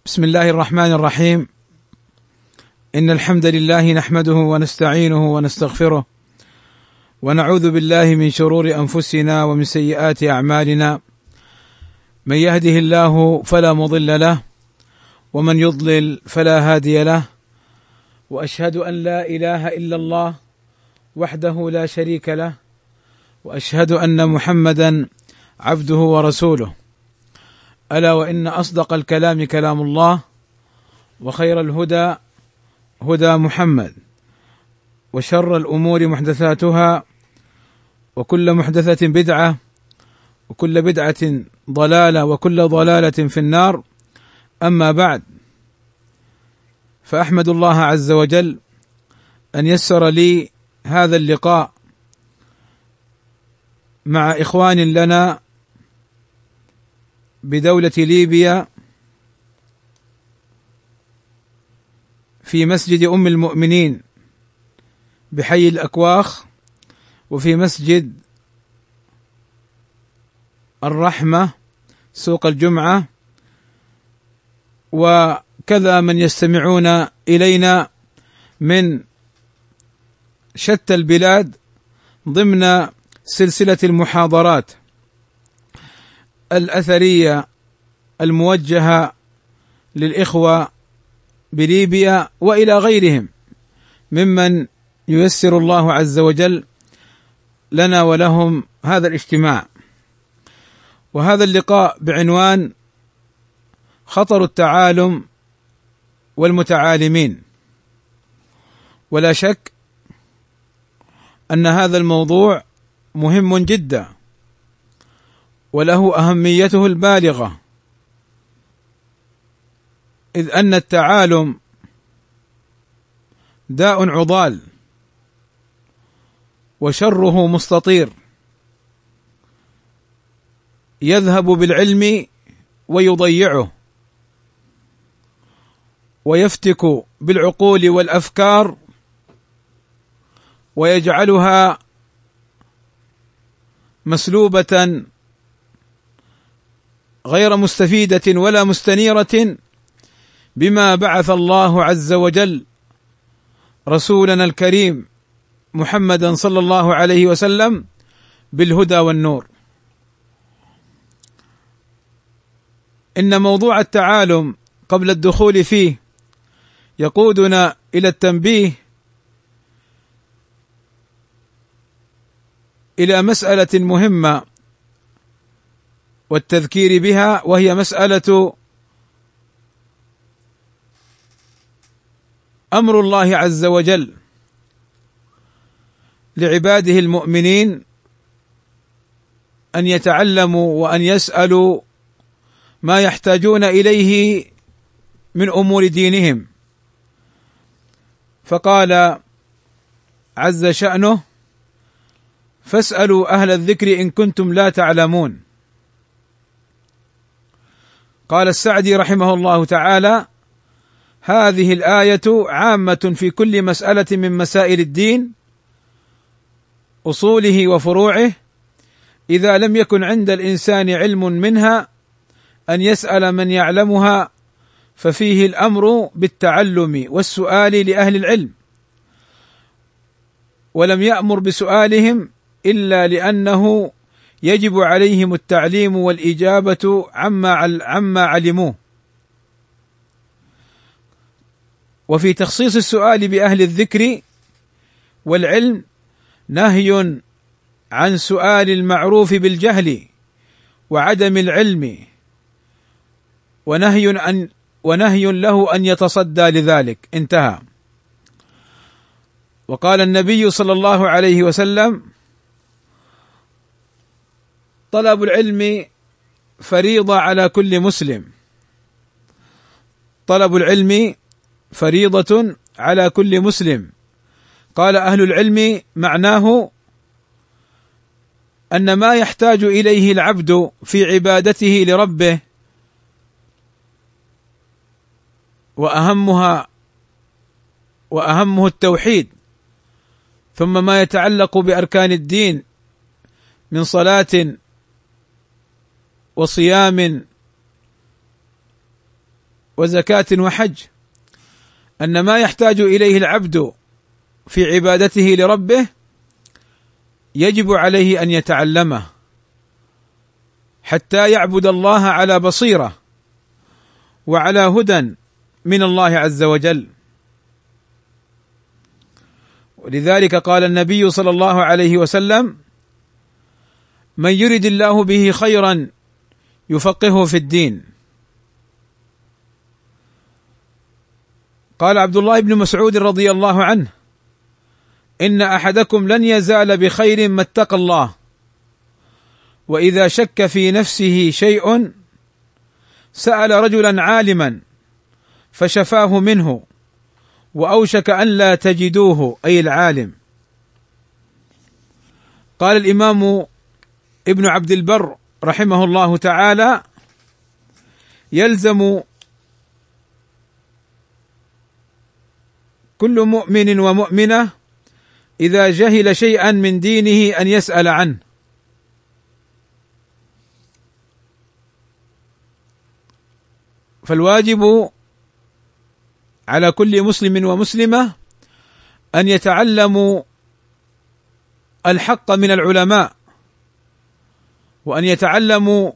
بسم الله الرحمن الرحيم. إن الحمد لله نحمده ونستعينه ونستغفره ونعوذ بالله من شرور أنفسنا ومن سيئات أعمالنا، من يهده الله فلا مضل له ومن يضلل فلا هادي له، وأشهد أن لا إله إلا الله وحده لا شريك له، وأشهد أن محمدا عبده ورسوله. ألا وإن أصدق الكلام كلام الله، وخير الهدى هدى محمد، وشر الأمور محدثاتها، وكل محدثة بدعة، وكل بدعة ضلالة، وكل ضلالة في النار. أما بعد، فأحمد الله عز وجل أن يسر لي هذا اللقاء مع إخوان لنا بدولة ليبيا في مسجد أم المؤمنين بحي الأكواخ، وفي مسجد الرحمة سوق الجمعة، وكذا من يستمعون إلينا من شتى البلاد ضمن سلسلة المحاضرات الأثرية الموجهة للإخوة بليبيا وإلى غيرهم ممن ييسر الله عز وجل لنا ولهم هذا الاجتماع. وهذا اللقاء بعنوان خطر التعالم والمتعالمين. ولا شك أن هذا الموضوع مهم جدا وله أهميته البالغة، إذ أن التعالم داء عضال وشره مستطير، يذهب بالعلم ويضيعه، ويفتك بالعقول والأفكار ويجعلها مسلوبة غير مستفيدة ولا مستنيرة بما بعث الله عز وجل رسولنا الكريم محمدا صلى الله عليه وسلم بالهدى والنور. إن موضوع التعالم قبل الدخول فيه يقودنا إلى التنبيه إلى مسألة مهمة والتذكير بها، وهي مسألة أمر الله عز وجل لعباده المؤمنين أن يتعلموا وأن يسألوا ما يحتاجون إليه من أمور دينهم. فقال عز شأنه: فاسألوا أهل الذكر إن كنتم لا تعلمون. قال السعدي رحمه الله تعالى: هذه الآية عامة في كل مسألة من مسائل الدين، أصوله وفروعه، إذا لم يكن عند الإنسان علم منها أن يسأل من يعلمها، ففيه الأمر بالتعلم والسؤال لأهل العلم، ولم يأمر بسؤالهم إلا لأنه يجب عليهم التعليم والإجابة عما علموه. وفي تخصيص السؤال بأهل الذكر والعلم نهي عن سؤال المعروف بالجهل وعدم العلم، ونهي له أن يتصدى لذلك. انتهى. وقال النبي صلى الله عليه وسلم: طلب العلم فريضة على كل مسلم. طلب العلم فريضة على كل مسلم. قال أهل العلم معناه أن ما يحتاج إليه العبد في عبادته لربه، وأهمه التوحيد، ثم ما يتعلق بأركان الدين من صلاة وصيام وزكاة وحج، أن ما يحتاج إليه العبد في عبادته لربه يجب عليه أن يتعلمه حتى يعبد الله على بصيرة وعلى هدى من الله عز وجل. ولذلك قال النبي صلى الله عليه وسلم: من يرد الله به خيرا يفقهه في الدين. قال عبد الله بن مسعود رضي الله عنه: إن أحدكم لن يزال بخير ما اتقى الله، وإذا شك في نفسه شيء سأل رجلا عالما فشفاه منه، وأوشك أن لا تجدوه، أي العالم. قال الإمام ابن عبد البر رحمه الله تعالى: يلزم كل مؤمن ومؤمنة إذا جهل شيئا من دينه أن يسأل عنه. فالواجب على كل مسلم ومسلمة أن يتعلموا الحق من العلماء، وأن يتعلموا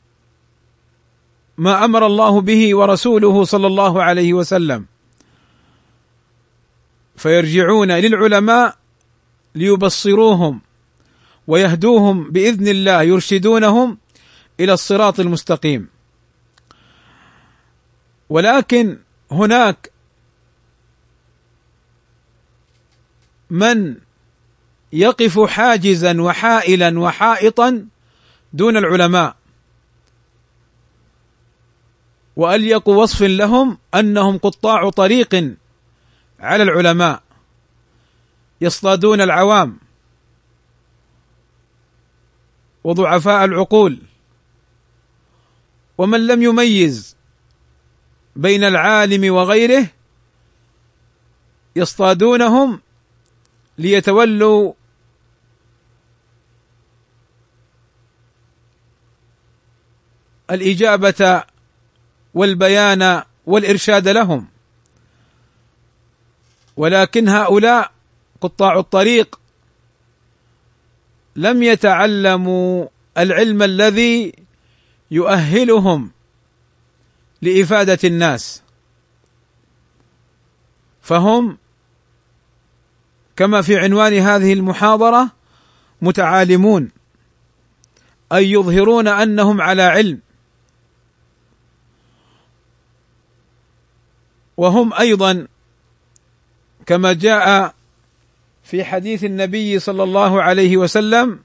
ما أمر الله به ورسوله صلى الله عليه وسلم، فيرجعون للعلماء ليبصروهم ويهدوهم بإذن الله، يرشدونهم إلى الصراط المستقيم. ولكن هناك من يقف حاجزا وحائلا وحائطا دون العلماء، وأليق وصف لهم أنهم قطاع طريق على العلماء، يصطادون العوام وضعفاء العقول، ومن لم يميز بين العالم وغيره يصطادونهم ليتولوا الإجابة والبيان والإرشاد لهم. ولكن هؤلاء قطاع الطريق لم يتعلموا العلم الذي يؤهلهم لإفادة الناس، فهم كما في عنوان هذه المحاضرة متعالمون، أي يظهرون أنهم على علم، وهم أيضا كما جاء في حديث النبي صلى الله عليه وسلم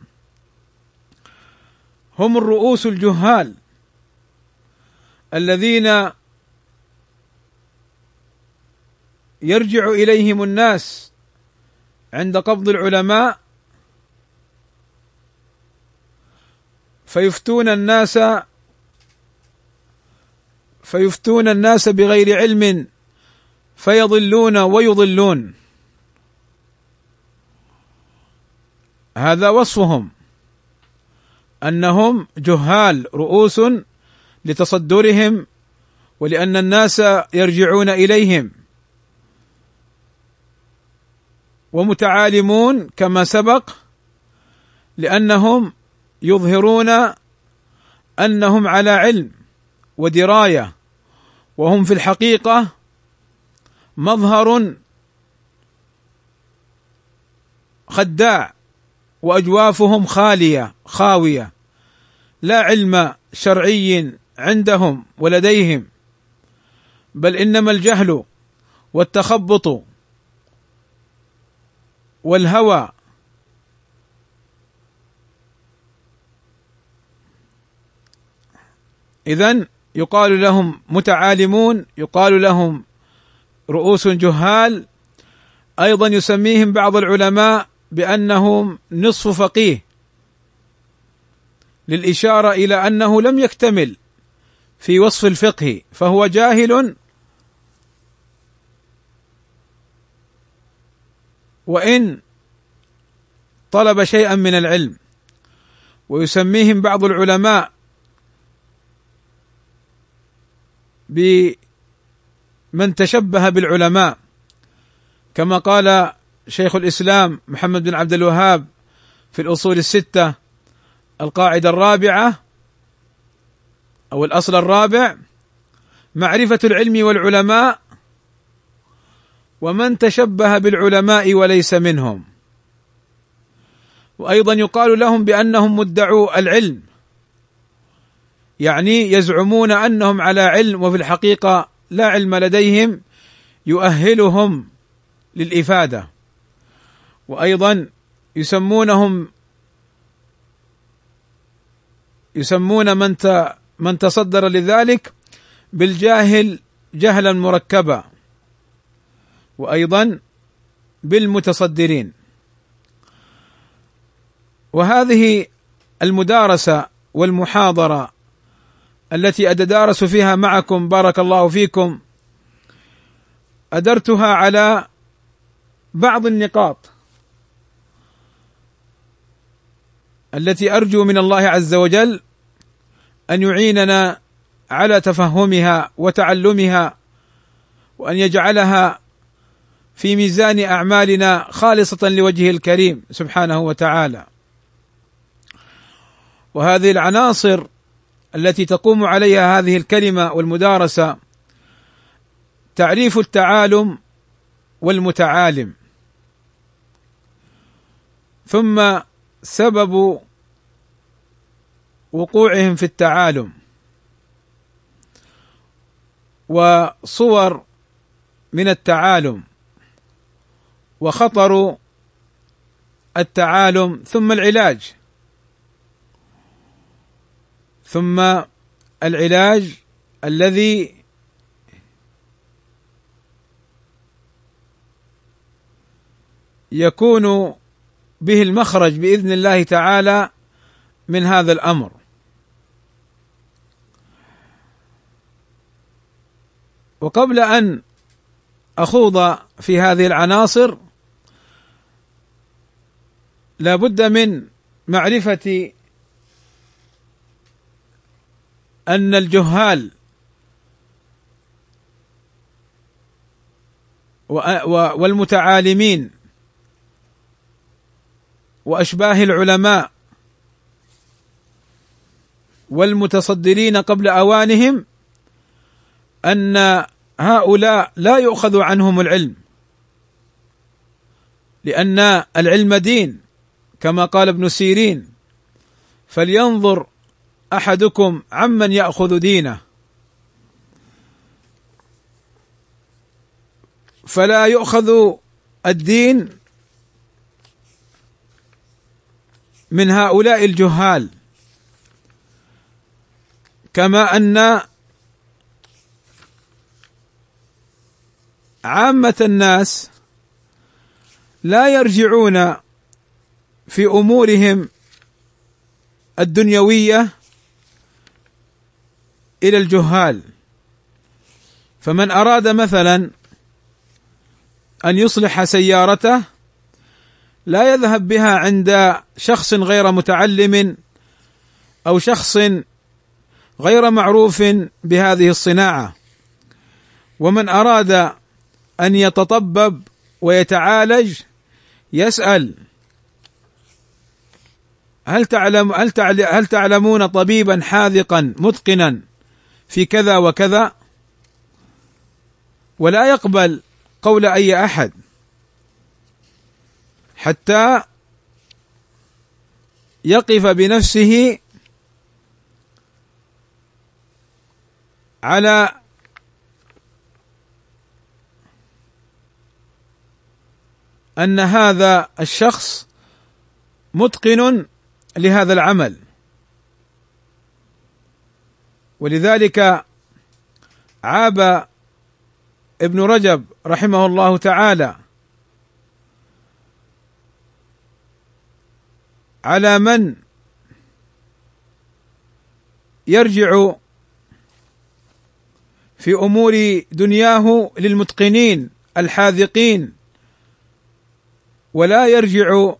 هم الرؤوس الجهال الذين يرجع إليهم الناس عند قبض العلماء فيفتون الناس بغير علم فيضلون ويضلون. هذا وصفهم، أنهم جهال رؤوس لتصدرهم ولأن الناس يرجعون إليهم، ومتعالمون كما سبق لأنهم يظهرون أنهم على علم ودراية، وهم في الحقيقة مظهر خداع، وأجوافهم خاوية، لا علم شرعي عندهم ولديهم، بل إنما الجهل والتخبط والهوى. إذن يقال لهم متعالمون، يقال لهم رؤوس جهال. أيضا يسميهم بعض العلماء بأنهم نصف فقيه، للإشارة إلى أنه لم يكتمل في وصف الفقه، فهو جاهل وإن طلب شيئا من العلم. ويسميهم بعض العلماء من تشبه بالعلماء، كما قال شيخ الإسلام محمد بن عبد الوهاب في الأصول الستة القاعدة الرابعة أو الأصل الرابع: معرفة العلم والعلماء ومن تشبه بالعلماء وليس منهم. وأيضا يقال لهم بأنهم مدعو العلم، يعني يزعمون أنهم على علم وفي الحقيقة لا علم لديهم يؤهلهم للإفادة. وأيضا يسمون من تصدر لذلك بالجاهل جهلا مركبا، وأيضا بالمتصدرين. وهذه المدارسة والمحاضرة التي أتدارس فيها معكم بارك الله فيكم أدرتها على بعض النقاط التي أرجو من الله عز وجل أن يعيننا على تفهمها وتعلمها، وأن يجعلها في ميزان أعمالنا خالصة لوجهه الكريم سبحانه وتعالى. وهذه العناصر التي تقوم عليها هذه الكلمة والمدارسة: تعريف التعالم والمتعالم، ثم سبب وقوعهم في التعالم، وصور من التعالم، وخطر التعالم، ثم العلاج، ثم العلاج الذي يكون به المخرج بإذن الله تعالى من هذا الأمر. وقبل أن أخوض في هذه العناصر لا بد من معرفة أن الجهال والمتعالمين وأشباه العلماء والمتصدرين قبل أوانهم أن هؤلاء لا يؤخذ عنهم العلم، لأن العلم دين، كما قال ابن سيرين: فلينظر أحدكم عمن يأخذ دينه. فلا يؤخذ الدين من هؤلاء الجهال، كما أن عامة الناس لا يرجعون في أمورهم الدنيوية إلى الجهال. فمن أراد مثلا أن يصلح سيارته لا يذهب بها عند شخص غير متعلم أو شخص غير معروف بهذه الصناعة. ومن أراد أن يتطبب ويتعالج يسأل: هل تعلمون طبيبا حاذقا متقنا في كذا وكذا؟ ولا يقبل قول أي أحد حتى يقف بنفسه على أن هذا الشخص متقن لهذا العمل. ولذلك عاب ابن رجب رحمه الله تعالى على من يرجع في أمور دنياه للمتقنين الحاذقين، ولا يرجع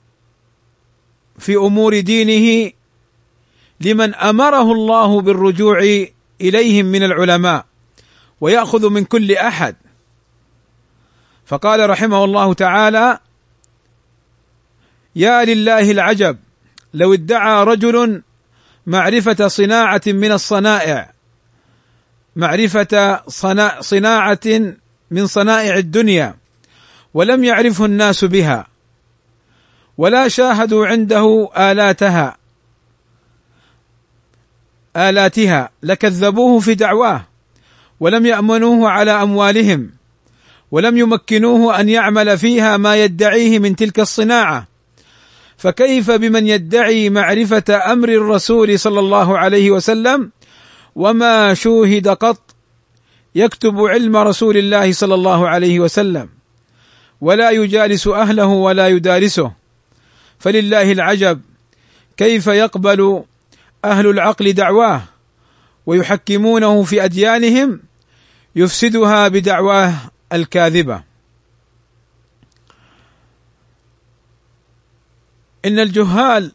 في أمور دينه لمن أمره الله بالرجوع إليهم من العلماء. ويأخذ من كل أحد. فقال رحمه الله تعالى: يا لله العجب لو ادعى رجل معرفة صناعة من الصنائع، معرفة صناعة من صنائع الدنيا، ولم يعرفه الناس بها ولا شاهدوا عنده آلاتها لكذبوه في دعواه، ولم يأمنوه على أموالهم، ولم يمكنوه أن يعمل فيها ما يدعيه من تلك الصناعة، فكيف بمن يدعي معرفة أمر الرسول صلى الله عليه وسلم وما شوهد قط يكتب علم رسول الله صلى الله عليه وسلم ولا يجالس أهله ولا يدارسه؟ فلله العجب كيف يقبل أهل العقل دعواه ويحكمونه في أديانهم يفسدها بدعواه الكاذبة. إن الجهال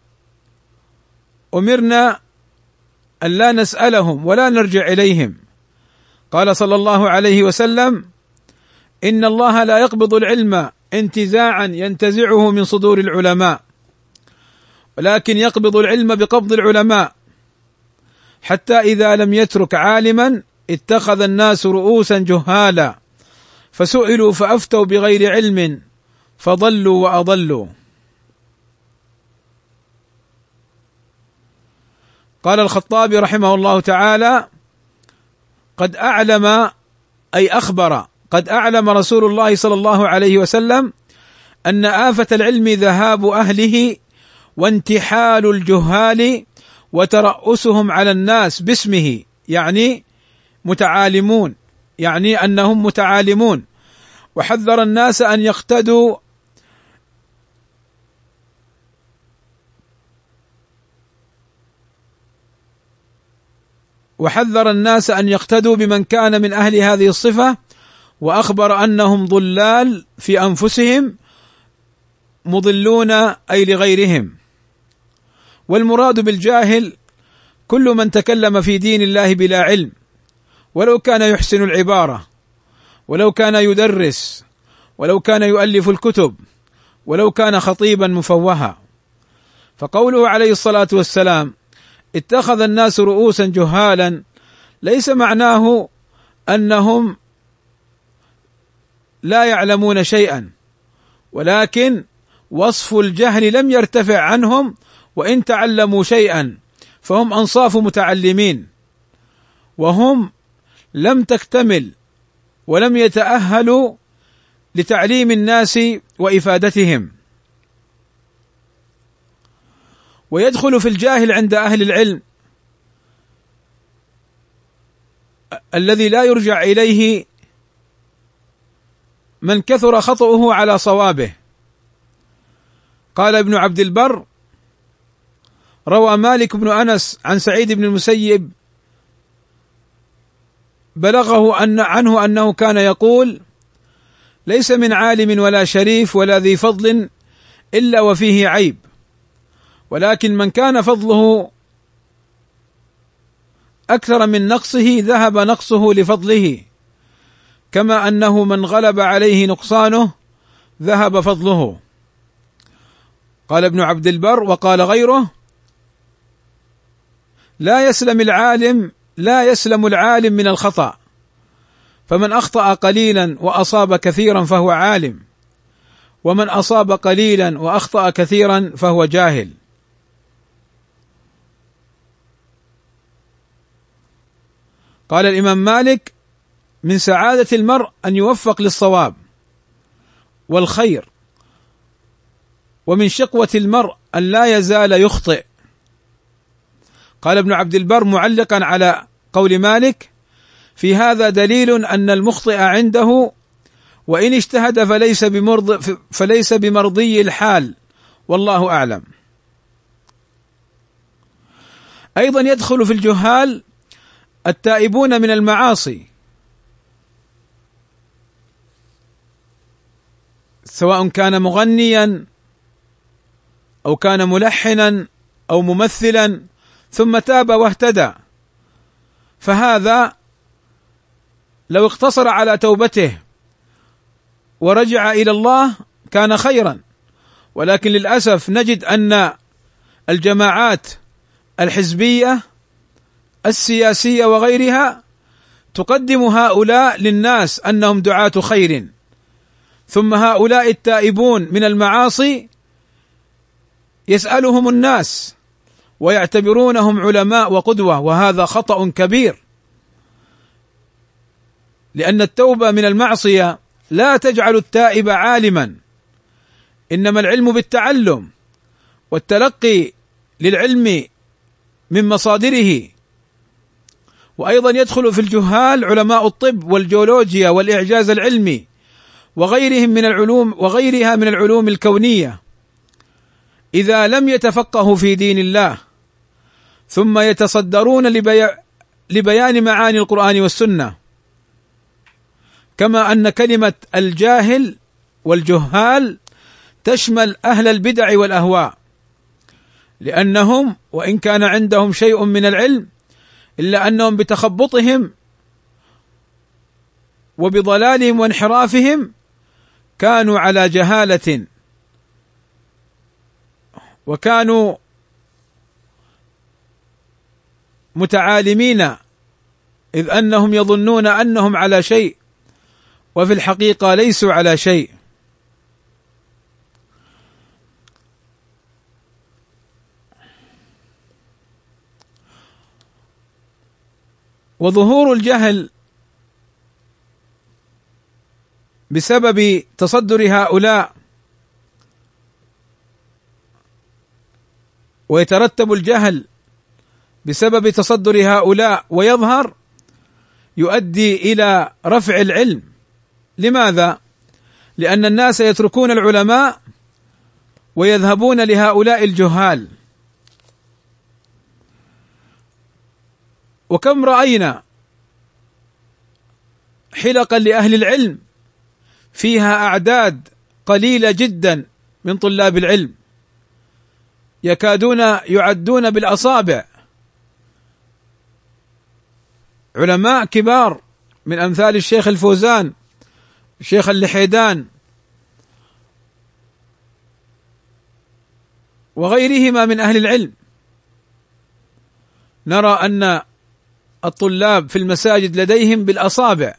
أمرنا أن لا نسألهم ولا نرجع إليهم. قال صلى الله عليه وسلم: إن الله لا يقبض العلم انتزاعا ينتزعه من صدور العلماء، ولكن يقبض العلم بقبض العلماء، حتى إذا لم يترك عالما اتخذ الناس رؤوسا جهالا فسئلوا فأفتوا بغير علم فضلوا وأضلوا. قال الخطابي رحمه الله تعالى: قد أعلم أي أخبر قد أعلم رسول الله صلى الله عليه وسلم أن آفة العلم ذهاب أهله وانتحال الجهال وترأسهم على الناس باسمه، يعني متعالمون، يعني أنهم متعالمون، وحذر الناس أن يقتدوا بمن كان من أهل هذه الصفة، وأخبر أنهم ضلال في أنفسهم مضلون أي لغيرهم. والمراد بالجاهل كل من تكلم في دين الله بلا علم، ولو كان يحسن العبارة، ولو كان يدرس، ولو كان يؤلف الكتب، ولو كان خطيبا مفوها. فقوله عليه الصلاة والسلام: اتخذ الناس رؤوسا جهالا، ليس معناه أنهم لا يعلمون شيئا، ولكن وصف الجهل لم يرتفع عنهم، وإن تعلموا شيئا فهم أنصاف متعلمين، وهم لم تكتمل ولم يتأهلوا لتعليم الناس وإفادتهم. ويدخل في الجاهل عند أهل العلم الذي لا يرجع إليه من كثر خطأه على صوابه. قال ابن عبد البر: روى مالك بن أنس عن سعيد بن المسيب بلغه عنه أنه كان يقول: ليس من عالم ولا شريف ولا ذي فضل إلا وفيه عيب، ولكن من كان فضله أكثر من نقصه ذهب نقصه لفضله، كما أنه من غلب عليه نقصانه ذهب فضله. قال ابن عبد البر وقال غيره: لا يسلم العالم من الخطأ، فمن أخطأ قليلا وأصاب كثيرا فهو عالم، ومن أصاب قليلا وأخطأ كثيرا فهو جاهل. قال الإمام مالك: من سعادة المرء أن يوفق للصواب والخير، ومن شقوة المرء أن لا يزال يخطئ. قال ابن عبد البر معلقا على قول مالك: في هذا دليل أن المخطئ عنده وإن اجتهد فليس بمرضي الحال، والله أعلم. أيضا يدخل في الجهال التائبون من المعاصي، سواء كان مغنيا أو كان ملحنا أو ممثلا ثم تاب واهتدى، فهذا لو اقتصر على توبته ورجع إلى الله كان خيرا، ولكن للأسف نجد أن الجماعات الحزبية السياسية وغيرها تقدم هؤلاء للناس أنهم دعاة خير، ثم هؤلاء التائبون من المعاصي يسألهم الناس ويعتبرونهم علماء وقدوة، وهذا خطأ كبير، لأن التوبة من المعصية لا تجعل التائب عالما، إنما العلم بالتعلم والتلقي للعلم من مصادره. وأيضا يدخل في الجهال علماء الطب والجيولوجيا والإعجاز العلمي وغيرها من العلوم الكونية، إذا لم يتفقهوا في دين الله ثم يتصدرون لبيان معاني القرآن والسنة. كما أن كلمة الجاهل والجهال تشمل أهل البدع والأهواء، لأنهم وإن كان عندهم شيء من العلم إلا أنهم بتخبطهم وبضلالهم وانحرافهم كانوا على جهالة، وكانوا متعالمين، إذ أنهم يظنون أنهم على شيء وفي الحقيقة ليسوا على شيء. وظهور الجهل بسبب تصدر هؤلاء، ويترتب الجهل بسبب تصدر هؤلاء ويظهر، يؤدي إلى رفع العلم. لماذا؟ لأن الناس يتركون العلماء ويذهبون لهؤلاء الجهال. وكم رأينا حلقا لأهل العلم فيها أعداد قليلة جدا من طلاب العلم يكادون يعدون بالأصابع، علماء كبار من أمثال الشيخ الفوزان، الشيخ اللحيدان، وغيرهما من أهل العلم. نرى أن الطلاب في المساجد لديهم بالأصابع،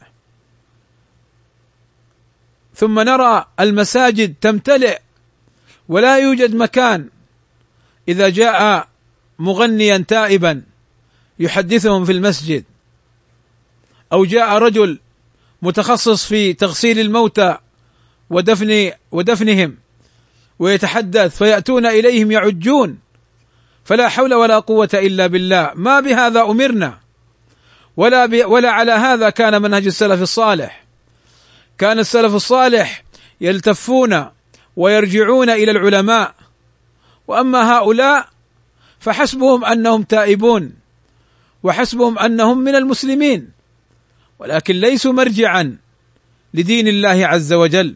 ثم نرى المساجد تمتلئ ولا يوجد مكان إذا جاء مغنيا تائبا يحدثهم في المسجد، أو جاء رجل متخصص في تغسيل الموتى ودفنهم ويتحدث، فيأتون إليهم يعجون، فلا حول ولا قوة إلا بالله. ما بهذا أمرنا ولا على هذا كان منهج السلف الصالح. كان السلف الصالح يلتفون ويرجعون إلى العلماء، وأما هؤلاء فحسبهم أنهم تائبون وحسبهم أنهم من المسلمين، ولكن ليسوا مرجعا لدين الله عز وجل.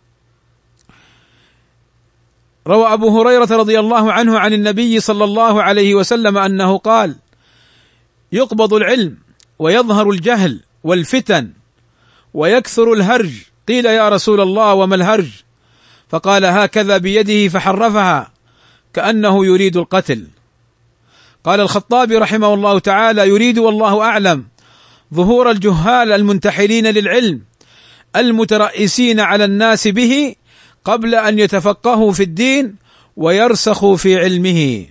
روى أبو هريرة رضي الله عنه عن النبي صلى الله عليه وسلم أنه قال: يقبض العلم ويظهر الجهل والفتن ويكثر الهرج. قيل: يا رسول الله وما الهرج؟ فقال: هكذا بيده فحرفها كأنه يريد القتل. قال الخطابي رحمه الله تعالى: يريد والله أعلم ظهور الجهال المنتحلين للعلم المترأسين على الناس به قبل أن يتفقهوا في الدين ويرسخوا في علمه.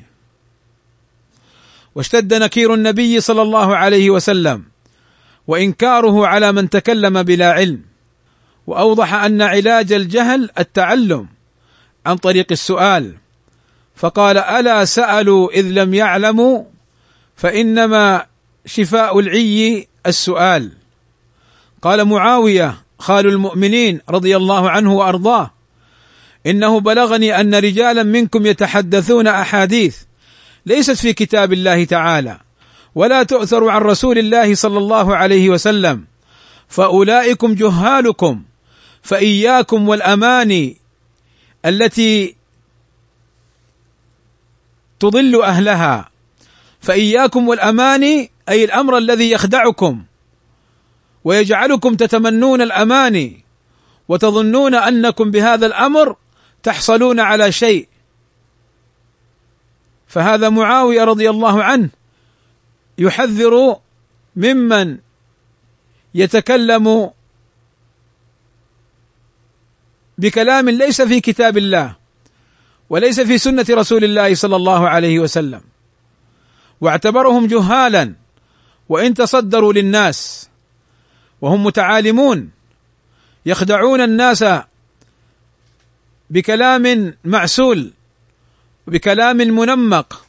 واشتد نكير النبي صلى الله عليه وسلم وإنكاره على من تكلم بلا علم، وأوضح أن علاج الجهل التعلم عن طريق السؤال، فقال: ألا سألوا إذ لم يعلموا فإنما شفاء العي السؤال. قال معاوية خال المؤمنين رضي الله عنه وأرضاه: إنه بلغني أن رجالا منكم يتحدثون أحاديث ليست في كتاب الله تعالى ولا تؤثر عن رسول الله صلى الله عليه وسلم، فأولئكم جهالكم، فإياكم والأماني التي تضل أهلها. فإياكم والأماني أي الأمر الذي يخدعكم ويجعلكم تتمنون الأماني وتظنون أنكم بهذا الأمر تحصلون على شيء. فهذا معاوية رضي الله عنه يحذر ممن يتكلم بكلام ليس في كتاب الله وليس في سنة رسول الله صلى الله عليه وسلم، واعتبرهم جهالا وإن تصدروا للناس وهم متعالمون، يخدعون الناس بكلام معسول وبكلام منمق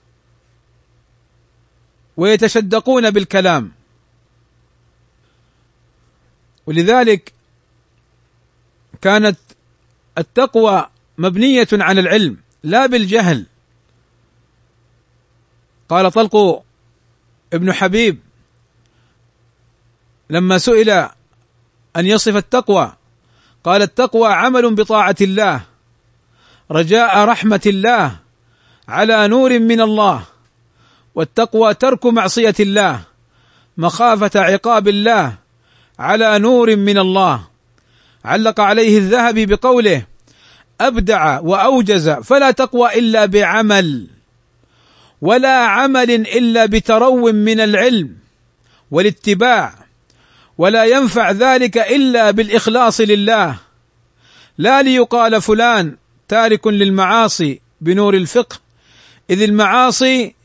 ويتشدقون بالكلام. ولذلك كانت التقوى مبنية على العلم لا بالجهل. قال طلق ابن حبيب لما سئل أن يصف التقوى قال: التقوى عمل بطاعة الله رجاء رحمة الله على نور من الله، والتقوى ترك معصية الله مخافة عقاب الله على نور من الله. علق عليه الذهبي بقوله: أبدع وأوجز، فلا تقوى إلا بعمل، ولا عمل إلا بترو من العلم والاتباع، ولا ينفع ذلك إلا بالإخلاص لله، لا ليقال فلان تارك للمعاصي بنور الفقه، إذ المعاصي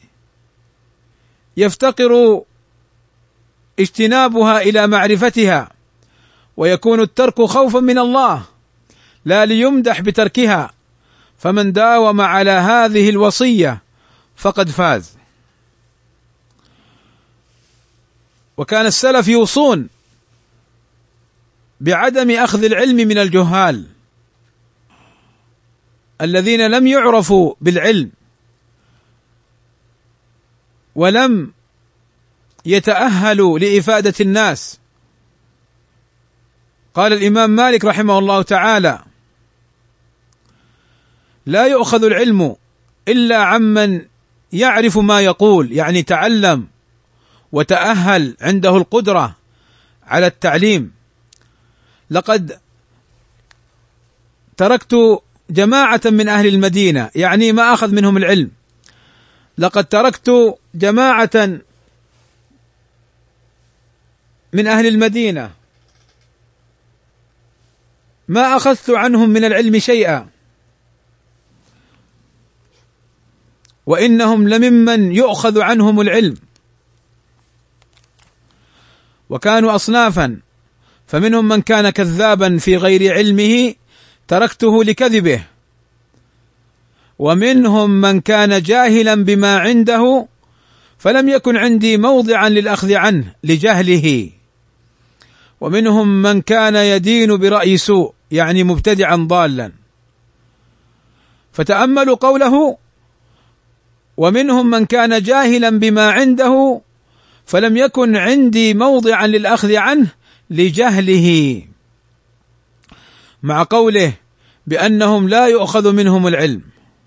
يفتقر اجتنابها إلى معرفتها، ويكون الترك خوفا من الله لا ليمدح بتركها، فمن داوم على هذه الوصية فقد فاز. وكان السلف يوصون بعدم أخذ العلم من الجهال الذين لم يعرفوا بالعلم ولم يتأهلوا لإفادة الناس. قال الإمام مالك رحمه الله تعالى: لا يؤخذ العلم إلا عمن يعرف ما يقول، يعني تعلم وتأهل عنده القدرة على التعليم. لقد تركت جماعة من أهل المدينة، يعني ما أخذ منهم العلم، لقد تركت جماعة من أهل المدينة ما أخذت عنهم من العلم شيئا، وإنهم لممن يؤخذ عنهم العلم. وكانوا أصنافا، فمنهم من كان كذابا في غير علمه تركته لكذبه، ومنهم من كان جاهلا بما عنده فلم يكن عندي موضعا للأخذ عنه لجهله، ومنهم من كان يدين برأي سوء، يعني مبتدعا ضالا. فتأملوا قوله: ومنهم من كان جاهلا بما عنده فلم يكن عندي موضعا للأخذ عنه لجهله، مع قوله بأنهم لا يؤخذ منهم العلم.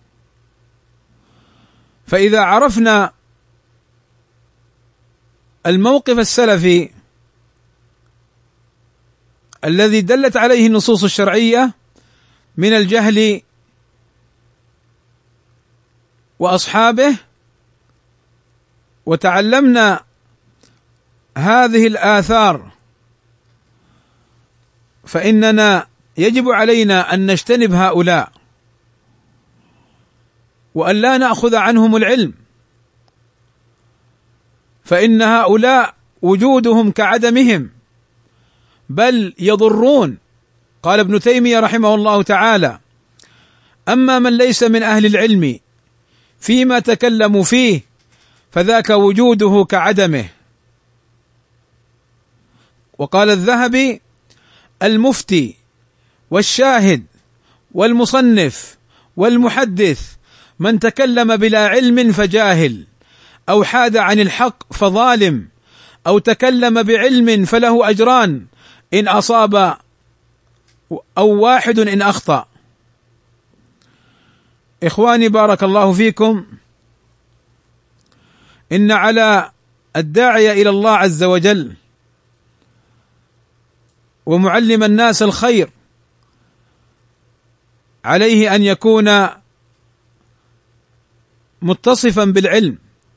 فإذا عرفنا الموقف السلفي الذي دلت عليه النصوص الشرعية من الجهل وأصحابه، وتعلمنا هذه الآثار، فإننا يجب علينا أن نجتنب هؤلاء وأن لا نأخذ عنهم العلم، فإن هؤلاء وجودهم كعدمهم بل يضرون. قال ابن تيمية رحمه الله تعالى: أما من ليس من أهل العلم فيما تكلموا فيه فذاك وجوده كعدمه. وقال الذهبي: المفتي والشاهد والمصنف والمحدث من تكلم بلا علم فجاهل، أو حاد عن الحق فظالم، أو تكلم بعلم فله أجران إن أصاب أو واحد إن أخطأ. إخواني بارك الله فيكم، إن على الداعية إلى الله عز وجل ومعلم الناس الخير عليه أن يكون متصفا بالعلم.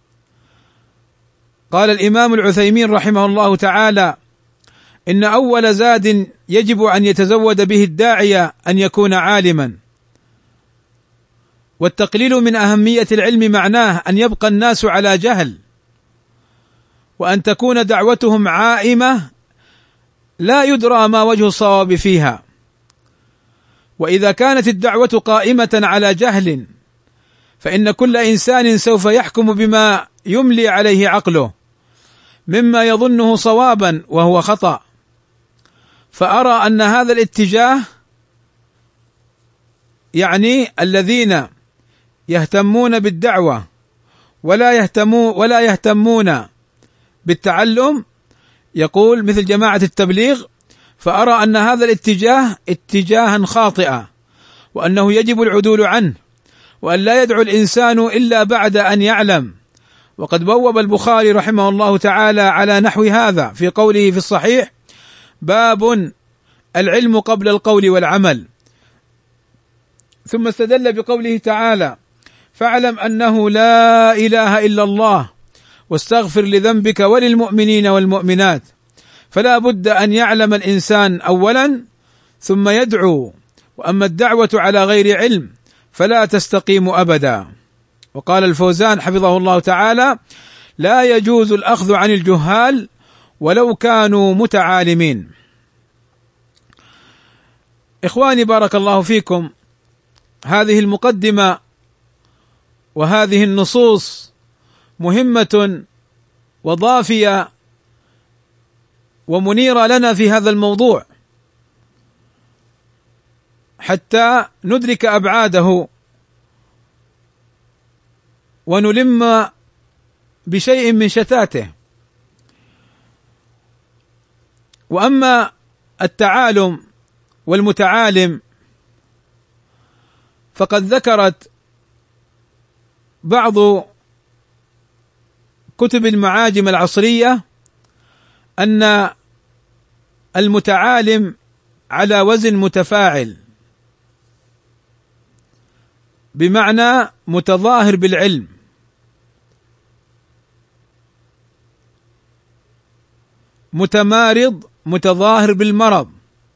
قال الإمام العثيمين رحمه الله تعالى: إن أول زاد يجب أن يتزود به الداعية أن يكون عالما، والتقليل من أهمية العلم معناه أن يبقى الناس على جهل، وأن تكون دعوتهم عائمة لا يدرى ما وجه الصواب فيها. وإذا كانت الدعوة قائمة على جهل فإن كل إنسان سوف يحكم بما يملي عليه عقله مما يظنه صوابا وهو خطأ. فأرى أن هذا الاتجاه، يعني الذين يهتمون بالدعوة ولا يهتمون بالتعلم، يقول مثل جماعة التبليغ، فأرى أن هذا الاتجاه اتجاها خاطئا، وأنه يجب العدول عنه، وأن لا يدعو الإنسان إلا بعد أن يعلم. وقد بوب البخاري رحمه الله تعالى على نحو هذا في قوله في الصحيح: باب العلم قبل القول والعمل. ثم استدل بقوله تعالى: فاعلم أنه لا إله إلا الله واستغفر لذنبك وللمؤمنين والمؤمنات. فلا بد أن يعلم الإنسان أولا ثم يدعو، وأما الدعوة على غير علم فلا تستقيم أبدا. وقال الفوزان حفظه الله تعالى: لا يجوز الأخذ عن الجهال ولو كانوا متعالمين. إخواني بارك الله فيكم، هذه المقدمة وهذه النصوص مهمة وضافية ومنيرة لنا في هذا الموضوع حتى ندرك أبعاده ونلم بشيء من شتاته. وأما التعالم والمتعالم فقد ذكرت بعض كتب المعاجم العصرية أن المتعالم على وزن متفاعل، بمعنى متظاهر بالعلم، متمارض متظاهر بالمرض.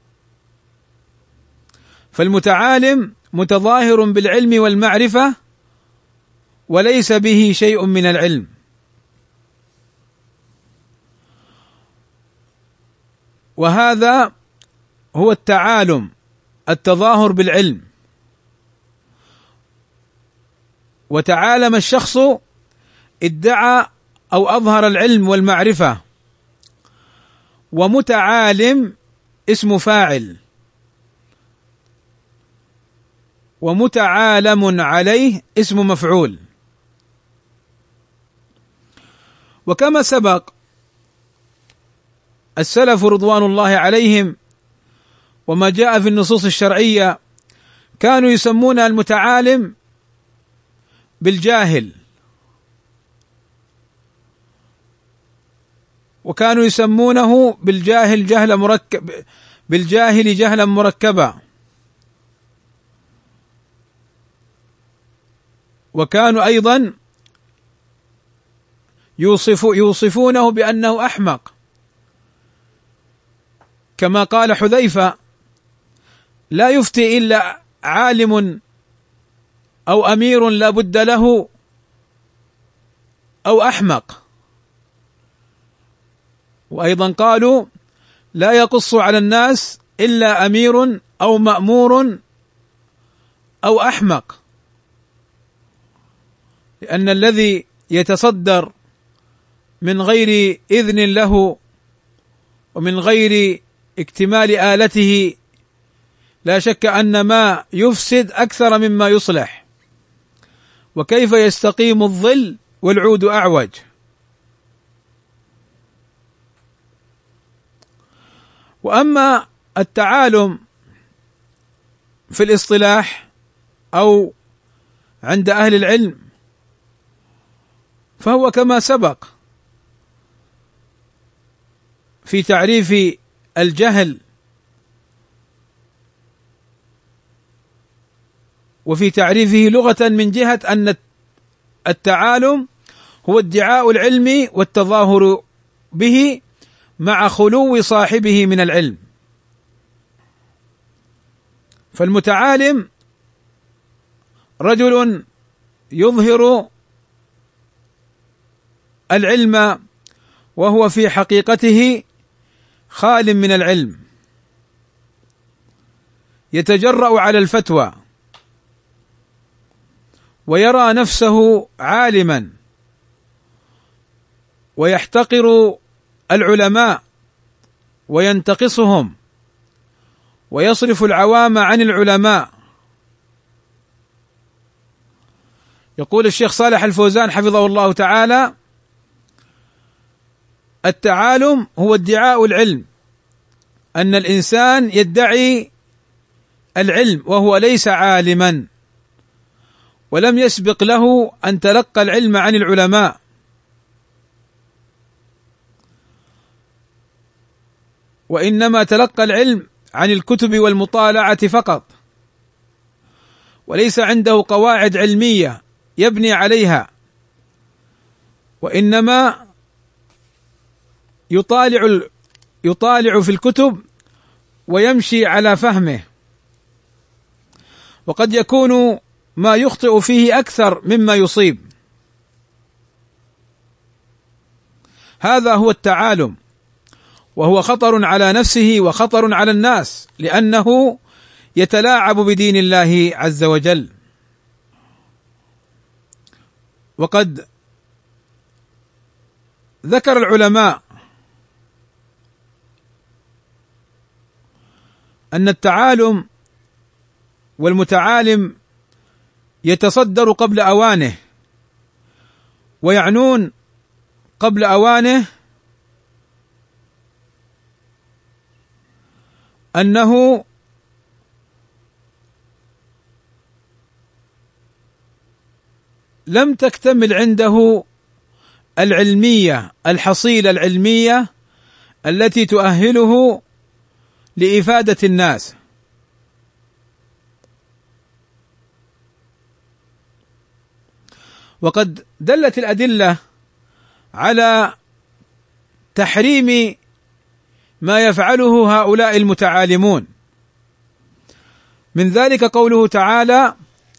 فالمتعالم متظاهر بالعلم والمعرفة وليس به شيء من العلم. وهذا هو التعالم، التظاهر بالعلم. وتعالم الشخص ادعى أو أظهر العلم والمعرفة، ومتعالم اسم فاعل، ومتعالم عليه اسم مفعول. وكما سبق، السلف رضوان الله عليهم وما جاء في النصوص الشرعية كانوا يسمون المتعالم بالجاهل، وكانوا يسمونه بالجاهل جهلا مركبا، وكانوا أيضا يوصفونه بأنه أحمق، كما قال حذيفة: لا يفتي إلا عالم أو أمير لا بد له أو أحمق. وأيضا قالوا: لا يقص على الناس إلا أمير أو مأمور أو أحمق، لأن الذي يتصدر من غير إذن له ومن غير اكتمال آلته لا شك أن ما يفسد أكثر مما يصلح. وكيف يستقيم الظل والعود أعوج؟ وأما التعالم في الاصطلاح أو عند أهل العلم فهو كما سبق في تعريف الجهل وفي تعريفه لغة من جهة أن التعالم هو ادعاء العلم والتظاهر به مع خلو صاحبه من العلم. فالمتعالم رجل يظهر العلم وهو في حقيقته خال من العلم، يتجرأ على الفتوى ويرى نفسه عالما ويحتقر العلماء وينتقصهم ويصرف العوام عن العلماء. يقول الشيخ صالح الفوزان حفظه الله تعالى: التعالم هو ادعاء العلم، أن الإنسان يدعي العلم وهو ليس عالما ولم يسبق له أن تلقى العلم عن العلماء، وإنما تلقى العلم عن الكتب والمطالعة فقط، وليس عنده قواعد علمية يبني عليها، وإنما يطالع في الكتب ويمشي على فهمه، وقد يكون ما يخطئ فيه أكثر مما يصيب. هذا هو التعالم، وهو خطر على نفسه وخطر على الناس، لأنه يتلاعب بدين الله عز وجل. وقد ذكر العلماء أن التعالم والمتعالم يتصدر قبل أوانه، ويعنون قبل أوانه أنه لم تكتمل عنده العلمية، الحصيلة العلمية التي تؤهله لإفادة الناس. وقد دلت الأدلة على تحريم ما يفعله هؤلاء المتعالمون، من ذلك قوله تعالى: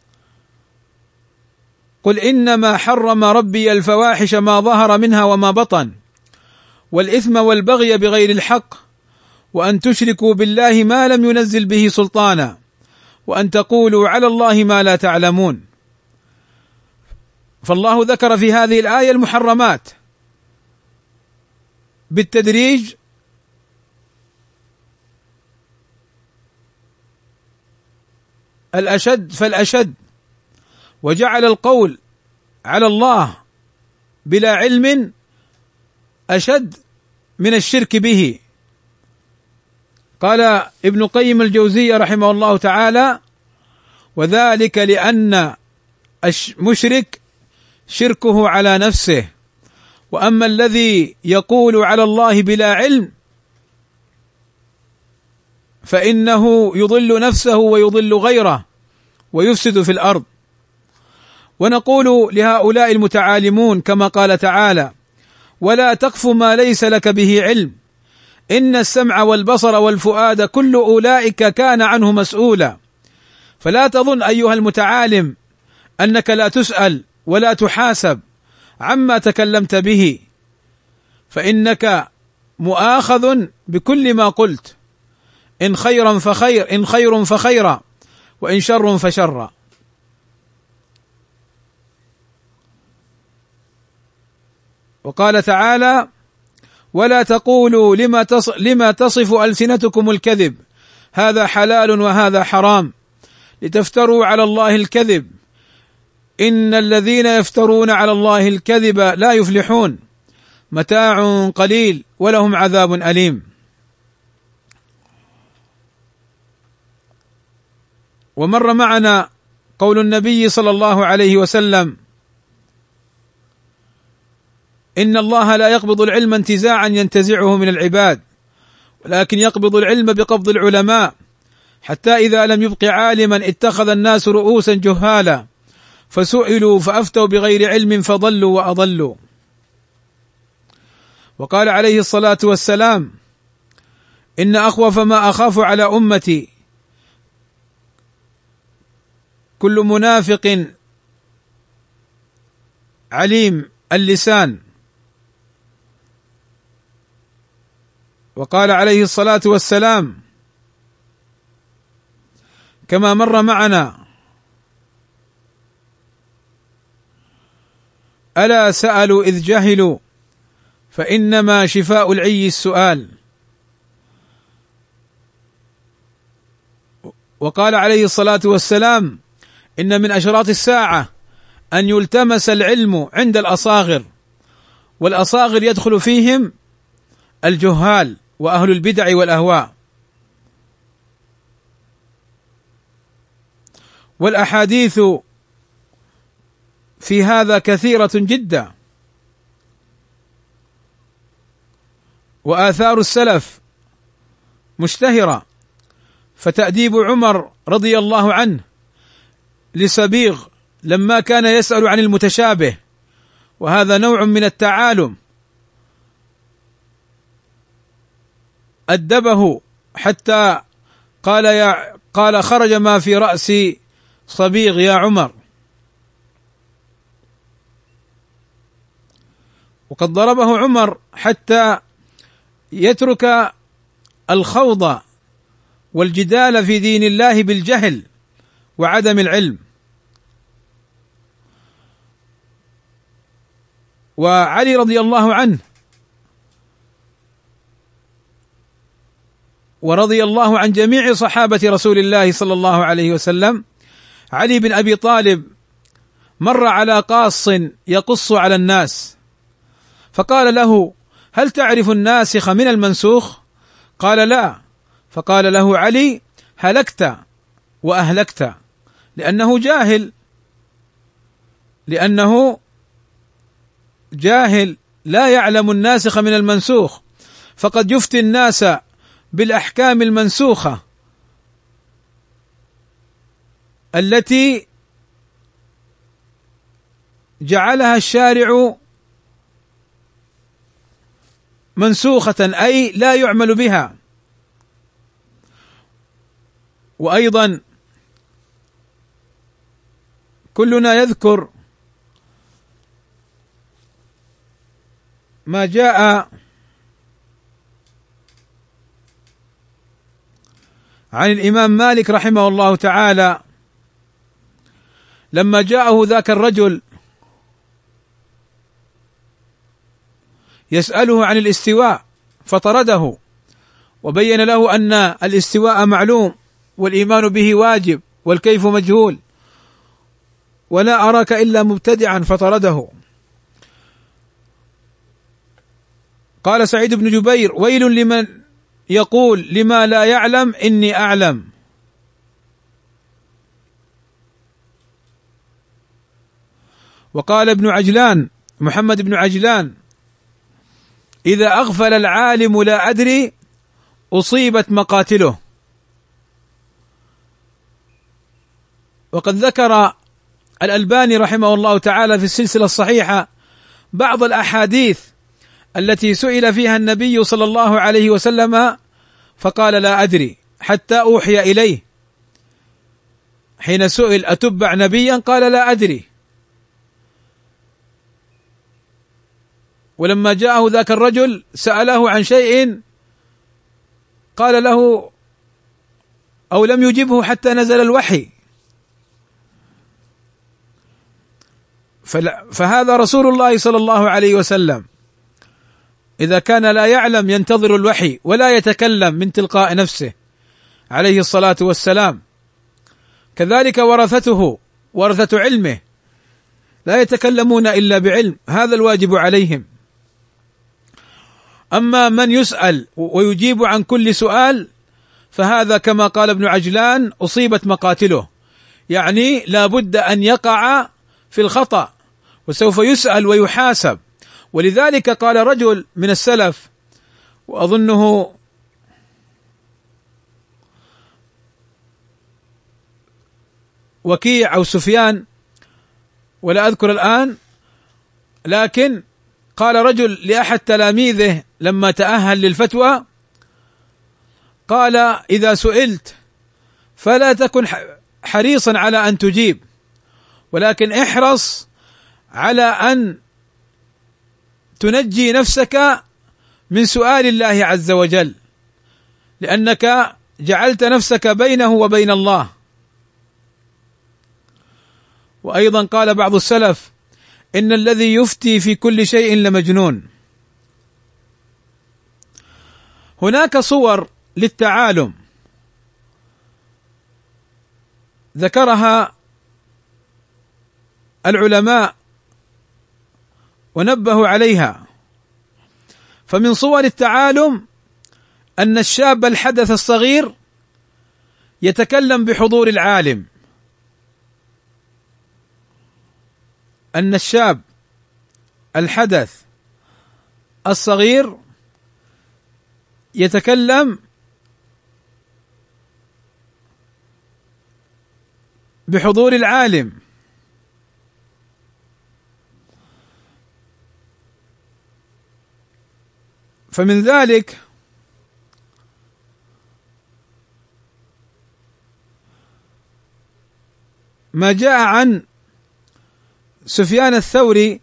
قل إنما حرم ربي الفواحش ما ظهر منها وما بطن والإثم والبغي بغير الحق وأن تشركوا بالله ما لم ينزل به سلطانا وأن تقولوا على الله ما لا تعلمون. فالله ذكر في هذه الآية المحرمات بالتدريج، الأشد فالأشد، وجعل القول على الله بلا علم أشد من الشرك به. قال ابن قيم الجوزية رحمه الله تعالى: وذلك لأن المشرك شركه على نفسه، وأما الذي يقول على الله بلا علم فإنه يضل نفسه ويضل غيره ويفسد في الأرض. ونقول لهؤلاء المتعالمون كما قال تعالى: ولا تقف ما ليس لك به علم إن السمع والبصر والفؤاد كل أولئك كان عنه مسؤولا. فلا تظن أيها المتعالم أنك لا تسأل ولا تحاسب عما تكلمت به، فإنك مؤاخذ بكل ما قلت، إن خيرا فخير، إن خير فخيرا، وإن شر فشرا. وقال تعالى: ولا تقولوا لما تصف ألسنتكم الكذب هذا حلال وهذا حرام لتفتروا على الله الكذب إن الذين يفترون على الله الكذب لا يفلحون متاع قليل ولهم عذاب أليم. ومر معنا قول النبي صلى الله عليه وسلم: إن الله لا يقبض العلم انتزاعا ينتزعه من العباد، ولكن يقبض العلم بقبض العلماء حتى إذا لم يبق عالما اتخذ الناس رؤوسا جهالا فسئلوا فأفتوا بغير علم فضلوا وأضلوا. وقال عليه الصلاة والسلام: إن أخوف ما أخاف على أمتي كل منافق عليم اللسان. وقال عليه الصلاة والسلام كما مر معنا: ألا سألوا إذ جهلوا فإنما شفاء العي السؤال. وقال عليه الصلاة والسلام: إن من أشراط الساعة أن يلتمس العلم عند الأصاغر، والأصاغر يدخل فيهم الجهال وأهل البدع والأهواء. والأحاديث في هذا كثيرة جدا، وآثار السلف مشتهرة. فتأديب عمر رضي الله عنه لصبيغ لما كان يسأل عن المتشابه، وهذا نوع من التعالم، أدبه حتى قال خرج ما في رأس صبيغ يا عمر. وقد ضربه عمر حتى يترك الخوض والجدال في دين الله بالجهل وعدم العلم. وعلي رضي الله عنه ورضي الله عن جميع صحابة رسول الله صلى الله عليه وسلم، علي بن أبي طالب مر على قاص يقص على الناس فقال له: هل تعرف الناسخ من المنسوخ؟ قال: لا. فقال له علي: هلكت وأهلكت، لأنه جاهل لا يعلم الناسخ من المنسوخ، فقد يفتي الناس بالأحكام المنسوخة التي جعلها الشارع منسوخة، أي لا يعمل بها. وأيضا كلنا يذكر ما جاء عن الإمام مالك رحمه الله تعالى لما جاءه ذاك الرجل يسأله عن الاستواء فطرده، وبين له أن الاستواء معلوم والإيمان به واجب والكيف مجهول، ولا أراك إلا مبتدعا، فطرده. قال سعيد بن جبير: ويل لمن يقول لما لا يعلم إني أعلم. وقال ابن عجلان محمد بن عجلان: إذا أغفل العالم لا أدري أصيبت مقاتله. وقد ذكر الألباني رحمه الله تعالى في السلسلة الصحيحة بعض الأحاديث التي سئل فيها النبي صلى الله عليه وسلم فقال: لا أدري، حتى أوحي إليه. حين سئل: أتبع نبيا؟ قال: لا أدري. ولما جاءه ذاك الرجل سأله عن شيء قال له أو لم يجبه حتى نزل الوحي. فهذا رسول الله صلى الله عليه وسلم إذا كان لا يعلم ينتظر الوحي ولا يتكلم من تلقاء نفسه عليه الصلاة والسلام. كذلك ورثة علمه لا يتكلمون إلا بعلم، هذا الواجب عليهم. أما من يسأل ويجيب عن كل سؤال فهذا كما قال ابن عجلان أصيبت مقاتله، يعني لا بد أن يقع في الخطأ وسوف يسأل ويحاسب. ولذلك قال رجل من السلف وأظنه وكيع أو سفيان ولا أذكر الآن، لكن قال رجل لأحد تلاميذه لما تأهل للفتوى، قال: إذا سئلت فلا تكن حريصا على أن تجيب، ولكن احرص على أن تنجي نفسك من سؤال الله عز وجل، لأنك جعلت نفسك بينه وبين الله. وأيضا قال بعض السلف: إن الذي يفتي في كل شيء لمجنون. هناك صور للتعالم ذكرها العلماء ونبهوا عليها. فمن صور التعالم أن الشاب الحدث الصغير يتكلم بحضور العالم، أن الشاب الحدث الصغير يتكلم بحضور العالم. فمن ذلك ما جاء عن سفيان الثوري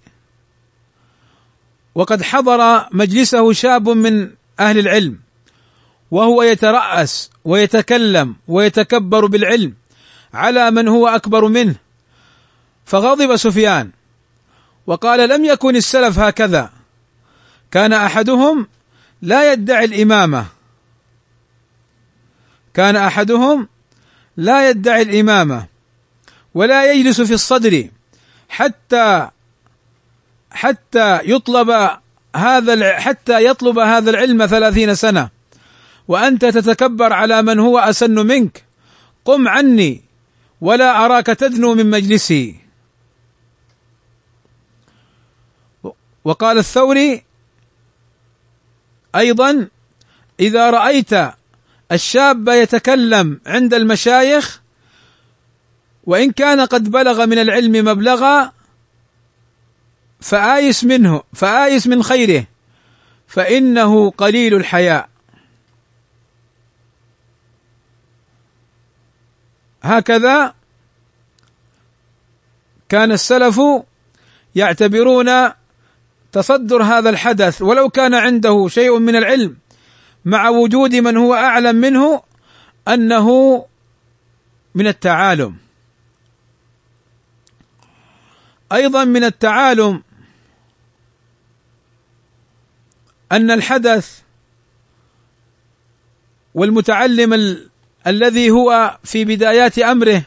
وقد حضر مجلسه شاب من أهل العلم وهو يترأس ويتكلم ويتكبر بالعلم على من هو أكبر منه، فغضب سفيان وقال: لم يكن السلف هكذا، كان أحدهم لا يدعي الإمامة، كان أحدهم لا يدعي الإمامة ولا يجلس في الصدر حتى يطلب هذا العلم 30 سنة، وأنت تتكبر على من هو أسن منك، قم عني ولا أراك تدنو من مجلسي. وقال الثوري أيضا: إذا رأيت الشاب يتكلم عند المشايخ وإن كان قد بلغ من العلم مبلغا فآيس من خيره، فإنه قليل الحياء. هكذا كان السلف يعتبرون تصدر هذا الحدث ولو كان عنده شيء من العلم مع وجود من هو أعلم منه أنه من التعالم. أيضا من التعالم أن الحدث والمتعلم الذي هو في بدايات أمره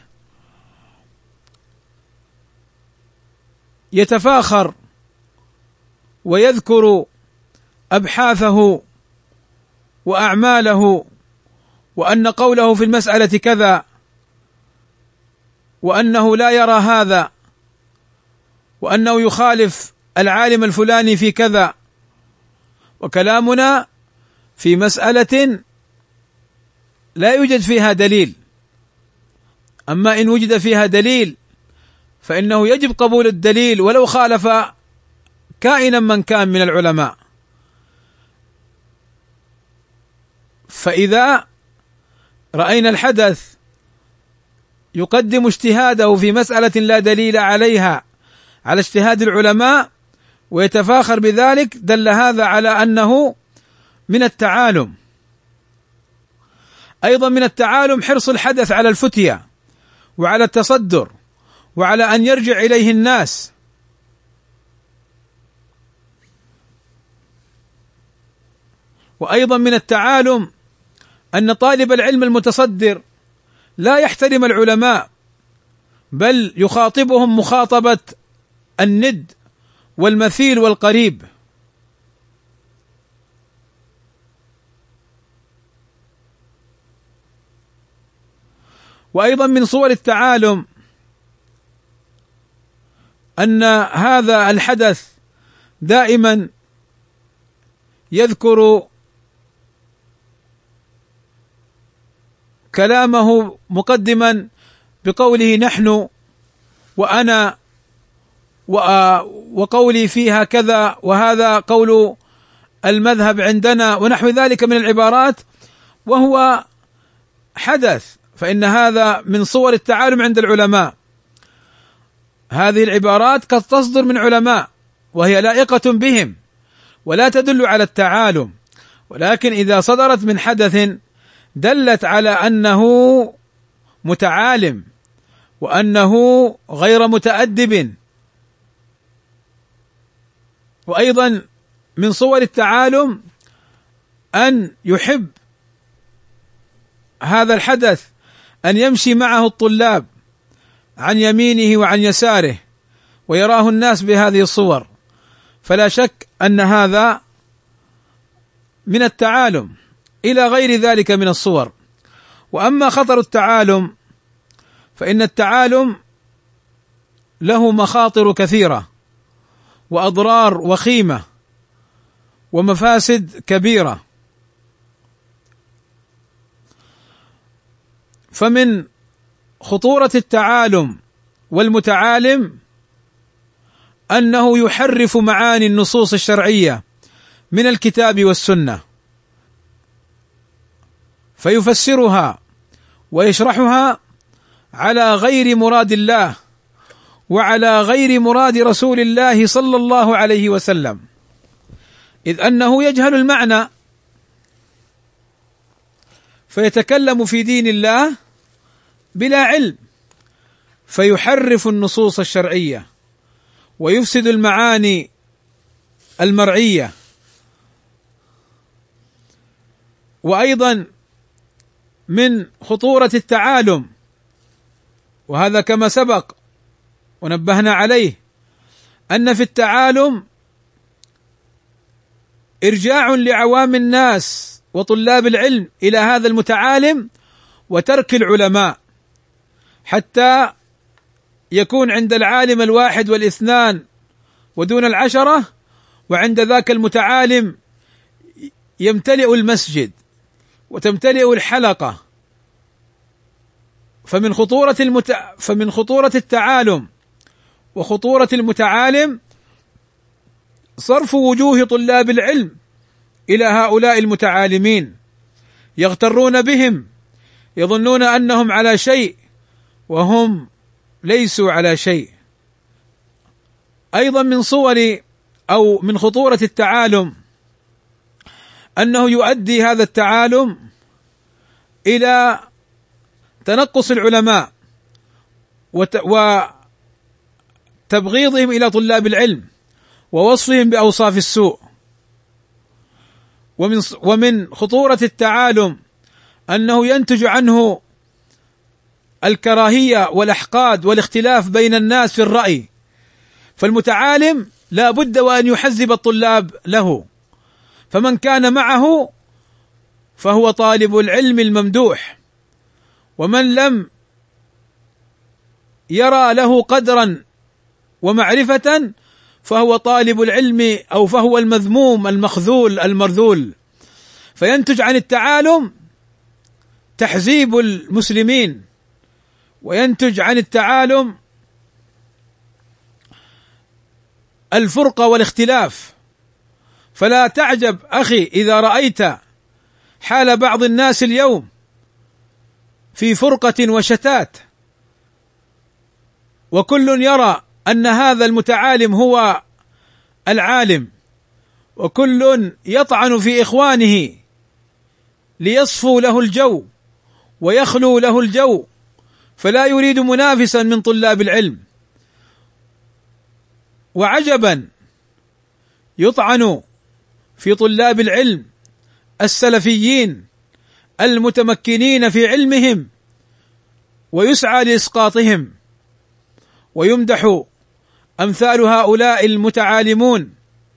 يتفاخر ويذكر أبحاثه وأعماله، وأن قوله في المسألة كذا، وأنه لا يرى هذا، وأنه يخالف العالم الفلاني في كذا، وكلامنا في مسألة لا يوجد فيها دليل. أما إن وجد فيها دليل فإنه يجب قبول الدليل ولو خالف كائنا من كان من العلماء. فإذا رأينا الحدث يقدم اجتهاده في مسألة لا دليل عليها على اجتهاد العلماء ويتفاخر بذلك، دل هذا على أنه من التعالم. أيضا من التعالم حرص الحدث على الفتية وعلى التصدر وعلى أن يرجع إليه الناس. وأيضا من التعالم أن طالب العلم المتصدر لا يحترم العلماء، بل يخاطبهم مخاطبة الند والمثيل والقريب. وأيضا من صور التعالم أن هذا الحدث دائما يذكر كلامه مقدما بقوله نحن وأنا وقولي فيها كذا وهذا قول المذهب عندنا ونحو ذلك من العبارات، وهو حدث، فإن هذا من صور التعالم عند العلماء. هذه العبارات قد تصدر من علماء وهي لائقة بهم ولا تدل على التعالم، ولكن إذا صدرت من حدث دلت على أنه متعالم وأنه غير متأدب. وأيضا من صور التعالم أن يحب هذا الحدث أن يمشي معه الطلاب عن يمينه وعن يساره ويراه الناس بهذه الصور، فلا شك أن هذا من التعالم إلى غير ذلك من الصور. وأما خطر التعالم فإن التعالم له مخاطر كثيرة وأضرار وخيمة ومفاسد كبيرة. فمن خطورة التعالم والمتعالم أنه يحرف معاني النصوص الشرعية من الكتاب والسنة، فيفسرها ويشرحها على غير مراد الله وعلى غير مراد رسول الله صلى الله عليه وسلم، إذ أنه يجهل المعنى فيتكلم في دين الله بلا علم، فيحرف النصوص الشرعية ويفسد المعاني المرعية. وأيضا من خطورة التعالم، وهذا كما سبق ونبهنا عليه، أن في التعالم إرجاع لعوام الناس وطلاب العلم إلى هذا المتعالم وترك العلماء، حتى يكون عند العالم الواحد والاثنان ودون العشرة، وعند ذاك المتعالم يمتلئ المسجد وتمتلئ الحلقة. فمن خطورة التعالم وخطورة المتعالم صرف وجوه طلاب العلم إلى هؤلاء المتعالمين، يغترون بهم، يظنون أنهم على شيء وهم ليسوا على شيء. أيضا من صور أو من خطورة التعالم أنه يؤدي هذا التعالم إلى تنقص العلماء وتبغيضهم إلى طلاب العلم ووصفهم بأوصاف السوء. ومن خطورة التعالم أنه ينتج عنه الكراهية والأحقاد والاختلاف بين الناس في الرأي، فالمتعالم لا بد وأن يحزب الطلاب له، فمن كان معه فهو طالب العلم الممدوح، ومن لم يرى له قدرا ومعرفة فهو طالب العلم أو فهو المذموم المخذول المرذول. فينتج عن التعالم تحزيب المسلمين، وينتج عن التعالم الفرقة والاختلاف. فلا تعجب أخي إذا رأيت حال بعض الناس اليوم في فرقة وشتات، وكل يرى أن هذا المتعالم هو العالم، وكل يطعن في إخوانه ليصفوا له الجو ويخلو له الجو، فلا يريد منافسا من طلاب العلم. وعجبا يطعن في طلاب العلم السلفيين المتمكنين في علمهم ويسعى لإسقاطهم، ويمدح أمثال هؤلاء المتعالمون،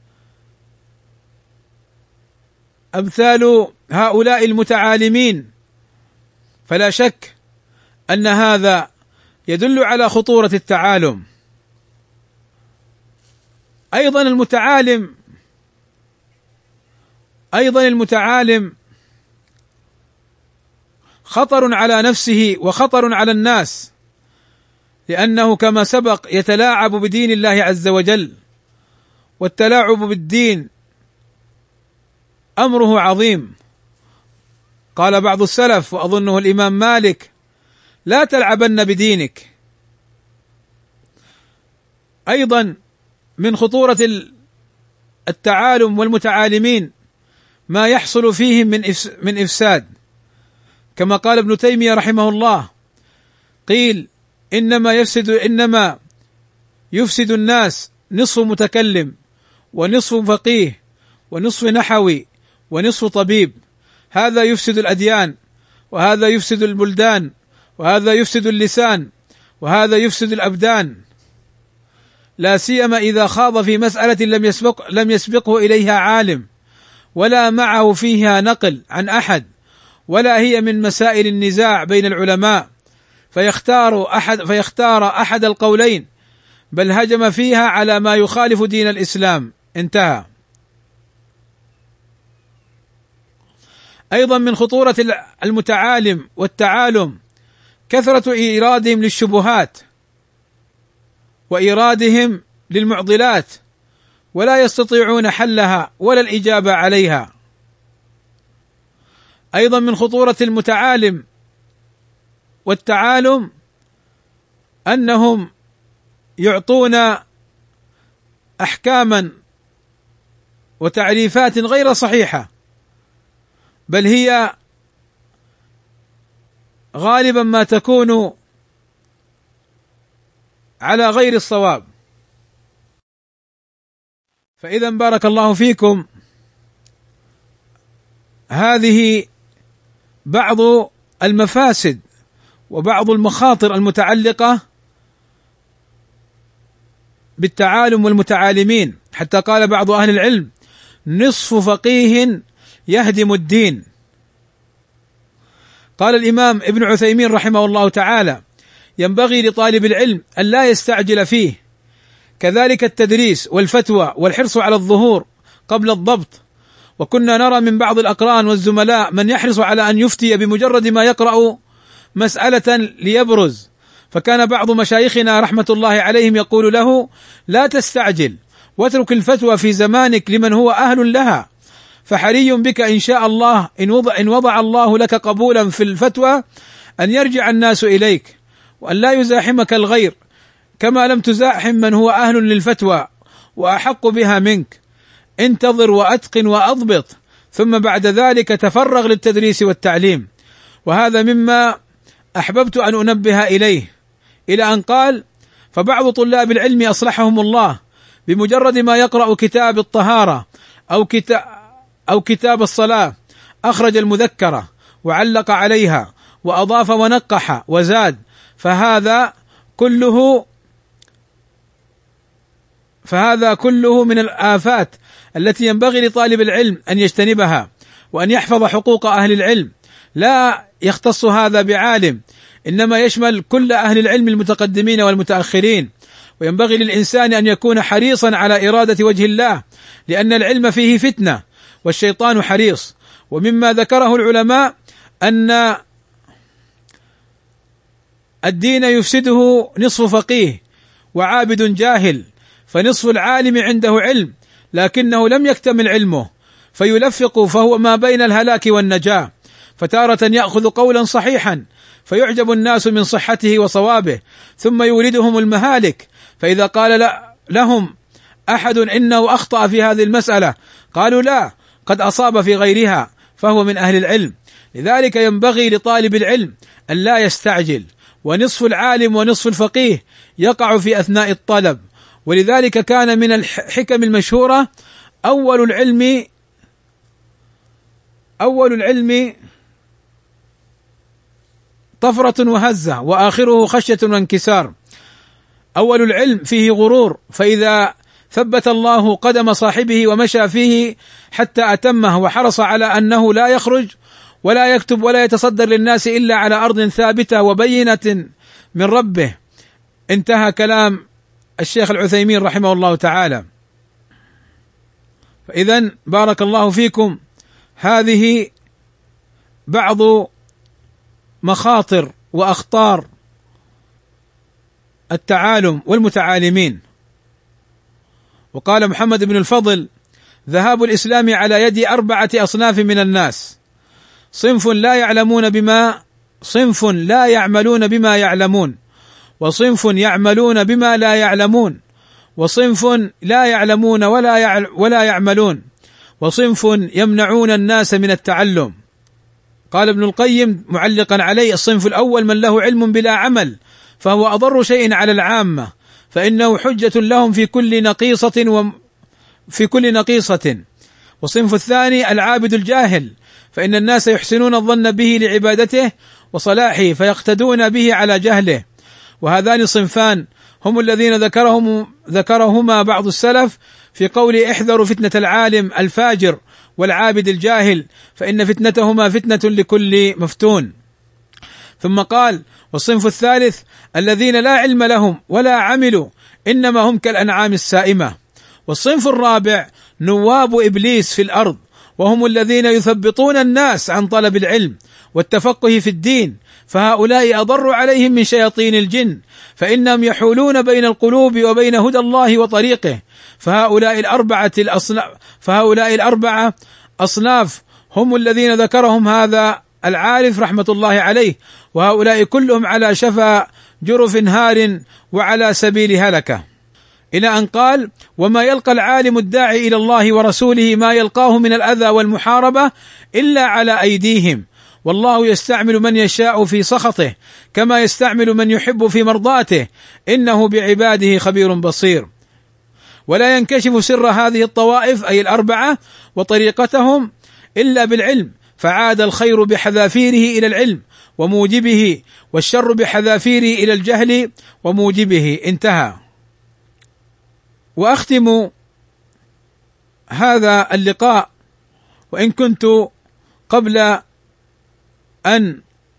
أمثال هؤلاء المتعالمين. فلا شك أن هذا يدل على خطورة التعالم. أيضا المتعالم خطر على نفسه وخطر على الناس، لأنه كما سبق يتلاعب بدين الله عز وجل، والتلاعب بالدين أمره عظيم. قال بعض السلف وأظنه الإمام مالك: لا تلعبن بدينك. أيضا من خطورة التعالم والمتعالمين ما يحصل فيهم من إفساد، كما قال ابن تيمية رحمه الله: قيل إنما يفسد الناس نصف متكلم ونصف فقيه ونصف نحوي ونصف طبيب، هذا يفسد الأديان، وهذا يفسد البلدان، وهذا يفسد اللسان، وهذا يفسد الأبدان، لا سيما إذا خاض في مسألة لم يسبقه إليها عالم، ولا معه فيها نقل عن أحد، ولا هي من مسائل النزاع بين العلماء، فيختار أحد القولين، بل هجم فيها على ما يخالف دين الإسلام. انتهى. أيضا من خطورة المتعالم والتعالم كثرة إيرادهم للشبهات وإيرادهم للمعضلات، ولا يستطيعون حلها ولا الإجابة عليها. أيضا من خطورة المتعالم والتعالم أنهم يعطون أحكاما وتعريفات غير صحيحة، بل هي غالبا ما تكون على غير الصواب. فإذا بارك الله فيكم، هذه بعض المفاسد وبعض المخاطر المتعلقة بالتعالم والمتعالمين، حتى قال بعض أهل العلم: نصف فقيه يهدم الدين. قال الإمام ابن عثيمين رحمه الله تعالى: ينبغي لطالب العلم أن لا يستعجل فيه، كذلك التدريس والفتوى والحرص على الظهور قبل الضبط. وكنا نرى من بعض الأقران والزملاء من يحرص على أن يفتي بمجرد ما يقرأ مسألة ليبرز، فكان بعض مشايخنا رحمة الله عليهم يقول له: لا تستعجل، واترك الفتوى في زمانك لمن هو أهل لها، فحري بك إن شاء الله إن وضع الله لك قبولا في الفتوى أن يرجع الناس إليك، وأن لا يزاحمك الغير، كما لم تزاحم من هو أهل للفتوى وأحق بها منك. انتظر وأتقن وأضبط، ثم بعد ذلك تفرغ للتدريس والتعليم. وهذا مما أحببت أن أنبه إليه، إلى أن قال: فبعض طلاب العلم أصلحهم الله بمجرد ما يقرأ كتاب الطهارة أو كتاب الصلاة أخرج المذكرة وعلق عليها وأضاف ونقح وزاد، فهذا كله من الآفات التي ينبغي لطالب العلم أن يجتنبها، وأن يحفظ حقوق أهل العلم. لا يختص هذا بعالم، إنما يشمل كل أهل العلم المتقدمين والمتأخرين. وينبغي للإنسان أن يكون حريصا على إرادة وجه الله، لأن العلم فيه فتنة والشيطان حريص. ومما ذكره العلماء أن الدين يفسده نصف فقيه وعابد جاهل، فنصف العالم عنده علم لكنه لم يكتمل علمه، فيلفق، فهو ما بين الهلاك والنجاة. فتارة يأخذ قولا صحيحا فيعجب الناس من صحته وصوابه، ثم يوردهم المهالك، فإذا قال لهم أحد إنه أخطأ في هذه المسألة قالوا: لا، قد أصاب في غيرها، فهو من أهل العلم. لذلك ينبغي لطالب العلم أن لا يستعجل، ونصف العالم ونصف الفقيه يقع في أثناء الطلب. ولذلك كان من الحكم المشهورة: أول العلم طفرة وهزة، وآخره خشية وانكسار. أول العلم فيه غرور، فإذا ثبت الله قدم صاحبه ومشى فيه حتى أتمه، وحرص على أنه لا يخرج ولا يكتب ولا يتصدر للناس إلا على أرض ثابتة وبينة من ربه. انتهى كلام الشيخ العثيمين رحمه الله تعالى. فإذا بارك الله فيكم، هذه بعض مخاطر وأخطار التعالم والمتعالمين. وقال محمد بن الفضل: ذهاب الإسلام على يد 4 أصناف من الناس: صنف لا يعملون بما يعلمون، وصنف يعملون بما لا يعلمون، وصنف لا يعلمون ولا يعملون، وصنف يمنعون الناس من التعلم. قال ابن القيم معلقا عليه: الصنف الأول من له علم بلا عمل، فهو أضر شيء على العامة، فإنه حجة لهم في كل نقيصة. والصنف الثاني العابد الجاهل، فإن الناس يحسنون الظن به لعبادته وصلاحه فيقتدون به على جهله. وهذان صنفان هم الذين ذكرهما بعض السلف في قول: احذروا فتنة العالم الفاجر والعابد الجاهل، فإن فتنتهما فتنة لكل مفتون. ثم قال: والصنف الثالث الذين لا علم لهم ولا عملوا، إنما هم كالأنعام السائمة. والصنف الرابع نواب إبليس في الأرض، وهم الذين يثبطون الناس عن طلب العلم والتفقه في الدين، فهؤلاء أضر عليهم من شياطين الجن، فإنهم يحولون بين القلوب وبين هدى الله وطريقه. فهؤلاء الأربعة أصناف هم الذين ذكرهم هذا العارف رحمة الله عليه، وهؤلاء كلهم على شفا جرف هار وعلى سبيل هلكة، إلى أن قال: وما يلقى العالم الداعي إلى الله ورسوله ما يلقاه من الأذى والمحاربة إلا على أيديهم، والله يستعمل من يشاء في سخطه كما يستعمل من يحب في مرضاته، إنه بعباده خبير بصير. ولا ينكشف سر هذه الطوائف أي 4 وطريقتهم إلا بالعلم، فعاد الخير بحذافيره إلى العلم وموجبه، والشر بحذافيره إلى الجهل وموجبه. انتهى. وأختم هذا اللقاء، وإن كنت قبل أن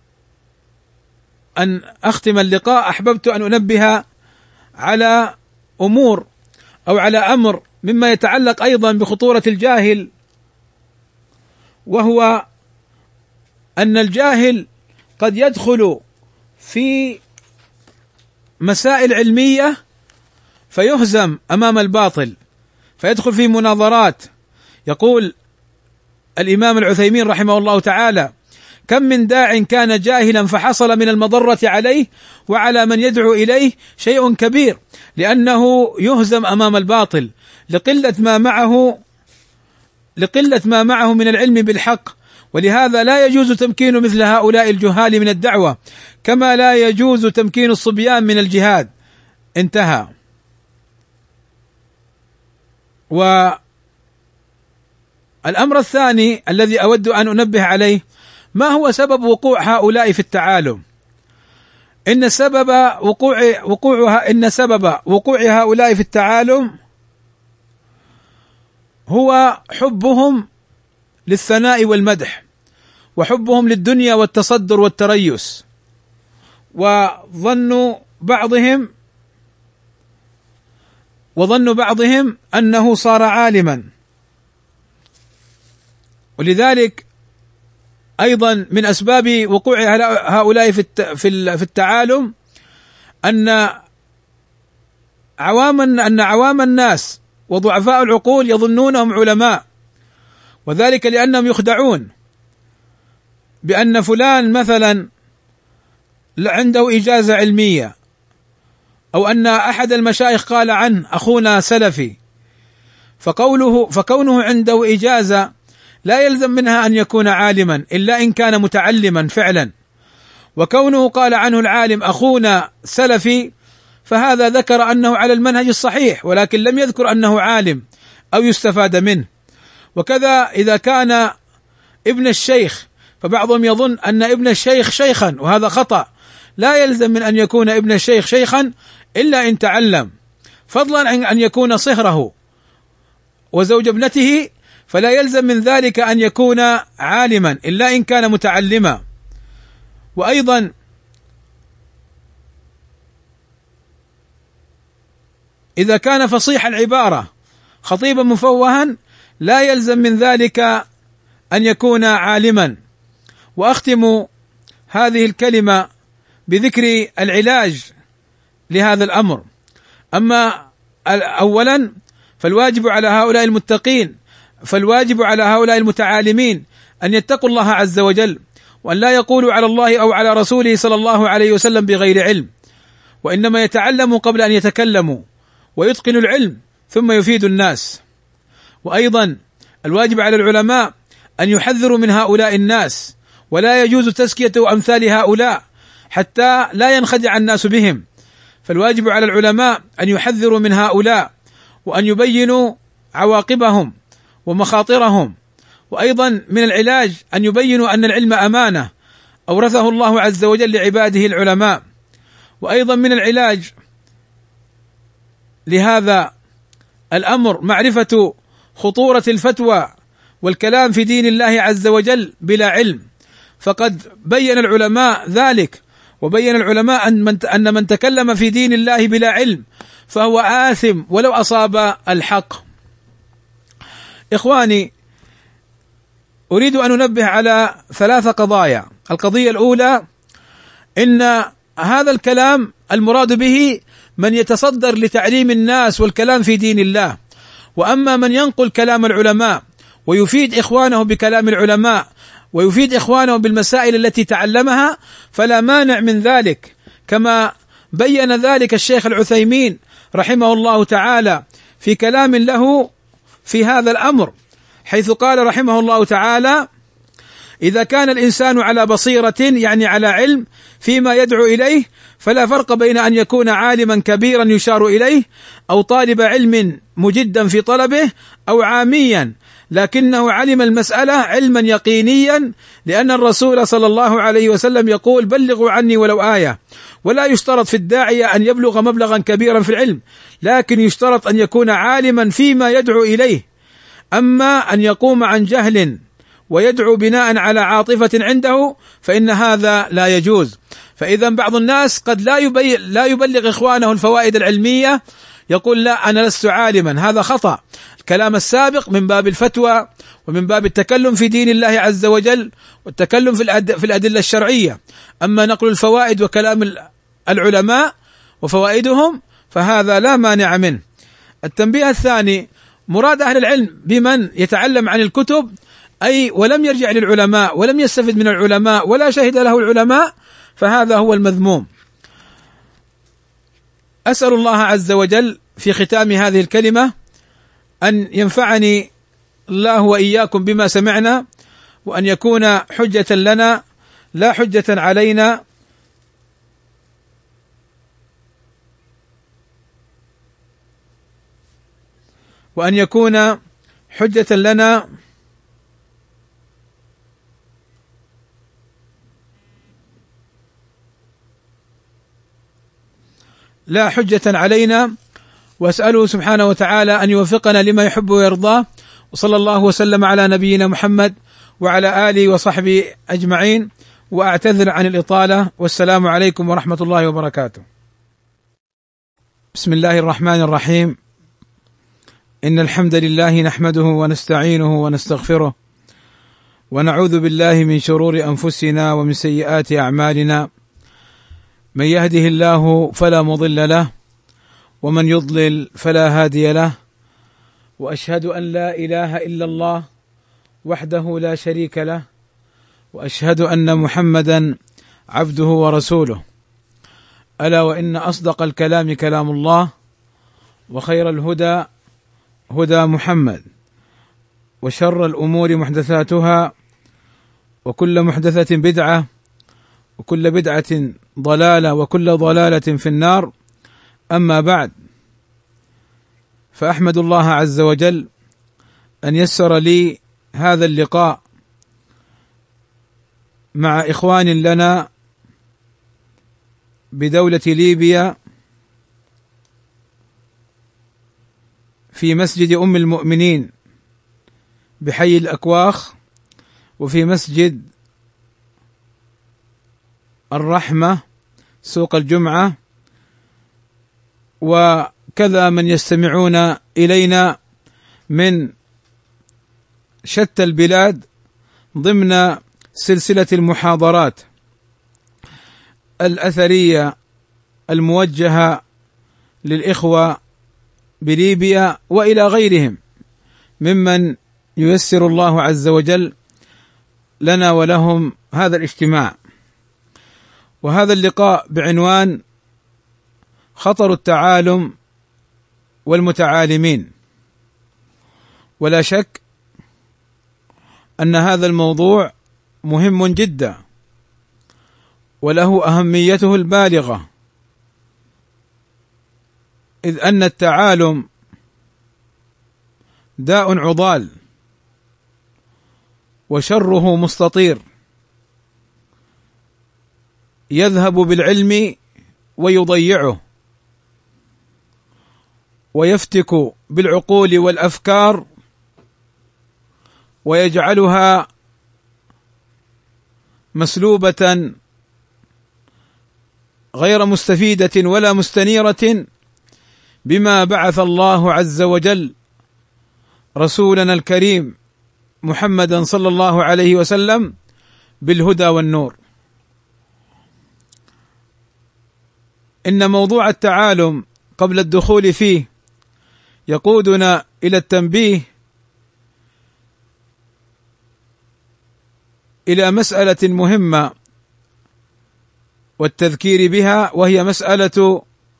أختم اللقاء أحببت أن أنبه على أمور أو على أمر مما يتعلق أيضا بخطورة الجاهل، وهو أن الجاهل قد يدخل في مسائل علمية فيهزم أمام الباطل، فيدخل في مناظرات. يقول الإمام العثيمين رحمه الله تعالى: كم من داع كان جاهلا فحصل من المضرة عليه وعلى من يدعو إليه شيء كبير، لأنه يهزم أمام الباطل لقلة ما معه من العلم بالحق. ولهذا لا يجوز تمكين مثل هؤلاء الجهال من الدعوة، كما لا يجوز تمكين الصبيان من الجهاد. انتهى. والأمر الثاني الذي أود أن أنبه عليه: ما هو سبب وقوع هؤلاء في التعالم؟ إن سبب وقوع هؤلاء في التعالم هو حبهم للثناء والمدح، وحبهم للدنيا والتصدر والتريث، وظن بعضهم أنه صار عالما. ولذلك أيضا من أسباب وقوع هؤلاء في التعالم أن عوام الناس وضعفاء العقول يظنونهم علماء، وذلك لأنهم يخدعون بأن فلان مثلا عنده إجازة علمية، أو أن أحد المشايخ قال عنه أخونا سلفي، فكونه عنده إجازة لا يلزم منها أن يكون عالما إلا إن كان متعلما فعلا. وكونه قال عنه العالم أخونا سلفي فهذا ذكر أنه على المنهج الصحيح، ولكن لم يذكر أنه عالم أو يستفاد منه. وكذا إذا كان ابن الشيخ، فبعضهم يظن أن ابن الشيخ شيخا، وهذا خطأ. لا يلزم من أن يكون ابن الشيخ شيخا إلا إن تعلم، فضلا عن أن يكون صهره وزوج ابنته، فلا يلزم من ذلك أن يكون عالما إلا إن كان متعلما. وأيضا إذا كان فصيح العبارة خطيبا مفوها لا يلزم من ذلك أن يكون عالما. وأختم هذه الكلمة بذكر العلاج لهذا الأمر. أما أولا فالواجب على هؤلاء المتقين، فالواجب على هؤلاء المتعالمين أن يتقوا الله عز وجل، وأن لا يقولوا على الله أو على رسوله صلى الله عليه وسلم بغير علم، وإنما يتعلموا قبل أن يتكلموا، ويتقنوا العلم ثم يفيدوا الناس. وأيضا الواجب على العلماء أن يحذروا من هؤلاء الناس، ولا يجوز تزكية أمثال هؤلاء حتى لا ينخدع الناس بهم. فالواجب على العلماء أن يحذروا من هؤلاء، وأن يبينوا عواقبهم ومخاطرهم. وأيضا من العلاج أن يبينوا أن العلم أمانة أورثه الله عز وجل لعباده العلماء. وأيضا من العلاج لهذا الأمر معرفة خطورة الفتوى والكلام في دين الله عز وجل بلا علم، فقد بين العلماء ذلك، وبين العلماء أن من تكلم في دين الله بلا علم فهو آثم ولو أصاب الحق. إخواني، أريد أن أنبه على 3 قضايا. القضية الأولى، إن هذا الكلام المراد به من يتصدر لتعليم الناس والكلام في دين الله، وأما من ينقل كلام العلماء ويفيد إخوانه بكلام العلماء ويفيد إخوانه بالمسائل التي تعلمها فلا مانع من ذلك، كما بين ذلك الشيخ العثيمين رحمه الله تعالى في كلام له في هذا الأمر، حيث قال رحمه الله تعالى: إذا كان الإنسان على بصيرة، يعني على علم فيما يدعو إليه، فلا فرق بين أن يكون عالما كبيرا يشار إليه، أو طالب علم مجدا في طلبه، أو عاميا لكنه علم المسألة علما يقينيا، لأن الرسول صلى الله عليه وسلم يقول: بلغوا عني ولو آية. ولا يشترط في الداعية أن يبلغ مبلغا كبيرا في العلم، لكن يشترط أن يكون عالما فيما يدعو إليه. أما أن يقوم عن جهل ويدعو بناء على عاطفة عنده فإن هذا لا يجوز. فإذا بعض الناس قد لا يبلغ إخوانه الفوائد العلمية، يقول: لا أنا لست عالما. هذا خطأ. الكلام السابق من باب الفتوى ومن باب التكلم في دين الله عز وجل والتكلم في الأدلة الشرعية. أما نقل الفوائد وكلام العلماء وفوائدهم فهذا لا مانع منه. التنبيه الثاني: مراد أهل العلم بمن يتعلم عن الكتب أي ولم يرجع للعلماء ولم يستفد من العلماء ولا شهد له العلماء، فهذا هو المذموم. أسأل الله عز وجل في ختام هذه الكلمة أن ينفعني الله وإياكم بما سمعنا، وأن يكون حجة لنا لا حجة علينا، وأن يكون حجة لنا لا حجة علينا. وأسأله سبحانه وتعالى أن يوفقنا لما يحب ويرضاه، وصلى الله وسلم على نبينا محمد وعلى آله وصحبه أجمعين، وأعتذر عن الإطالة، والسلام عليكم ورحمة الله وبركاته. بسم الله الرحمن الرحيم. إن الحمد لله نحمده ونستعينه ونستغفره، ونعوذ بالله من شرور أنفسنا ومن سيئات أعمالنا، من يهده الله فلا مضل له، ومن يضلل فلا هادي له، وأشهد أن لا إله إلا الله وحده لا شريك له، وأشهد أن محمدا عبده ورسوله. ألا وإن أصدق الكلام كلام الله، وخير الهدى هدى محمد، وشر الأمور محدثاتها، وكل محدثة بدعة، وكل بدعة ضلالة، وكل ضلالة في النار. أما بعد، فأحمد الله عز وجل أن يسر لي هذا اللقاء مع إخوان لنا بدولة ليبيا في مسجد أم المؤمنين بحي الأكواخ، وفي مسجد الرحمة سوق الجمعة، وكذا من يستمعون إلينا من شتى البلاد ضمن سلسلة المحاضرات الأثرية الموجهة للإخوة بليبيا وإلى غيرهم ممن ييسر الله عز وجل لنا ولهم هذا الاجتماع. وهذا اللقاء بعنوان خطر التعالم والمتعالمين. ولا شك أن هذا الموضوع مهم جدا وله أهميته البالغة، إذ أن التعالم داء عضال وشره مستطير، يذهب بالعلم ويضيعه، ويفتك بالعقول والأفكار ويجعلها مسلوبة غير مستفيدة ولا مستنيرة بما بعث الله عز وجل رسولنا الكريم محمدا صلى الله عليه وسلم بالهدى والنور. إن موضوع التعالم قبل الدخول فيه يقودنا إلى التنبيه إلى مسألة مهمة والتذكير بها، وهي مسألة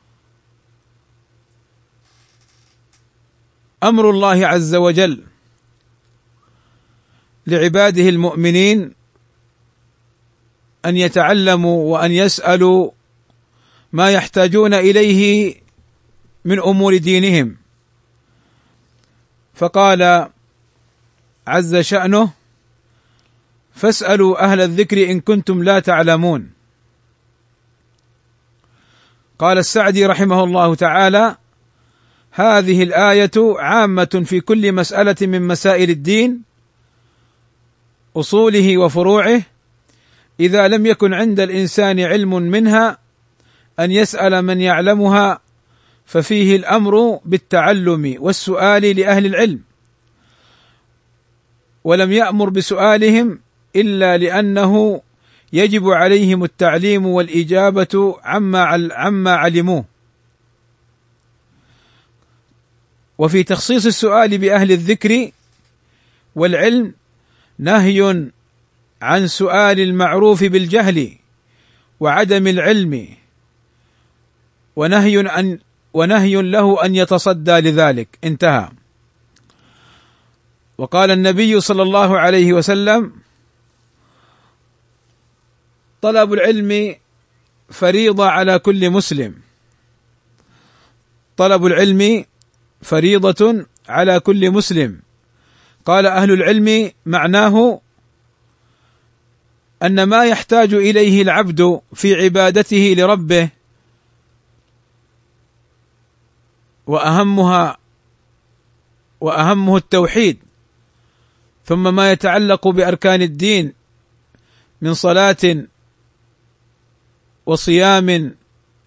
أمر الله عز وجل لعباده المؤمنين أن يتعلموا وأن يسألوا ما يحتاجون إليه من أمور دينهم. فقال عز شأنه: فاسألوا أهل الذكر إن كنتم لا تعلمون. قال السعدي رحمه الله تعالى: هذه الآية عامة في كل مسألة من مسائل الدين، أصوله وفروعه، إذا لم يكن عند الإنسان علم منها أن يسأل من يعلمها، ففيه الأمر بالتعلم والسؤال لأهل العلم، ولم يأمر بسؤالهم إلا لأنه يجب عليهم التعليم والإجابة عما علموه. وفي تخصيص السؤال بأهل الذكر والعلم نهي عن سؤال المعروف بالجهل وعدم العلم، ونهي له أن يتصدى لذلك. انتهى. وقال النبي صلى الله عليه وسلم: طلب العلم فريضة على كل مسلم. طلب العلم فريضة على كل مسلم. قال أهل العلم معناه أن ما يحتاج إليه العبد في عبادته لربه، وأهمه التوحيد، ثم ما يتعلق بأركان الدين من صلاة وصيام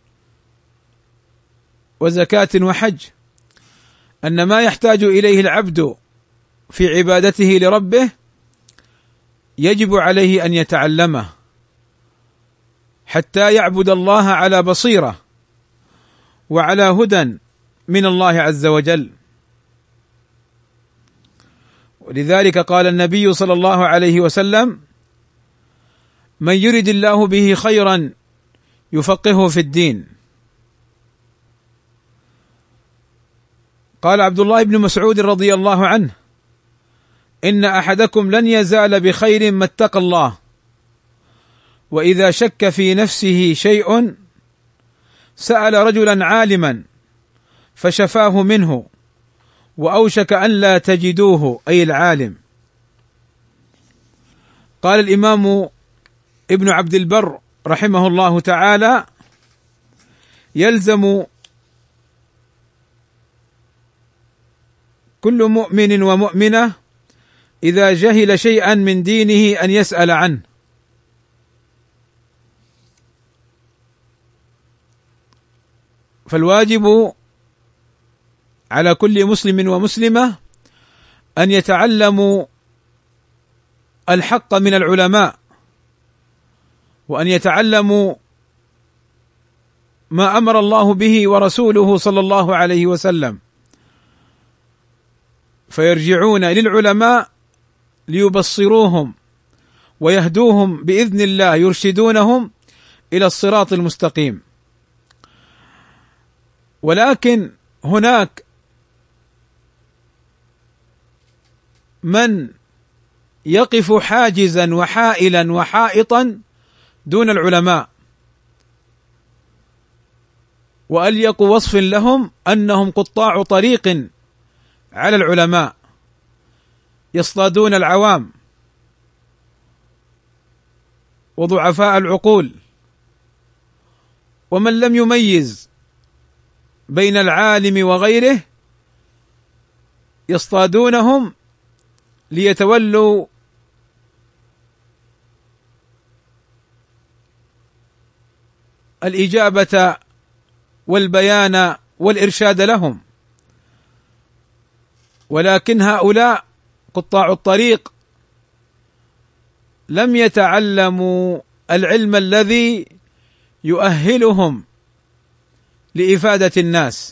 وزكاة وحج، أن ما يحتاج إليه العبد في عبادته لربه يجب عليه أن يتعلمه حتى يعبد الله على بصيرة وعلى هدى من الله عز وجل. ولذلك قال النبي صلى الله عليه وسلم: من يرد الله به خيرا يفقهه في الدين. قال عبد الله بن مسعود رضي الله عنه: إن أحدكم لن يزال بخير ما اتقى الله، وإذا شك في نفسه شيء سأل رجلا عالما فشفاه منه، وأوشك أن لا تجدوه، أي العالم. قال الإمام ابن عبد البر رحمه الله تعالى: يلزم كل مؤمن ومؤمنة إذا جهل شيئا من دينه أن يسأل عنه. فالواجب على كل مسلم ومسلمة أن يتعلموا الحق من العلماء، وأن يتعلموا ما امر الله به ورسوله صلى الله عليه وسلم، فيرجعون للعلماء ليبصروهم ويهدوهم باذن الله، يرشدونهم الى الصراط المستقيم. ولكن هناك من يقف حاجزا وحائلا وحائطا دون العلماء، وأليق وصف لهم أنهم قطاع طريق على العلماء، يصطادون العوام وضعفاء العقول، ومن لم يميز بين العالم وغيره يصطادونهم ليتولوا الإجابة والبيان والإرشاد لهم. ولكن هؤلاء قطاع الطريق لم يتعلموا العلم الذي يؤهلهم لإفادة الناس،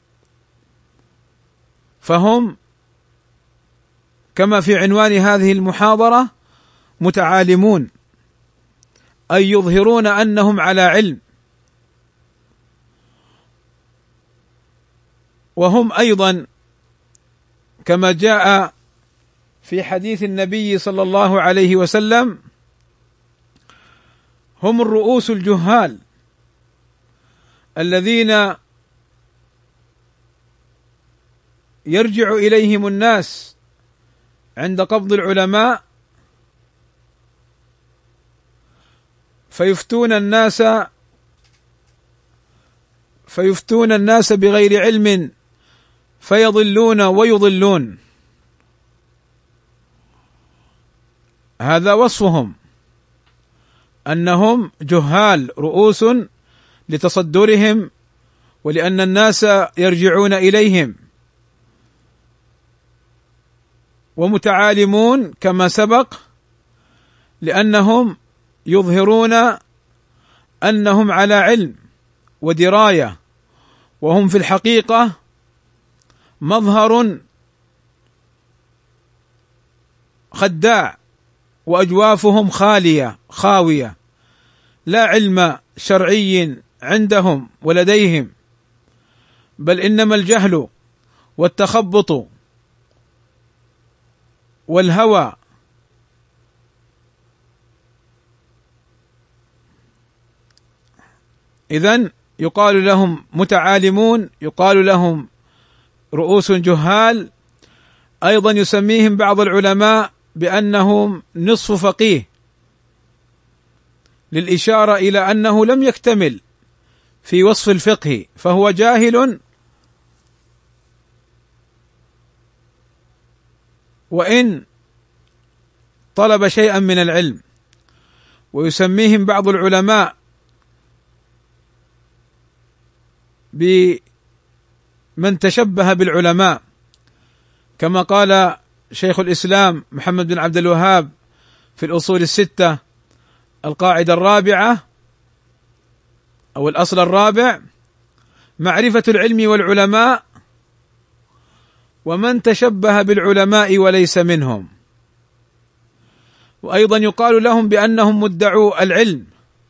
فهم كما في عنوان هذه المحاضرة متعالمون، أي يظهرون أنهم على علم، وهم أيضا كما جاء في حديث النبي صلى الله عليه وسلم هم الرؤوس الجهال الذين يرجع إليهم الناس عند قبض العلماء فيفتون الناس بغير علم فيضلون ويضلون. هذا وصفهم، أنهم جهال رؤوس لتصدرهم ولأن الناس يرجعون إليهم، ومتعالمون كما سبق لأنهم يظهرون أنهم على علم ودراية، وهم في الحقيقة مظهر خداع، وأجوافهم خاوية، لا علم شرعي عندهم ولديهم، بل إنما الجهل والتخبط والهوى. إذن يقال لهم متعالمون، يقال لهم رؤوس جهال. أيضا يسميهم بعض العلماء بأنهم نصف فقيه، للإشارة إلى أنه لم يكتمل في وصف الفقه، فهو جاهل وإن طلب شيئا من العلم. ويسميهم بعض العلماء بمن تشبه بالعلماء، كما قال شيخ الإسلام محمد بن عبد الوهاب في الأصول الستة القاعدة الرابعة أو الأصل الرابع: معرفة العلم والعلماء ومن تشبه بالعلماء وليس منهم. وأيضا يقال لهم بأنهم مدعو العلم،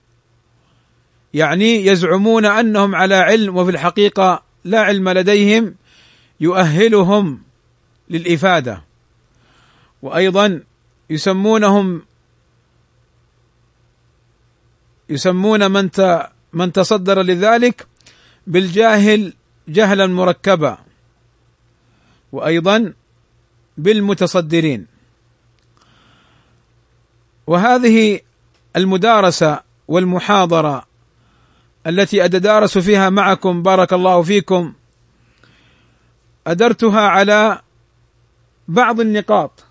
يعني يزعمون أنهم على علم وفي الحقيقة لا علم لديهم يؤهلهم للإفادة. وأيضا يسمون من تصدر لذلك بالجاهل جهلا مركبا، وأيضا بالمتصدرين. وهذه المدارسة والمحاضرة التي أتدارس فيها معكم بارك الله فيكم أدرتها على بعض النقاط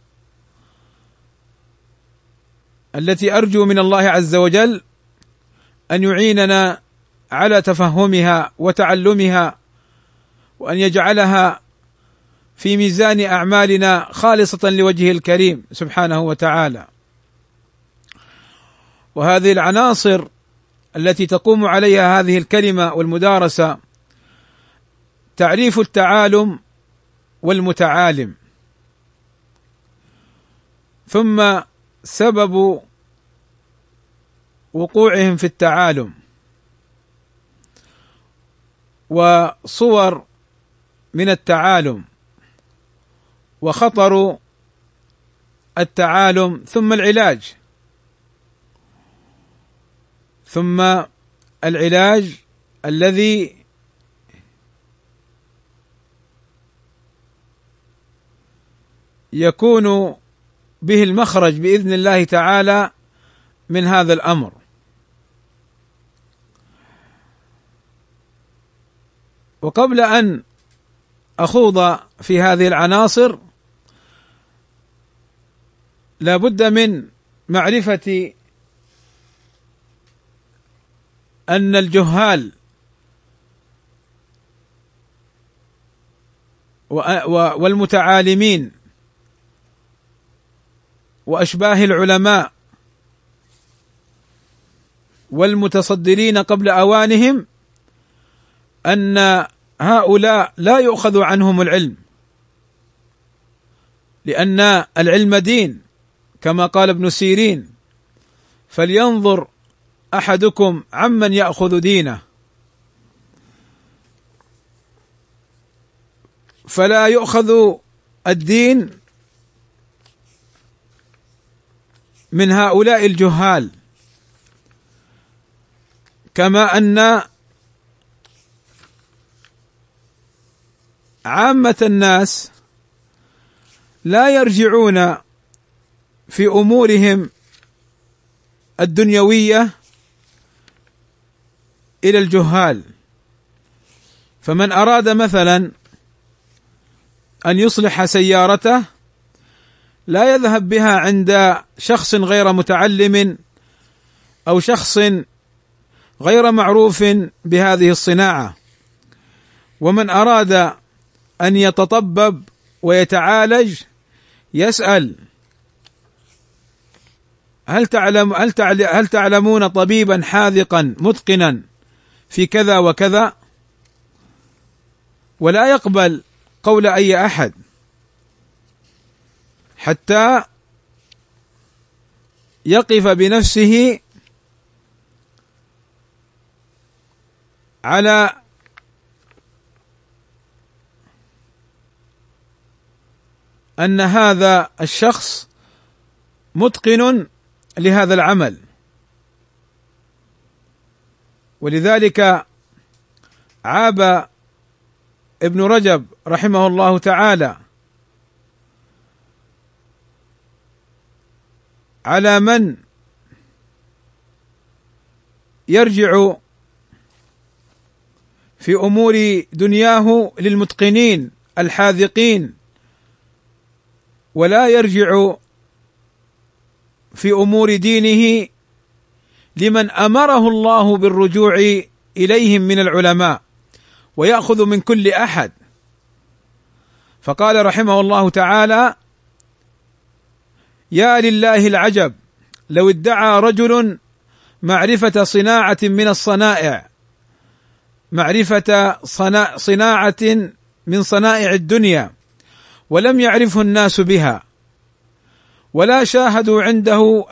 التي أرجو من الله عز وجل أن يعيننا على تفهمها وتعلمها، وأن يجعلها في ميزان أعمالنا خالصة لوجهه الكريم سبحانه وتعالى. وهذه العناصر التي تقوم عليها هذه الكلمة والمدارسة تعريف التعالم والمتعالم، ثم سبب وقوعهم في التعالم، وصور من التعالم، وخطر التعالم، ثم العلاج، ثم العلاج الذي يكون به المخرج بإذن الله تعالى من هذا الأمر. وقبل أن أخوض في هذه العناصر لا بد من معرفة أن الجهال والمتعالمين وأشباه العلماء والمتصدرين قبل أوانهم أن هؤلاء لا يؤخذ عنهم العلم، لأن العلم دين، كما قال ابن سيرين: فلينظر أحدكم عمن يأخذ دينه. فلا يؤخذ الدين من هؤلاء الجهال، كما أن عامة الناس لا يرجعون في أمورهم الدنيوية إلى الجهال. فمن أراد مثلا أن يصلح سيارته لا يذهب بها عند شخص غير متعلم أو شخص غير معروف بهذه الصناعة. ومن أراد أن يتطبب ويتعالج يسأل: هل تعلمون طبيبا حاذقا متقنا في كذا وكذا؟ ولا يقبل قول أي أحد حتى يقف بنفسه على أن هذا الشخص متقن لهذا العمل. ولذلك عاب ابن رجب رحمه الله تعالى على من يرجع في أمور دنياه للمتقنين الحاذقين، ولا يرجع في أمور دينه لمن أمره الله بالرجوع إليهم من العلماء، ويأخذ من كل أحد. فقال رحمه الله تعالى: يا لله العجب لو ادعى رجل معرفة صناعة من الصنائع، معرفة صناعة من صنائع الدنيا، ولم يعرفه الناس بها، ولا شاهدوا عنده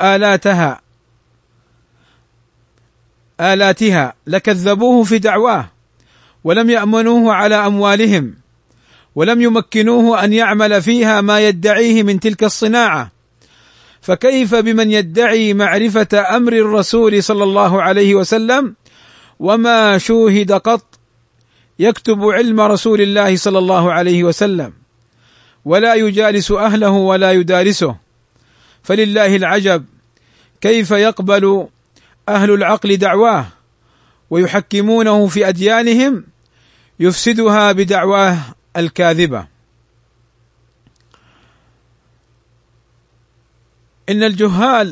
آلاتها، لكذبوه في دعواه، ولم يأمنوه على أموالهم، ولم يمكنوه أن يعمل فيها ما يدعيه من تلك الصناعة. فكيف بمن يدعي معرفة أمر الرسول صلى الله عليه وسلم وما شوهد قط يكتب علم رسول الله صلى الله عليه وسلم، ولا يجالس أهله ولا يدارسه؟ فلله العجب كيف يقبل أهل العقل دعواه ويحكمونه في أديانهم يفسدها بدعواه الكاذبة. إن الجهال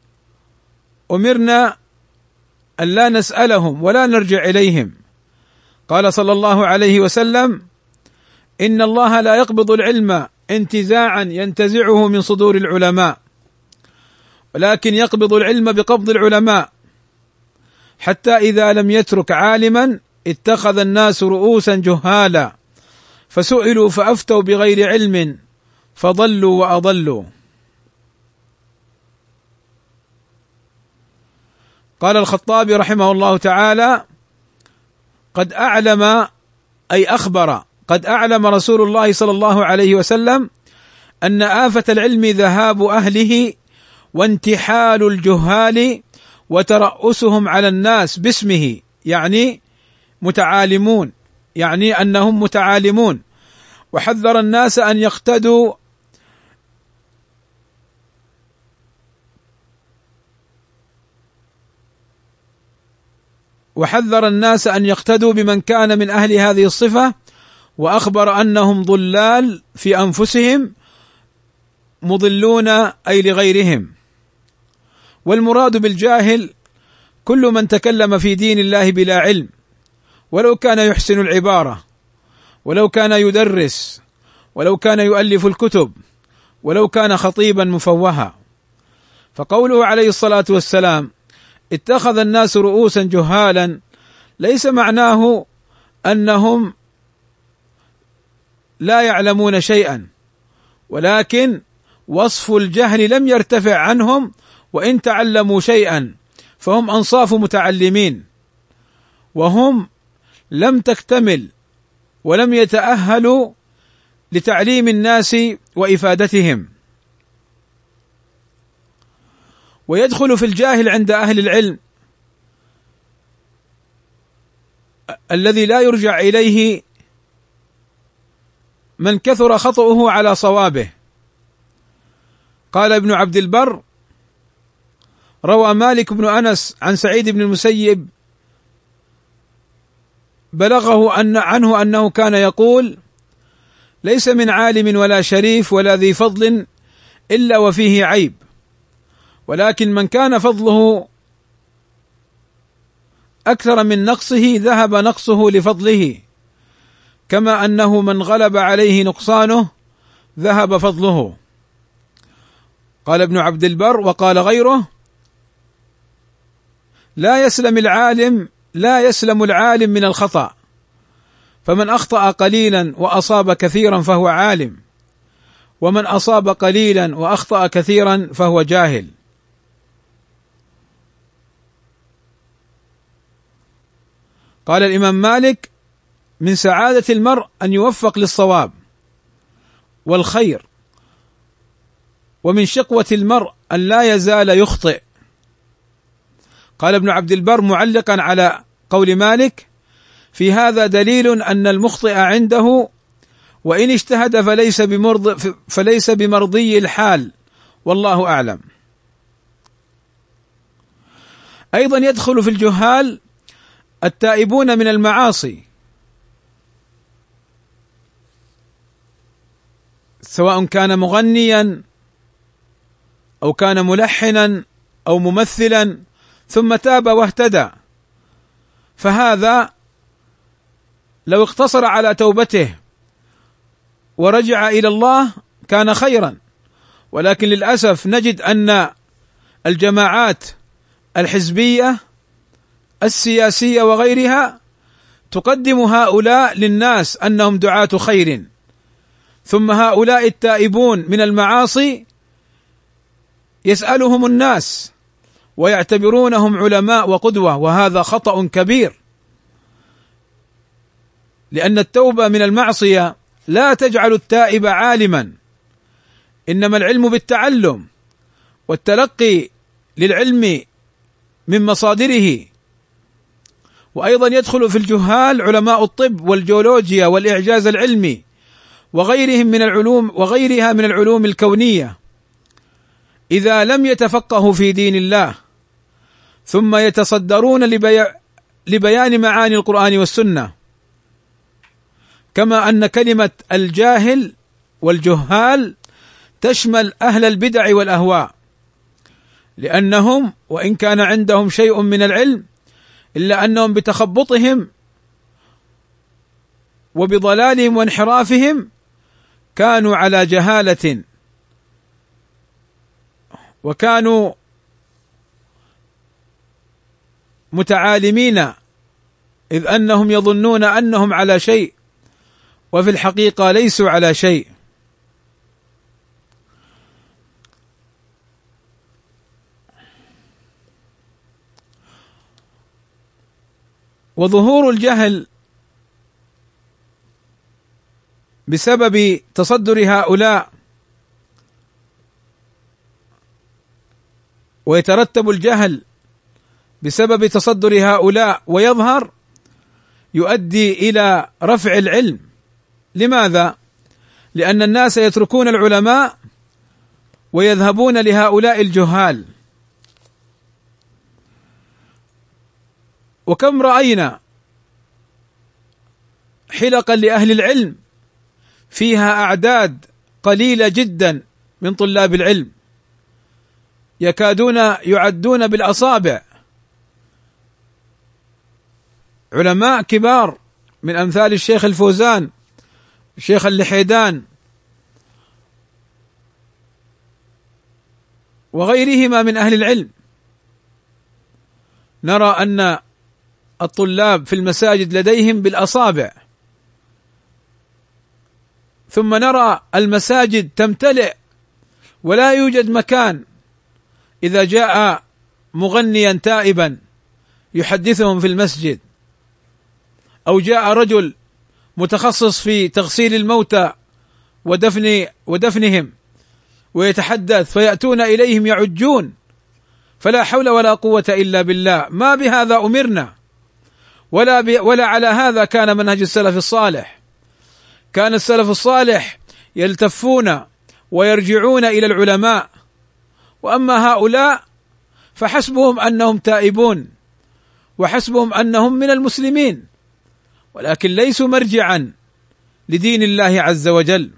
أمرنا أن لا نسألهم ولا نرجع إليهم. قال صلى الله عليه وسلم: إن الله لا يقبض العلم انتزاعا ينتزعه من صدور العلماء، ولكن يقبض العلم بقبض العلماء. حتى إذا لم يترك عالما اتخذ الناس رؤوسا جهالا فسئلوا فأفتوا بغير علم فضلوا وأضلوا. قال الخطابي رحمه الله تعالى: قد أعلم، أي أخبر، قد أعلم رسول الله صلى الله عليه وسلم أن آفة العلم ذهاب أهله وانتحال الجهال وترأسهم على الناس باسمه، يعني متعالمون، يعني أنهم متعالمون، وحذر الناس أن يقتدوا بمن كان من أهل هذه الصفة، وأخبر أنهم ضلال في أنفسهم مضلون أي لغيرهم. والمراد بالجاهل كل من تكلم في دين الله بلا علم، ولو كان يحسن العبارة، ولو كان يدرس، ولو كان يؤلف الكتب، ولو كان خطيبا مفوها. فقوله عليه الصلاة والسلام: اتخذ الناس رؤوسا جهالا، ليس معناه أنهم لا يعلمون شيئا، ولكن وصف الجهل لم يرتفع عنهم، وإن تعلموا شيئا فهم أنصاف متعلمين، وهم لم تكتمل ولم يتأهلوا لتعليم الناس وإفادتهم. ويدخل في الجاهل عند أهل العلم الذي لا يرجع إليه من كثر خطأه على صوابه. قال ابن عبد البر: روى مالك بن أنس عن سعيد بن المسيب بلغه عنه أنه كان يقول: ليس من عالم ولا شريف ولا ذي فضل إلا وفيه عيب، ولكن من كان فضله أكثر من نقصه ذهب نقصه لفضله، كما أنه من غلب عليه نقصانه ذهب فضله. قال ابن عبد البر وقال غيره: لا يسلم العالم من الخطأ، فمن أخطأ قليلا وأصاب كثيرا فهو عالم، ومن أصاب قليلا وأخطأ كثيرا فهو جاهل. قال الإمام مالك: من سعادة المرء أن يوفق للصواب والخير، ومن شقوة المرء أن لا يزال يخطئ. قال ابن عبد البر معلقا على قول مالك: في هذا دليل أن المخطئ عنده وإن اجتهد فليس بمرضي الحال، والله أعلم. أيضا يدخل في الجهال التائبون من المعاصي، سواء كان مغنيا أو كان ملحنا أو ممثلا ثم تاب واهتدى، فهذا لو اقتصر على توبته ورجع إلى الله كان خيرا، ولكن للأسف نجد أن الجماعات الحزبية السياسية وغيرها تقدم هؤلاء للناس أنهم دعاة خير، ثم هؤلاء التائبون من المعاصي يسألهم الناس ويعتبرونهم علماء وقدوة، وهذا خطأ كبير، لأن التوبة من المعصية لا تجعل التائب عالما، إنما العلم بالتعلم والتلقي للعلم من مصادره. وأيضا يدخل في الجهال علماء الطب والجيولوجيا والإعجاز العلمي وغيرها من العلوم الكونية، إذا لم يتفقهوا في دين الله ثم يتصدرون لبيان معاني القرآن والسنة. كما أن كلمة الجاهل والجهال تشمل أهل البدع والأهواء، لأنهم وإن كان عندهم شيء من العلم إلا أنهم بتخبطهم وبضلالهم وانحرافهم كانوا على جهالة، وكانوا متعالمين، إذ أنهم يظنون أنهم على شيء وفي الحقيقة ليسوا على شيء. وظهور الجهل بسبب تصدر هؤلاء، ويترتب الجهل بسبب تصدر هؤلاء ويظهر، يؤدي إلى رفع العلم. لماذا؟ لأن الناس يتركون العلماء ويذهبون لهؤلاء الجهال. وكم رأينا حلقا لأهل العلم فيها أعداد قليلة جدا من طلاب العلم، يكادون يعدون بالأصابع، علماء كبار من أمثال الشيخ الفوزان، الشيخ اللحيدان، وغيرهما من أهل العلم. نرى أن الطلاب في المساجد لديهم بالأصابع، ثم نرى المساجد تمتلئ ولا يوجد مكان إذا جاء مغنيا تائبا يحدثهم في المسجد، أو جاء رجل متخصص في تغسيل الموتى ودفنهم ويتحدث، فيأتون إليهم يعجون. فلا حول ولا قوة إلا بالله، ما بهذا أمرنا ولا على هذا كان منهج السلف الصالح. كان السلف الصالح يلتفون ويرجعون إلى العلماء، وأما هؤلاء فحسبهم أنهم تائبون وحسبهم أنهم من المسلمين، ولكن ليسوا مرجعا لدين الله عز وجل.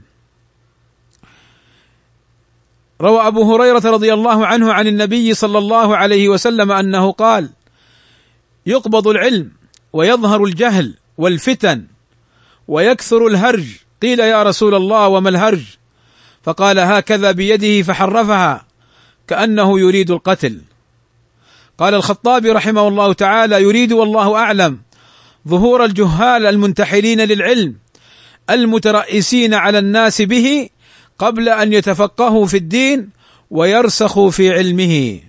روى أبو هريرة رضي الله عنه عن النبي صلى الله عليه وسلم أنه قال: يقبض العلم ويظهر الجهل والفتن ويكثر الهرج. قيل: يا رسول الله وما الهرج؟ فقال: هكذا بيده فحرفها كأنه يريد القتل. قال الخطابي رحمه الله تعالى: يريد والله أعلم ظهور الجهال المنتحلين للعلم المترأسين على الناس به قبل أن يتفقهوا في الدين ويرسخوا في علمه.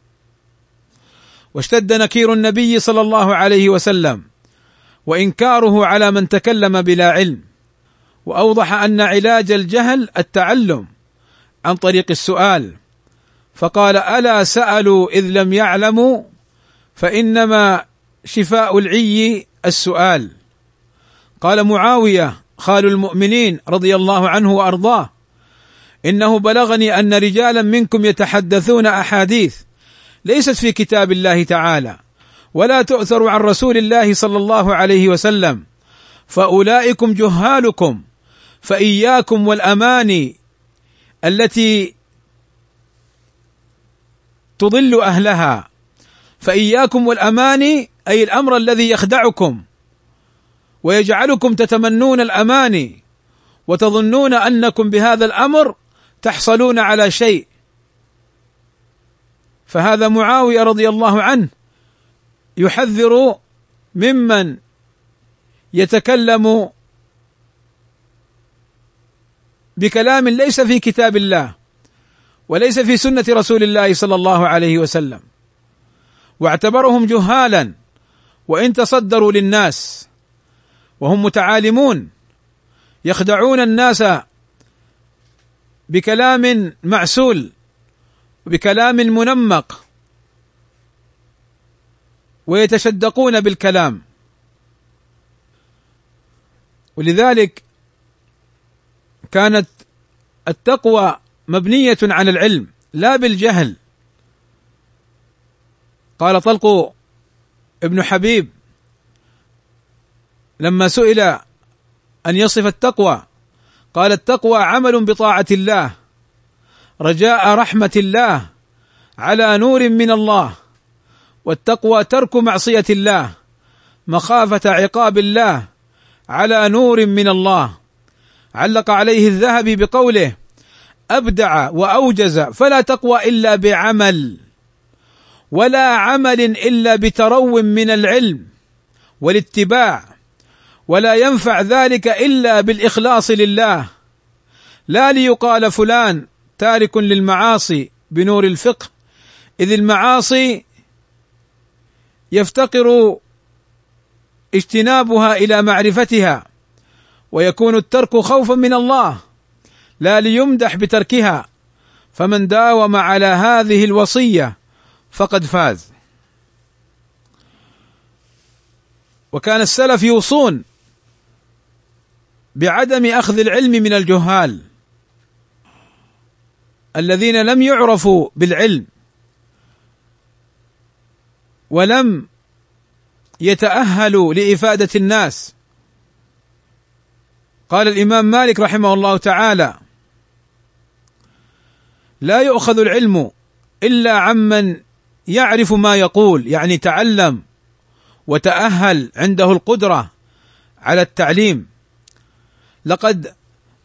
واشتد نكير النبي صلى الله عليه وسلم وإنكاره على من تكلم بلا علم، وأوضح أن علاج الجهل التعلم عن طريق السؤال، فقال: ألا سألوا إذ لم يعلموا فإنما شفاء العي السؤال. قال معاوية خال المؤمنين رضي الله عنه وأرضاه: إنه بلغني أن رجالا منكم يتحدثون أحاديث ليست في كتاب الله تعالى ولا تؤثر عن رسول الله صلى الله عليه وسلم، فأولئكم جهالكم، فإياكم والأماني التي تضل أهلها. فإياكم والأماني أي الأمر الذي يخدعكم ويجعلكم تتمنون الأماني وتظنون أنكم بهذا الأمر تحصلون على شيء. فهذا معاوية رضي الله عنه يحذر ممن يتكلم بكلام ليس في كتاب الله وليس في سنة رسول الله صلى الله عليه وسلم، واعتبرهم جهالا وإن تصدروا للناس وهم متعالمون، يخدعون الناس بكلام معسول وبكلام منمق ويتشدقون بالكلام. ولذلك كانت التقوى مبنية على العلم لا بالجهل. قال طلق ابن حبيب لما سئل أن يصف التقوى قال: التقوى عمل بطاعة الله رجاء رحمة الله على نور من الله، والتقوى ترك معصية الله مخافة عقاب الله على نور من الله. علق عليه الذهبي بقوله: أبدع وأوجز، فلا تقوى إلا بعمل، ولا عمل إلا بترو من العلم والاتباع، ولا ينفع ذلك إلا بالإخلاص لله، لا ليقال فلان تارك للمعاصي بنور الفقه، إذ المعاصي يفتقر اجتنابها إلى معرفتها، ويكون الترك خوفا من الله لا ليمدح بتركها، فمن داوم على هذه الوصية فقد فاز. وكان السلف يوصون بعدم أخذ العلم من الجهال الذين لم يعرفوا بالعلم ولم يتأهلوا لإفادة الناس. قال الإمام مالك رحمه الله تعالى: لا يؤخذ العلم إلا عمن يعرف ما يقول، يعني تعلم وتأهل، عنده القدرة على التعليم. لقد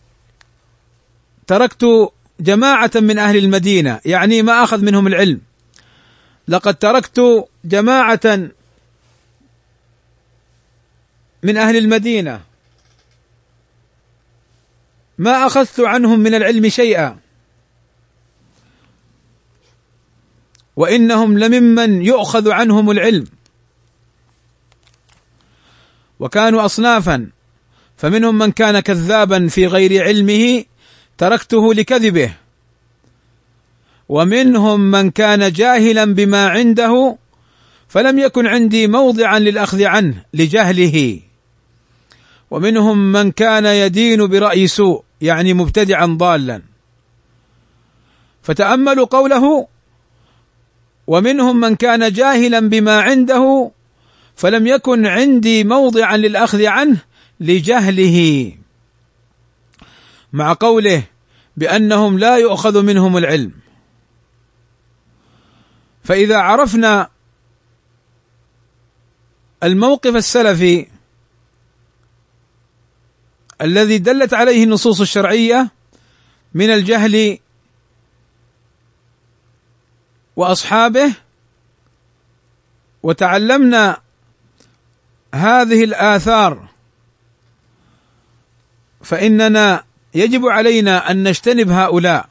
تركت جماعة من أهل المدينة، يعني ما أخذ منهم العلم، لقد تركت جماعة من أهل المدينة ما أخذت عنهم من العلم شيئا، وإنهم لممن يؤخذ عنهم العلم. وكانوا أصنافا، فمنهم من كان كذابا في غير علمه تركته لكذبه، ومنهم من كان جاهلا بما عنده فلم يكن عندي موضعا للأخذ عنه لجهله، ومنهم من كان يدين برأي سوء، يعني مبتدعا ضالا. فتأملوا قوله: ومنهم من كان جاهلا بما عنده فلم يكن عندي موضعا للأخذ عنه لجهله، مع قوله بأنهم لا يؤخذ منهم العلم. فإذا عرفنا الموقف السلفي الذي دلت عليه النصوص الشرعية من الجهل وأصحابه، وتعلمنا هذه الآثار، فإننا يجب علينا أن نجتنب هؤلاء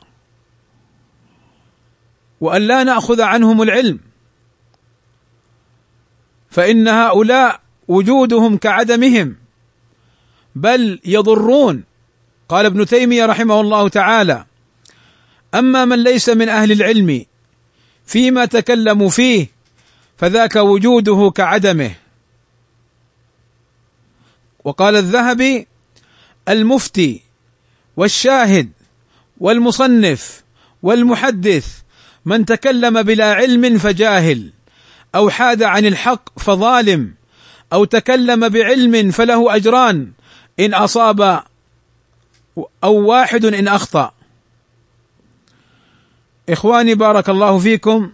وأن لا نأخذ عنهم العلم، فإن هؤلاء وجودهم كعدمهم بل يضرون. قال ابن تيمية رحمه الله تعالى: أما من ليس من أهل العلم فيما تكلموا فيه فذاك وجوده كعدمه. وقال الذهبي: المفتي والشاهد والمصنف والمحدث من تكلم بلا علم فجاهل، أو حاد عن الحق فظالم، أو تكلم بعلم فله أجران إن أصاب أو واحد إن أخطأ. إخواني بارك الله فيكم،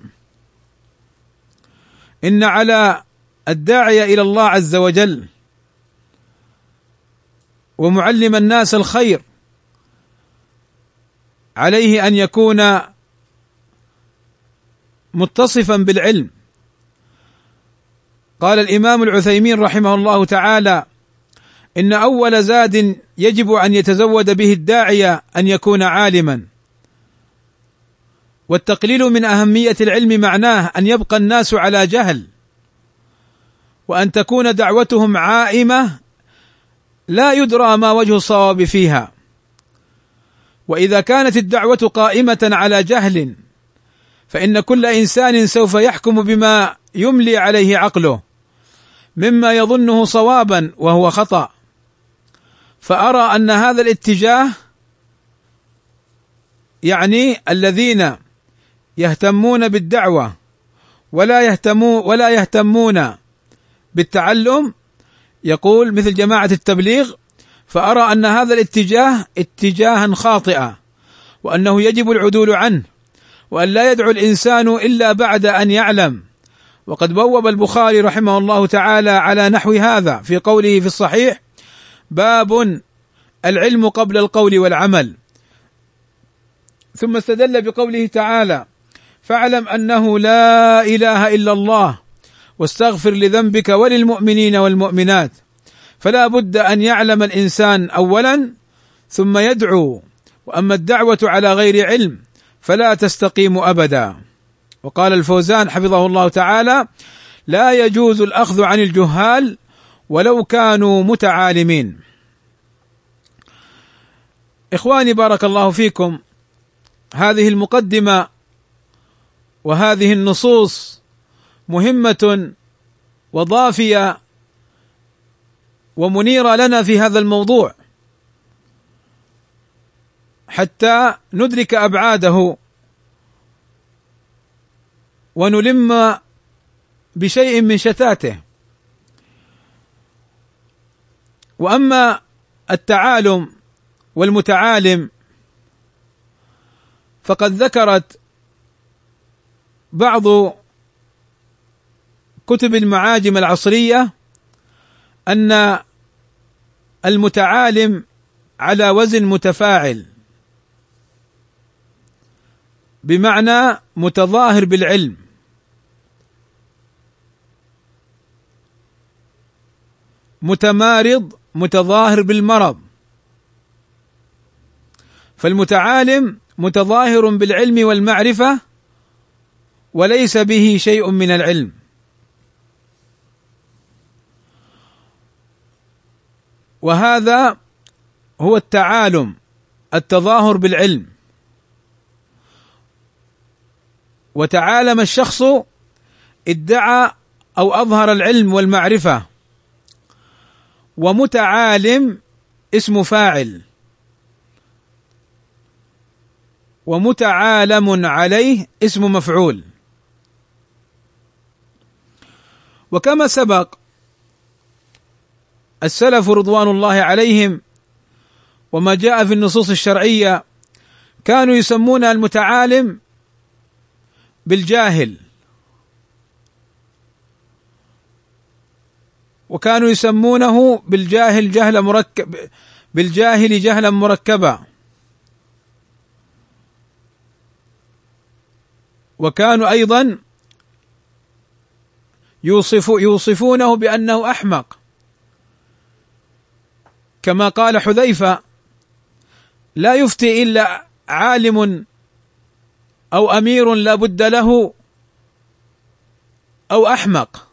إن على الداعية إلى الله عز وجل ومعلم الناس الخير عليه أن يكون متصفا بالعلم. قال الإمام العثيمين رحمه الله تعالى: إن أول زاد يجب أن يتزود به الداعية أن يكون عالما. والتقليل من أهمية العلم معناه أن يبقى الناس على جهل، وأن تكون دعوتهم عائمة لا يدرى ما وجه الصواب فيها. وإذا كانت الدعوة قائمة على جهل فإن كل إنسان سوف يحكم بما يملي عليه عقله مما يظنه صوابا وهو خطأ. فأرى أن هذا الاتجاه، يعني الذين يهتمون بالدعوة ولا يهتمون بالتعلم، يقول مثل جماعة التبليغ، فأرى أن هذا الاتجاه اتجاها خاطئا، وأنه يجب العدول عنه، وأن لا يدعو الإنسان إلا بعد أن يعلم. وقد بوب البخاري رحمه الله تعالى على نحو هذا في قوله في الصحيح: باب العلم قبل القول والعمل. ثم استدل بقوله تعالى: فاعلم أنه لا إله إلا الله، واستغفر لذنبك وللمؤمنين والمؤمنات. فلا بد أن يعلم الإنسان أولا ثم يدعو، وأما الدعوة على غير علم فلا تستقيم أبدا. وقال الفوزان حفظه الله تعالى: لا يجوز الأخذ عن الجهال ولو كانوا متعالمين. إخواني بارك الله فيكم، هذه المقدمة وهذه النصوص مهمة وضافية ومنيرة لنا في هذا الموضوع حتى ندرك أبعاده ونلم بشيء من شتاته. وأما التعالم والمتعالم فقد ذكرت بعض كتب المعاجم العصرية أن المتعالم على وزن متفاعل، بمعنى متظاهر بالعلم، متمارض متظاهر بالمرض. فالمتعالم متظاهر بالعلم والمعرفة وليس به شيء من العلم. وهذا هو التعالم، التظاهر بالعلم. وتعالم الشخص ادعى أو أظهر العلم والمعرفة، ومتعالم اسم فاعل، ومتعالم عليه اسم مفعول. وكما سبق السلف رضوان الله عليهم وما جاء في النصوص الشرعية كانوا يسمون المتعالم بالجاهل، وكانوا يسمونه بالجاهل جهلا مركبا، وكانوا أيضا يوصفونه بأنه أحمق، كما قال حذيفة: لا يفتي إلا عالم أو أمير لا بد له أو أحمق.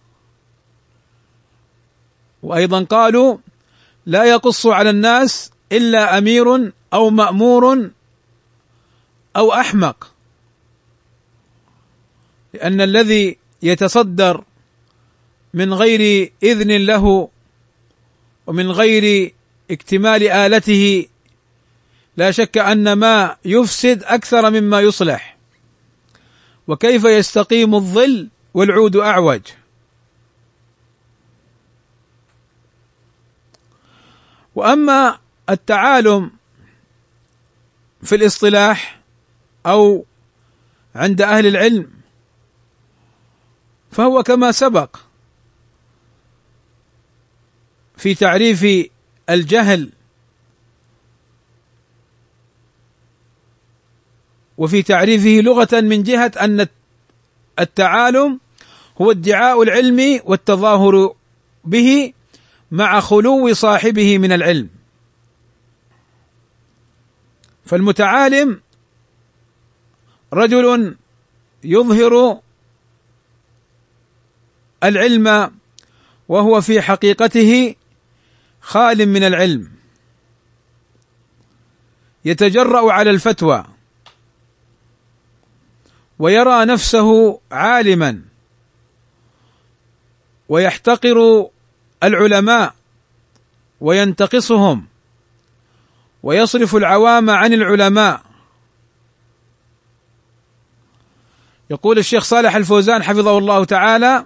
وأيضا قالوا: لا يقص على الناس إلا أمير أو مأمور أو أحمق، لأن الذي يتصدر من غير إذن له ومن غير اكتمال آلته لا شك أن ما يفسد أكثر مما يصلح. وكيف يستقيم الظل والعود أعوج؟ وأما التعالم في الاصطلاح أو عند أهل العلم فهو كما سبق في تعريف الجهل وفي تعريفه لغة، من جهة أن التعالم هو ادعاء العلم والتظاهر به مع خلو صاحبه من العلم. فالمتعالم رجل يظهر العلم وهو في حقيقته خال من العلم، يتجرأ على الفتوى ويرى نفسه عالما ويحتقر العلماء وينتقصهم ويصرف العوام عن العلماء. يقول الشيخ صالح الفوزان حفظه الله تعالى: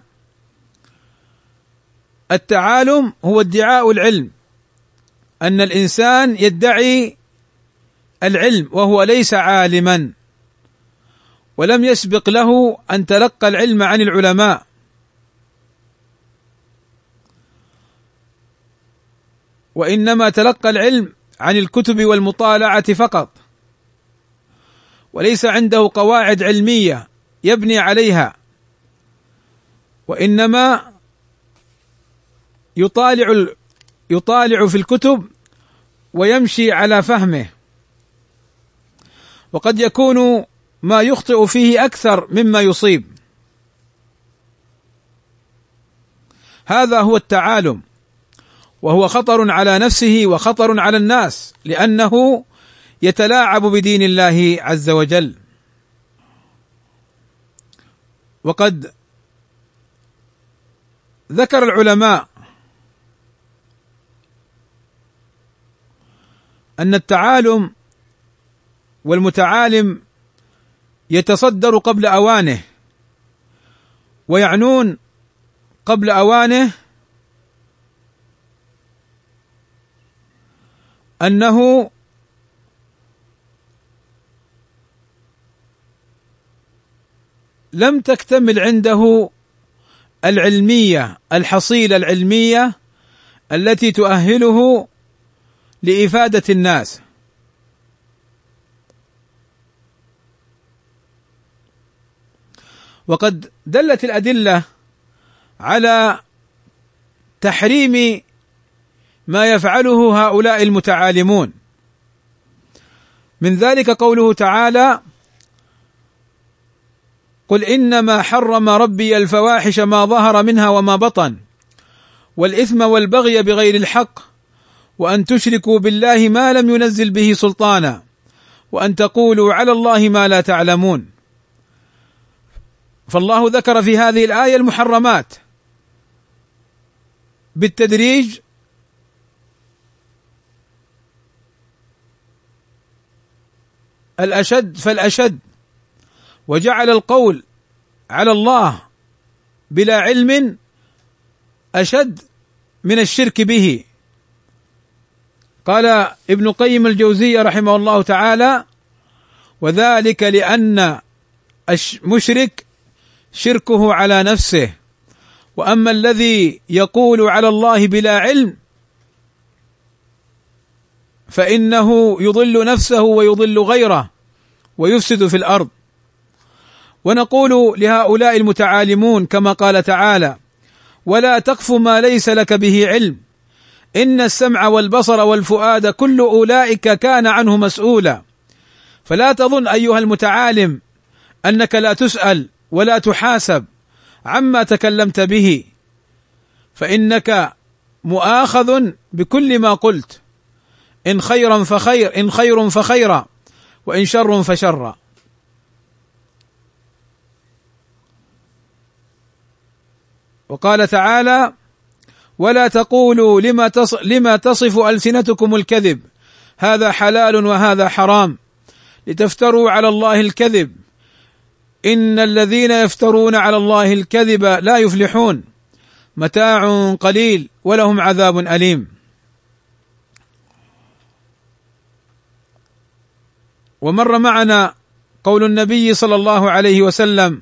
التعالم هو ادعاء العلم، أن الإنسان يدعي العلم وهو ليس عالما ولم يسبق له أن تلقى العلم عن العلماء، وإنما تلقى العلم عن الكتب والمطالعة فقط، وليس عنده قواعد علمية يبني عليها، وإنما يطالع في الكتب ويمشي على فهمه، وقد يكون ما يخطئ فيه أكثر مما يصيب. هذا هو التعالم، وهو خطر على نفسه وخطر على الناس، لأنه يتلاعب بدين الله عز وجل. وقد ذكر العلماء أن التعالم والمتعالم يتصدر قبل أوانه، ويعنون قبل أوانه أنه لم تكتمل عنده العلمية، الحصيلة العلمية التي تؤهله لإفادة الناس. وقد دلت الأدلة على تحريم ما يفعله هؤلاء المتعالمون، من ذلك قوله تعالى: قل إنما حرم ربي الفواحش ما ظهر منها وما بطن والإثم والبغي بغير الحق وأن تشركوا بالله ما لم ينزل به سلطانا وأن تقولوا على الله ما لا تعلمون. فالله ذكر في هذه الآية المحرمات بالتدريج، الأشد فالأشد، وجعل القول على الله بلا علم أشد من الشرك به. قال ابن قيم الجوزية رحمه الله تعالى: وذلك لأن المشرك شركه على نفسه، وأما الذي يقول على الله بلا علم فإنه يضل نفسه ويضل غيره ويفسد في الأرض. ونقول لهؤلاء المتعالمون كما قال تعالى: ولا تقف ما ليس لك به علم إن السمع والبصر والفؤاد كل أولئك كان عنه مسؤولا. فلا تظن أيها المتعالم أنك لا تسأل ولا تحاسب عما تكلمت به، فإنك مؤاخذ بكل ما قلت، إن خيرا فخير، إن خير فخيرا، وإن شر فشرا. وقال تعالى: ولا تقولوا لما تصف ألسنتكم الكذب هذا حلال وهذا حرام لتفتروا على الله الكذب إن الذين يفترون على الله الكذب لا يفلحون متاع قليل ولهم عذاب أليم. ومر معنا قول النبي صلى الله عليه وسلم: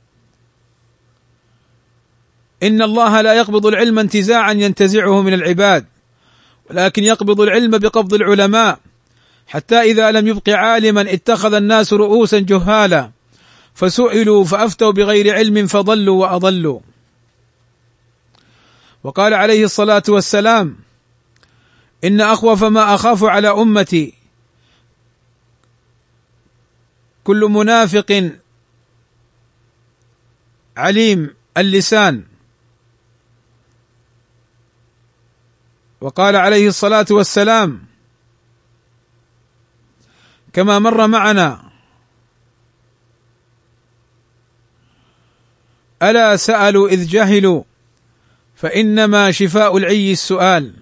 إن الله لا يقبض العلم انتزاعا ينتزعه من العباد، ولكن يقبض العلم بقبض العلماء، حتى إذا لم يبق عالما اتخذ الناس رؤوسا جهالا فسئلوا فأفتوا بغير علم فضلوا وأضلوا. وقال عليه الصلاة والسلام: إن أخوف ما أخاف على أمتي كل منافق عليم اللسان. وقال عليه الصلاة والسلام كما مر معنا: ألا سألوا إذ جهلوا فإنما شفاء العي السؤال.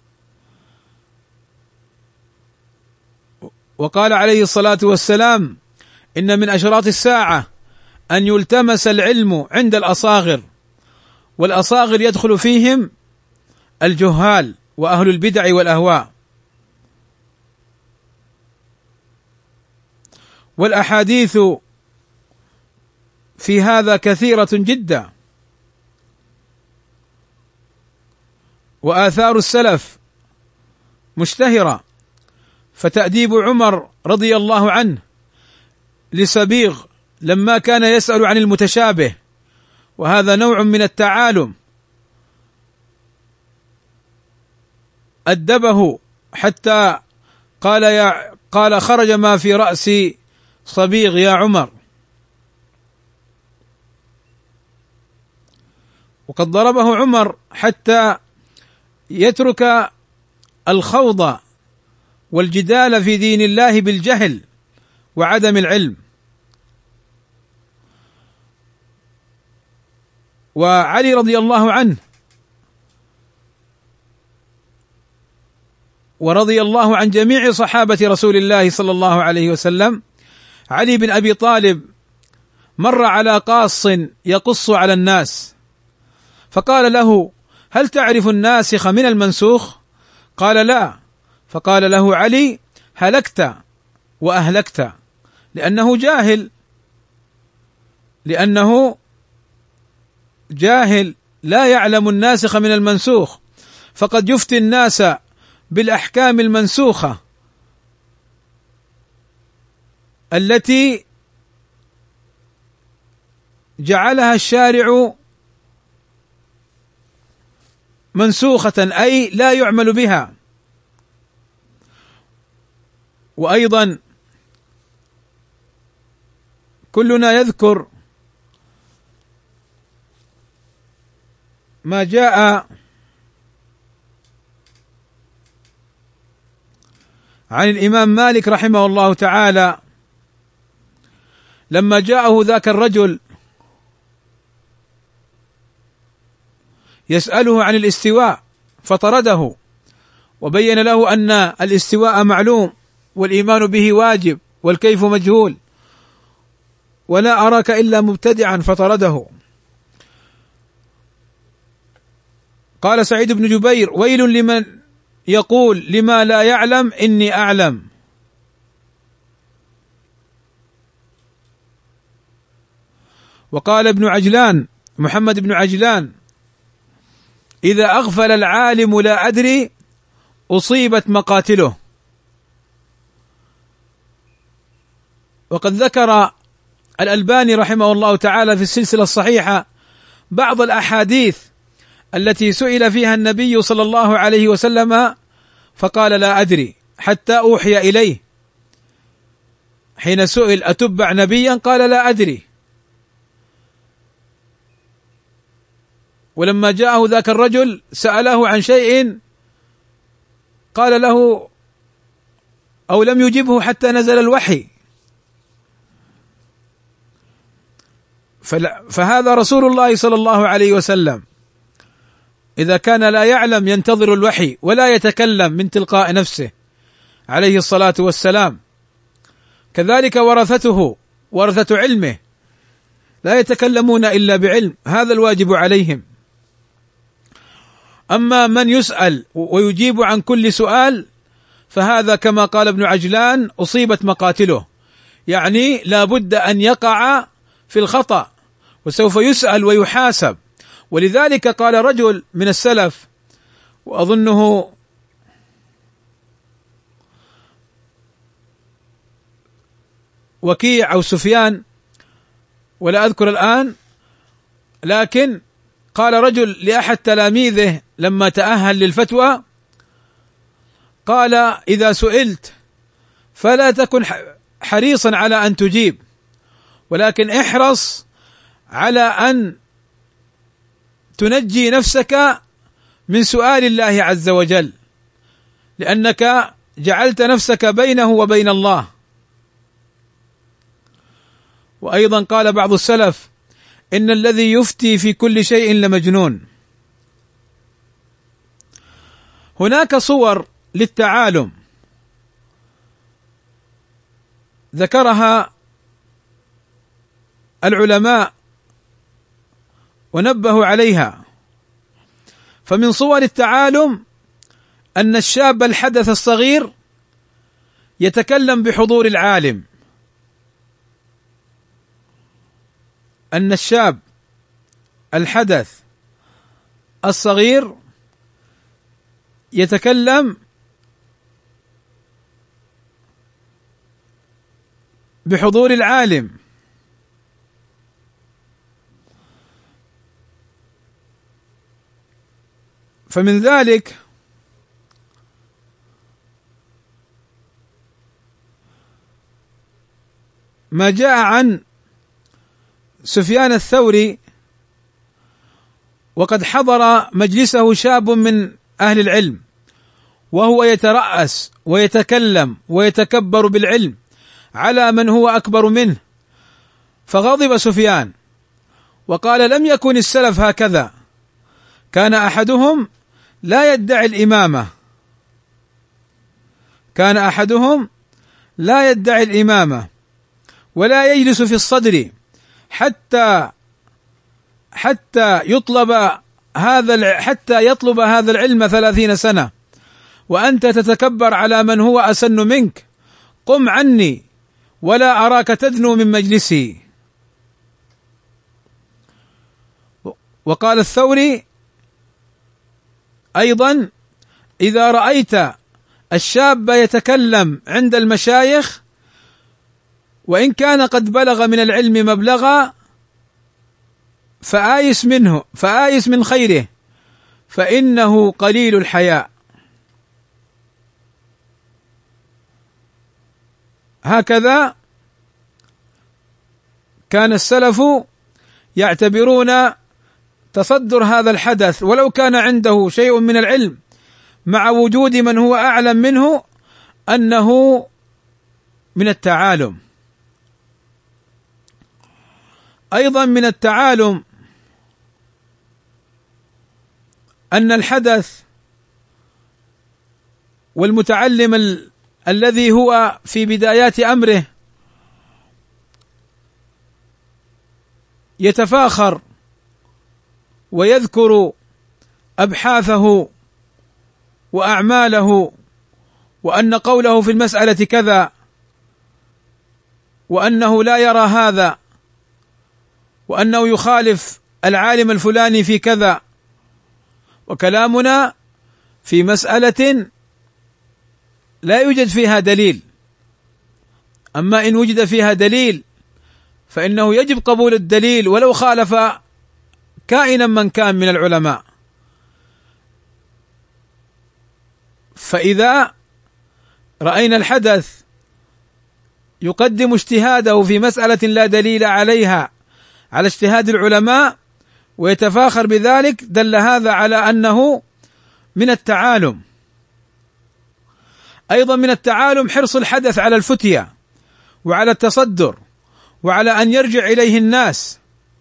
وقال عليه الصلاة والسلام: إن من أشراط الساعة أن يلتمس العلم عند الأصاغر، والأصاغر يدخل فيهم الجهال وأهل البدع والأهواء. والأحاديث في هذا كثيرة جدا، وآثار السلف مشتهرة. فتأديب عمر رضي الله عنه لسبيغ لما كان يسأل عن المتشابه، وهذا نوع من التعالم، أدبه حتى قال خرج ما في رأسي صبيغ يا عمر. وقد ضربه عمر حتى يترك الخوض والجدال في دين الله بالجهل وعدم العلم. وعلي رضي الله عنه ورضي الله عن جميع صحابة رسول الله صلى الله عليه وسلم، علي بن أبي طالب مر على قاص يقص على الناس، فقال له: هل تعرف الناسخ من المنسوخ؟ قال: لا. فقال له علي: هلكت وأهلكت، لأنه جاهل لا يعلم الناسخ من المنسوخ، فقد يفتي الناس بالأحكام المنسوخة التي جعلها الشارع منسوخة، أي لا يعمل بها. وأيضا كلنا يذكر ما جاء عن الإمام مالك رحمه الله تعالى لما جاءه ذاك الرجل يسأله عن الاستواء فطرده، وبين له أن الاستواء معلوم والإيمان به واجب والكيف مجهول، ولا أراك إلا مبتدعا، فطرده. قال سعيد بن جبير: ويل لمن يقول لما لا يعلم إني أعلم. وقال ابن عجلان، محمد بن عجلان: إذا أغفل العالم لا أدري أصيبت مقاتله. وقد ذكر الألباني رحمه الله تعالى في السلسلة الصحيحة بعض الأحاديث التي سئل فيها النبي صلى الله عليه وسلم فقال: لا أدري، حتى أوحي إليه. حين سئل: أتبع نبيا؟ قال: لا أدري. ولما جاءه ذاك الرجل سأله عن شيء قال له أو لم يجبه حتى نزل الوحي. فهذا رسول الله صلى الله عليه وسلم إذا كان لا يعلم ينتظر الوحي ولا يتكلم من تلقاء نفسه عليه الصلاة والسلام. كذلك ورثة علمه لا يتكلمون إلا بعلم، هذا الواجب عليهم. أما من يسأل ويجيب عن كل سؤال فهذا كما قال ابن عجلان أصيبت مقاتله، يعني لا بد أن يقع في الخطأ وسوف يسأل ويحاسب. ولذلك قال رجل من السلف، وأظنه وكيع أو سفيان ولا أذكر الآن، لكن قال رجل لأحد تلاميذه لما تأهل للفتوى، قال: إذا سئلت فلا تكن حريصا على أن تجيب، ولكن احرص على أن تنجي نفسك من سؤال الله عز وجل، لأنك جعلت نفسك بينه وبين الله. وأيضا قال بعض السلف: إن الذي يفتي في كل شيء لمجنون. هناك صور للتعالم ذكرها العلماء ونبهوا عليها. فمن صور التعالم أن الشاب الحدث الصغير يتكلم بحضور العالم، أن الشاب الحدث الصغير يتكلم بحضور العالم، فمن ذلك ما جاء عن سفيان الثوري وقد حضر مجلسه شاب من أهل العلم وهو يترأس ويتكلم ويتكبر بالعلم على من هو أكبر منه، فغضب سفيان وقال: لم يكن السلف هكذا، كان أحدهم لا يدعي الإمامة، كان أحدهم لا يدعي الإمامة ولا يجلس في الصدر حتى يطلب هذا العلم 30 سنة، وأنت تتكبر على من هو أسن منك، قم عني ولا أراك تدنو من مجلسي. وقال الثوري أيضا: إذا رأيت الشاب يتكلم عند المشايخ وإن كان قد بلغ من العلم مبلغا فآيس من خيره، فإنه قليل الحياء. هكذا كان السلف يعتبرون تصدر هذا الحدث ولو كان عنده شيء من العلم مع وجود من هو أعلم منه أنه من التعالم. أيضا من التعالم أن الحدث والمتعلم الذي هو في بدايات أمره يتفاخر ويذكر أبحاثه وأعماله وأن قوله في المسألة كذا وأنه لا يرى هذا وأنه يخالف العالم الفلاني في كذا، وكلامنا في مسألة لا يوجد فيها دليل، أما إن وجد فيها دليل فإنه يجب قبول الدليل ولو خالف كائنا من كان من العلماء. فإذا رأينا الحدث يقدم اجتهاده في مسألة لا دليل عليها على اجتهاد العلماء ويتفاخر بذلك، دل هذا على أنه من التعالم. أيضا من التعالم حرص الحدث على الفتية وعلى التصدر وعلى أن يرجع إليه الناس.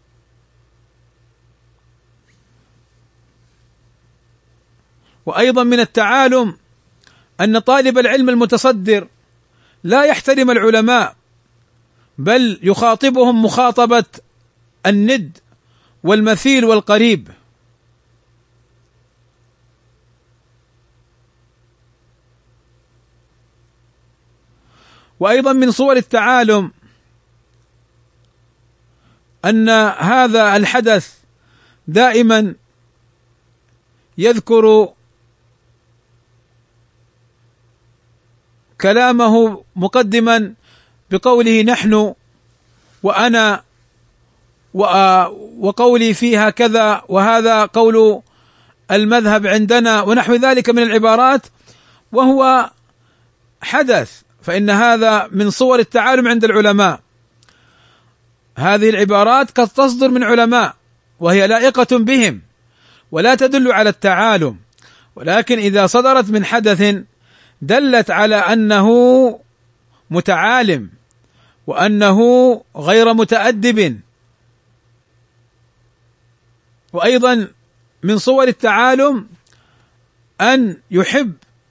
وأيضا من التعالم أن طالب العلم المتصدر لا يحترم العلماء بل يخاطبهم مخاطبة الند والمثيل والقريب. وأيضا من صور التعالم أن هذا الحدث دائما يذكر كلامه مقدما بقوله نحن وأنا وقولي فيها كذا وهذا قول المذهب عندنا ونحو ذلك من العبارات، وهو حدث، فإن هذا من صور التعالم عند العلماء. هذه العبارات قد تصدر من علماء وهي لائقة بهم ولا تدل على التعالم، ولكن إذا صدرت من حدث دلت على أنه متعالم وأنه غير متأدب. وأيضا من صور التعالم أن يحب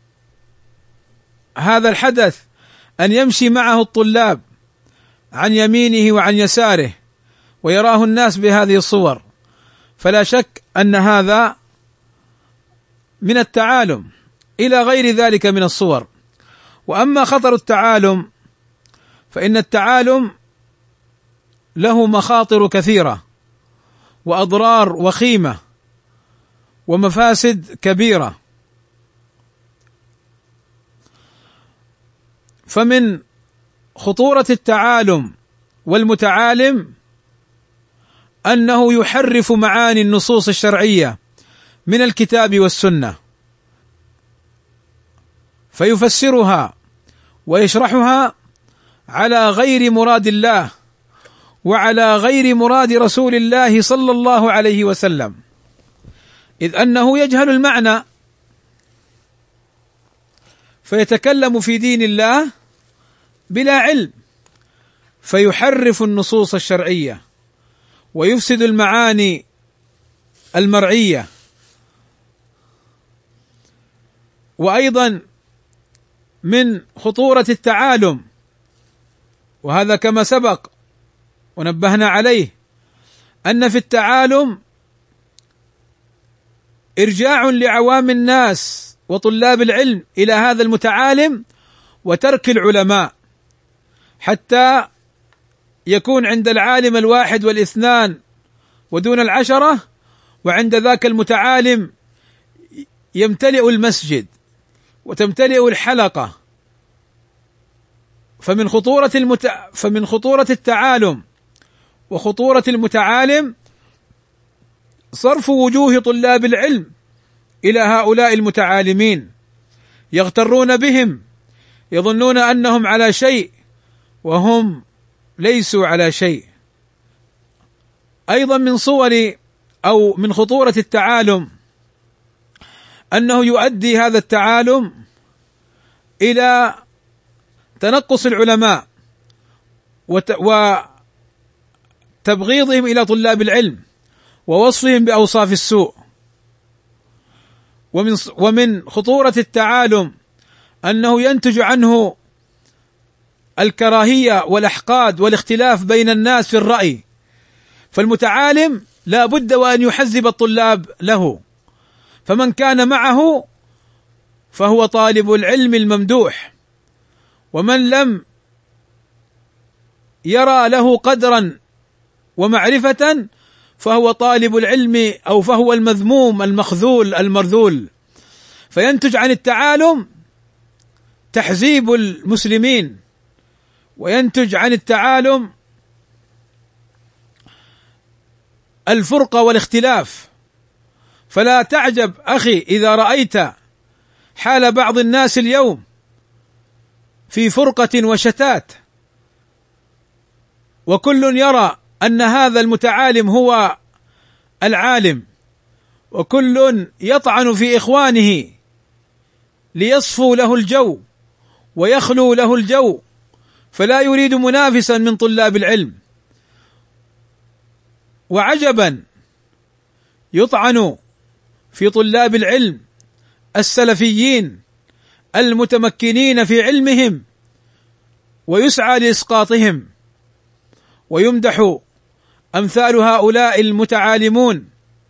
هذا الحدث أن يمشي معه الطلاب عن يمينه وعن يساره ويراه الناس بهذه الصور، فلا شك أن هذا من التعالم إلى غير ذلك من الصور. وأما خطر التعالم فإن التعالم له مخاطر كثيرة وأضرار وخيمة ومفاسد كبيرة. فمن خطورة التعالم والمتعالم أنه يحرف معاني النصوص الشرعية من الكتاب والسنة، فيفسرها ويشرحها على غير مراد الله وعلى غير مراد رسول الله صلى الله عليه وسلم، إذ أنه يجهل المعنى فيتكلم في دين الله بلا علم، فيحرف النصوص الشرعية ويفسد المعاني المرعية. وأيضا من خطورة التعالم، وهذا كما سبق ونبهنا عليه، أن في التعالم إرجاع لعوام الناس وطلاب العلم إلى هذا المتعالم وترك العلماء، حتى يكون عند العالم الواحد والاثنان ودون العشرة، وعند ذاك المتعالم يمتلئ المسجد وتمتلئ الحلقة. فمن خطورة التعالم وخطورة المتعالم صرف وجوه طلاب العلم إلى هؤلاء المتعالمين، يغترون بهم، يظنون أنهم على شيء وهم ليسوا على شيء. أيضا من صور أو من خطورة التعالم أنه يؤدي هذا التعالم إلى تنقص العلماء وتبغيضهم إلى طلاب العلم ووصفهم بأوصاف السوء. ومن خطورة التعالم أنه ينتج عنه الكراهية والأحقاد والاختلاف بين الناس في الرأي، فالمتعالم لا بد وأن يحزب الطلاب له، فمن كان معه فهو طالب العلم الممدوح، ومن لم يرى له قدرا ومعرفة فهو طالب العلم أو فهو المذموم المخذول المرذول. فينتج عن التعالم تحزيب المسلمين، وينتج عن التعالم الفرقة والاختلاف. فلا تعجب أخي إذا رأيت حال بعض الناس اليوم في فرقة وشتات، وكل يرى أن هذا المتعالم هو العالم، وكل يطعن في إخوانه ليصفوا له الجو ويخلو له الجو، فلا يريد منافسا من طلاب العلم. وعجبا يطعن في طلاب العلم السلفيين المتمكنين في علمهم ويسعى لإسقاطهم، ويمدح أمثال هؤلاء المتعالمون،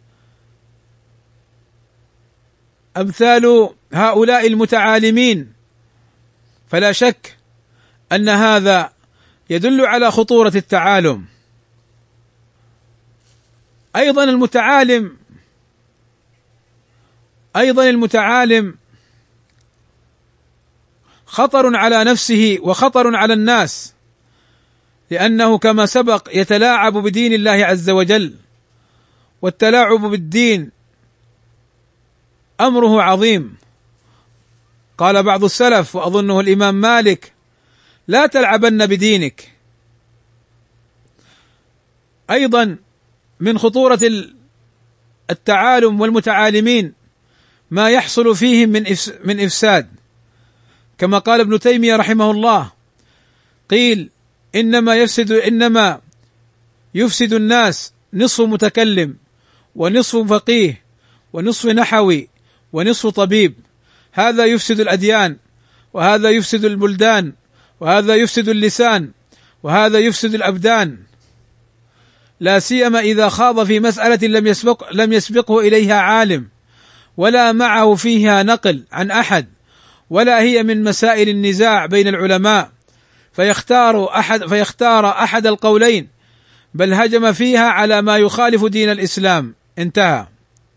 أمثال هؤلاء المتعالمين. فلا شك أن هذا يدل على خطورة التعالم. أيضا المتعالم خطر على نفسه وخطر على الناس، لأنه كما سبق يتلاعب بدين الله عز وجل، والتلاعب بالدين أمره عظيم. قال بعض السلف وأظنه الإمام مالك: لا تلعبن بدينك. أيضا من خطورة التعالم والمتعالمين ما يحصل فيهم من إفساد، كما قال ابن تيمية رحمه الله: قيل إنما يفسد الناس نصف متكلم ونصف فقيه ونصف نحوي ونصف طبيب، هذا يفسد الأديان، وهذا يفسد البلدان، وهذا يفسد اللسان، وهذا يفسد الأبدان، لا سيما إذا خاض في مسألة لم يسبقه إليها عالم ولا معه فيها نقل عن أحد، ولا هي من مسائل النزاع بين العلماء، فيختار أحد القولين، بل هجم فيها على ما يخالف دين الإسلام. انتهى.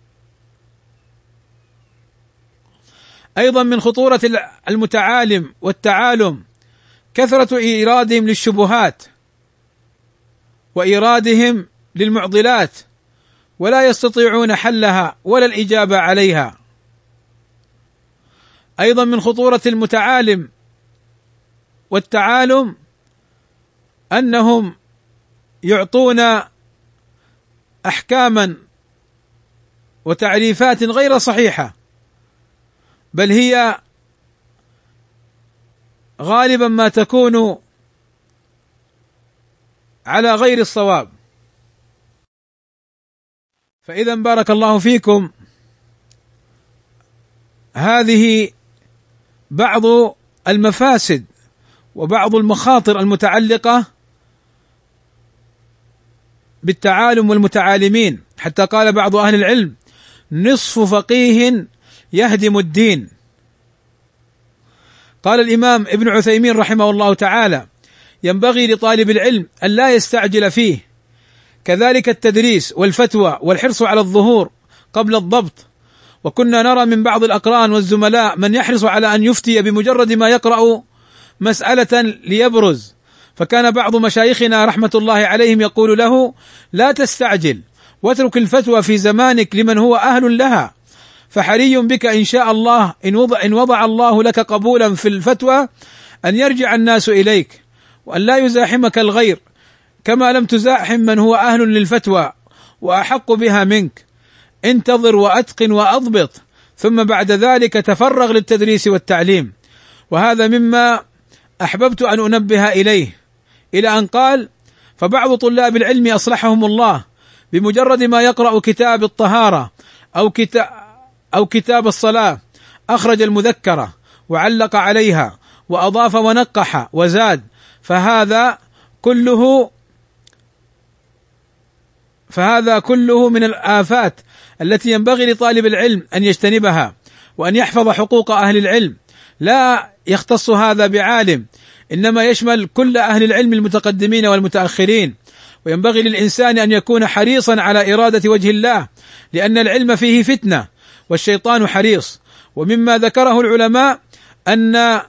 أيضا من خطورة المتعالم والتعالم كثرة إيرادهم للشبهات وإيرادهم للمعضلات ولا يستطيعون حلها ولا الإجابة عليها. أيضا من خطورة المتعالم والتعالم أنهم يعطون أحكاما وتعريفات غير صحيحة، بل هي غالبا ما تكون على غير الصواب. فإذا بارك الله فيكم، هذه بعض المفاسد وبعض المخاطر المتعلقة بالتعالم والمتعالمين، حتى قال بعض أهل العلم: نصف فقيه يهدم الدين. قال الإمام ابن عثيمين رحمه الله تعالى: ينبغي لطالب العلم أن لا يستعجل فيه، كذلك التدريس والفتوى والحرص على الظهور قبل الضبط. وكنا نرى من بعض الأقران والزملاء من يحرص على أن يفتي بمجرد ما يقرأ مسألة ليبرز، فكان بعض مشايخنا رحمة الله عليهم يقول له: لا تستعجل، واترك الفتوى في زمانك لمن هو أهل لها، فحري بك إن شاء الله إن وضع الله لك قبولا في الفتوى أن يرجع الناس إليك، وأن لا يزاحمك الغير كما لم تزاحم من هو أهل للفتوى وأحق بها منك. انتظر وأتقن وأضبط، ثم بعد ذلك تفرغ للتدريس والتعليم. وهذا مما أحببت أن أنبه إليه، إلى أن قال: فبعض طلاب العلم أصلحهم الله بمجرد ما يقرأ كتاب الطهارة أو كتاب الصلاة أخرج المذكرة وعلق عليها وأضاف ونقح وزاد، فهذا كله من الآفات التي ينبغي لطالب العلم أن يجتنبها، وأن يحفظ حقوق أهل العلم. لا يختص هذا بعالم، إنما يشمل كل أهل العلم المتقدمين والمتأخرين. وينبغي للإنسان أن يكون حريصا على إرادة وجه الله، لأن العلم فيه فتنة والشيطان حريص. ومما ذكره العلماء أن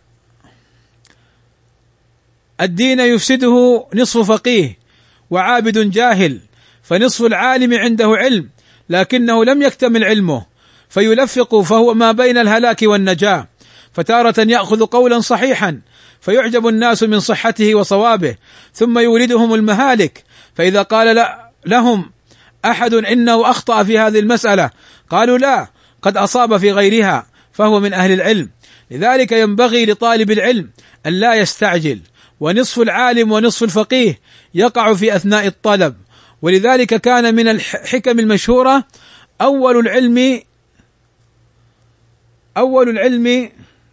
الدين يفسده نصف فقيه وعابد جاهل، فنصف العالم عنده علم لكنه لم يكتمل علمه فيلفق، فهو ما بين الهلاك والنجاة. فتارة يأخذ قولا صحيحا فيعجب الناس من صحته وصوابه، ثم يوردهم المهالك، فإذا قال لهم أحد إنه أخطأ في هذه المسألة قالوا: لا، قد أصاب في غيرها، فهو من أهل العلم. لذلك ينبغي لطالب العلم أن لا يستعجل، ونصف العالم ونصف الفقيه يقع في أثناء الطلب. ولذلك كان من الحكم المشهورة: أول العلم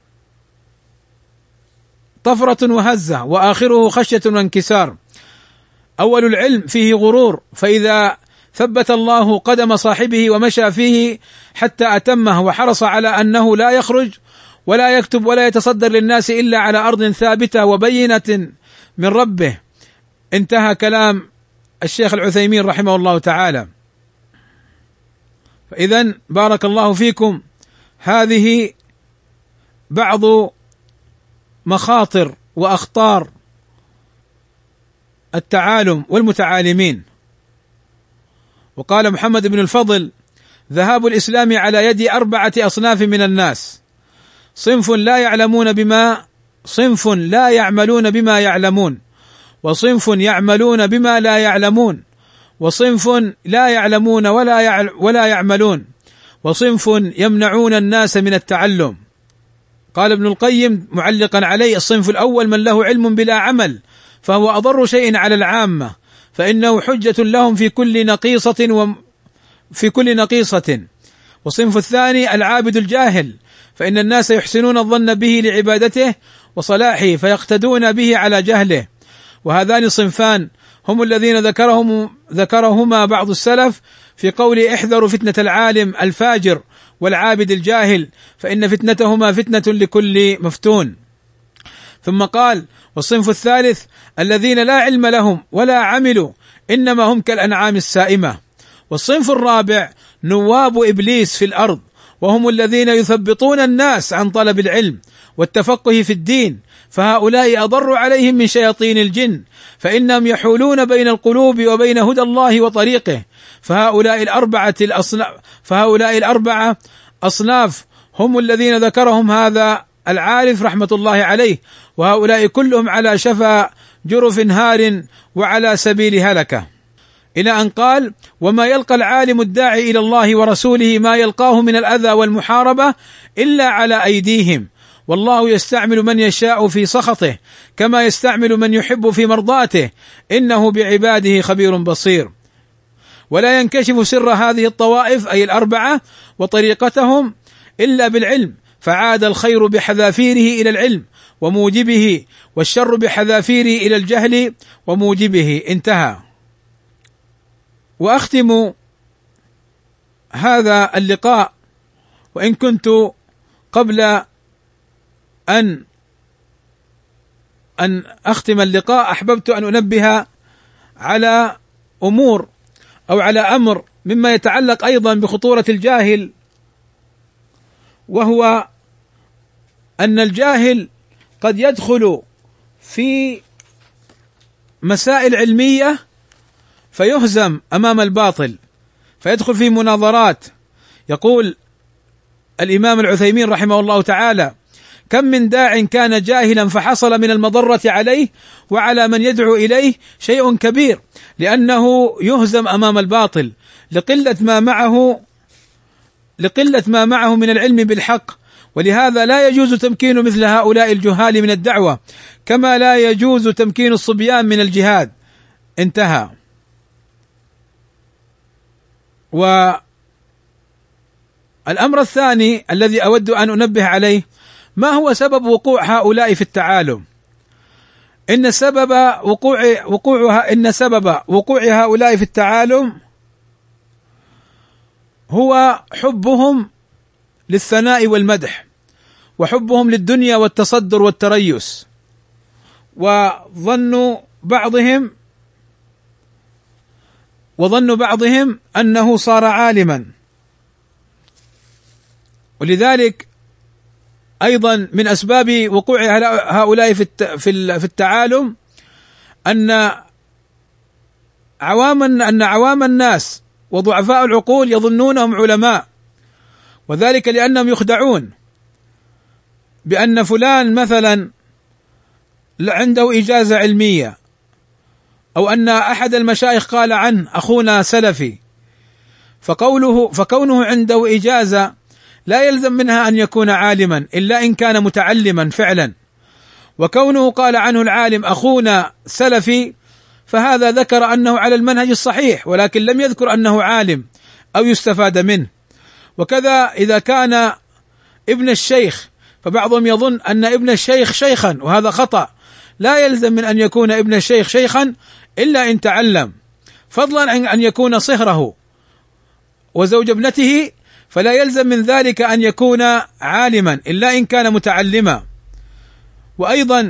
طفرة وهزة، وآخره خشية وانكسار. أول العلم فيه غرور، فإذا ثبت الله قدم صاحبه ومشى فيه حتى أتمه وحرص على أنه لا يخرج ولا يكتب ولا يتصدر للناس إلا على أرض ثابتة وبينة من ربه. انتهى كلام الشيخ العثيمين رحمه الله تعالى. فإذا بارك الله فيكم، هذه بعض مخاطر وأخطار التعالم والمتعالمين. وقال محمد بن الفضل: ذهاب الإسلام على يد 4 أصناف من الناس: صنف لا يعملون بما يعلمون، وصنف يعملون بما لا يعلمون، وصنف لا يعلمون ولا يعملون، وصنف يمنعون الناس من التعلم. قال ابن القيم معلقا عليه: الصنف الأول من له علم بلا عمل، فهو أضر شيء على العامة، فإنه حجة لهم في كل نقيصة. والصنف الثاني العابد الجاهل، فإن الناس يحسنون الظن به لعبادته وصلاحه فيقتدون به على جهله. وهذان صنفان هم الذين ذكرهما بعض السلف في قول: احذروا فتنة العالم الفاجر والعابد الجاهل، فإن فتنتهما فتنة لكل مفتون. ثم قال: والصنف الثالث الذين لا علم لهم ولا عملوا، إنما هم كالأنعام السائمة. والصنف الرابع نواب إبليس في الأرض، وهم الذين يثبطون الناس عن طلب العلم والتفقه في الدين، فهؤلاء أضر عليهم من شياطين الجن، فإنهم يحولون بين القلوب وبين هدى الله وطريقه. فهؤلاء الأربعة أصناف هم الذين ذكرهم هذا العارف رحمة الله عليه، وهؤلاء كلهم على شفا جرف هار وعلى سبيل هلكة، إلى أن قال: وما يلقى العالم الداعي إلى الله ورسوله ما يلقاه من الأذى والمحاربة إلا على أيديهم، والله يستعمل من يشاء في سخطه كما يستعمل من يحب في مرضاته، إنه بعباده خبير بصير. ولا ينكشف سر هذه الطوائف أي الأربعة وطريقتهم إلا بالعلم، فعاد الخير بحذافيره إلى العلم وموجبه، والشر بحذافيره إلى الجهل وموجبه. انتهى. وأختم هذا اللقاء، وإن كنت قبل أن أختم اللقاء أحببت أن أنبه على أمور أو على أمر مما يتعلق أيضا بخطورة الجاهل، وهو أن الجاهل قد يدخل في مسائل علمية فيهزم أمام الباطل، فيدخل في مناظرات. يقول الإمام العثيمين رحمه الله تعالى: كم من داع كان جاهلا فحصل من المضرة عليه وعلى من يدعو إليه شيء كبير، لأنه يهزم أمام الباطل لقلة ما معه من العلم بالحق. ولهذا لا يجوز تمكين مثل هؤلاء الجهال من الدعوة، كما لا يجوز تمكين الصبيان من الجهاد. انتهى. والأمر الثاني الذي أود أن أنبه عليه: ما هو سبب وقوع هؤلاء في التعالم؟ إن سبب وقوع هؤلاء في التعالم هو حبهم للثناء والمدح، وحبهم للدنيا والتصدر والتريس، وظن بعضهم أنه صار عالما. ولذلك أيضا من أسباب وقوع هؤلاء في التعالم أن عوام الناس وضعفاء العقول يظنونهم علماء، وذلك لأنهم يخدعون بأن فلان مثلا عنده إجازة علمية، أو أن أحد المشايخ قال عنه أخونا سلفي، فكونه عنده إجازة لا يلزم منها أن يكون عالما إلا إن كان متعلما فعلا، وكونه قال عنه العالم أخونا سلفي فهذا ذكر أنه على المنهج الصحيح، ولكن لم يذكر أنه عالم أو يستفاد منه. وكذا إذا كان ابن الشيخ، فبعضهم يظن أن ابن الشيخ شيخا، وهذا خطأ. لا يلزم من أن يكون ابن الشيخ شيخا إلا إن تعلم، فضلا عن أن يكون صهره وزوج ابنته، فلا يلزم من ذلك أن يكون عالما إلا إن كان متعلما. وأيضا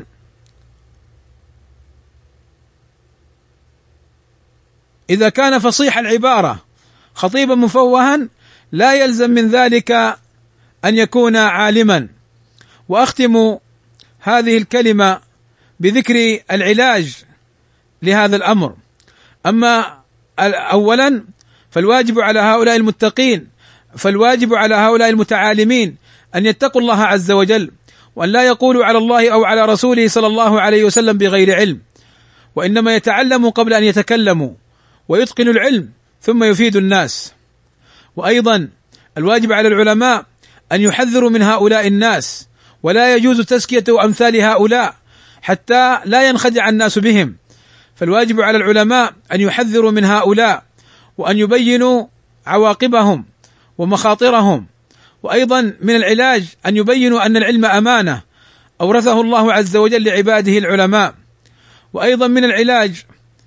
إذا كان فصيح العبارة خطيبا مفوها لا يلزم من ذلك أن يكون عالما. وأختم هذه الكلمة بذكر العلاج لهذا الأمر. أما أولا فالواجب على هؤلاء المتقين، فالواجب على هؤلاء المتعالمين أن يتقوا الله عز وجل، وأن لا يقولوا على الله أو على رسوله صلى الله عليه وسلم بغير علم، وإنما يتعلموا قبل أن يتكلموا، ويتقنوا العلم ثم يفيد الناس. وأيضا الواجب على العلماء أن يحذروا من هؤلاء الناس، ولا يجوز تزكية أمثال هؤلاء حتى لا ينخدع الناس بهم. فالواجب على العلماء أن يحذروا من هؤلاء، وأن يبينوا عواقبهم ومخاطرهم. وأيضا من العلاج أن يبينوا أن العلم أمانة أورثه الله عز وجل لعباده العلماء. وأيضا من العلاج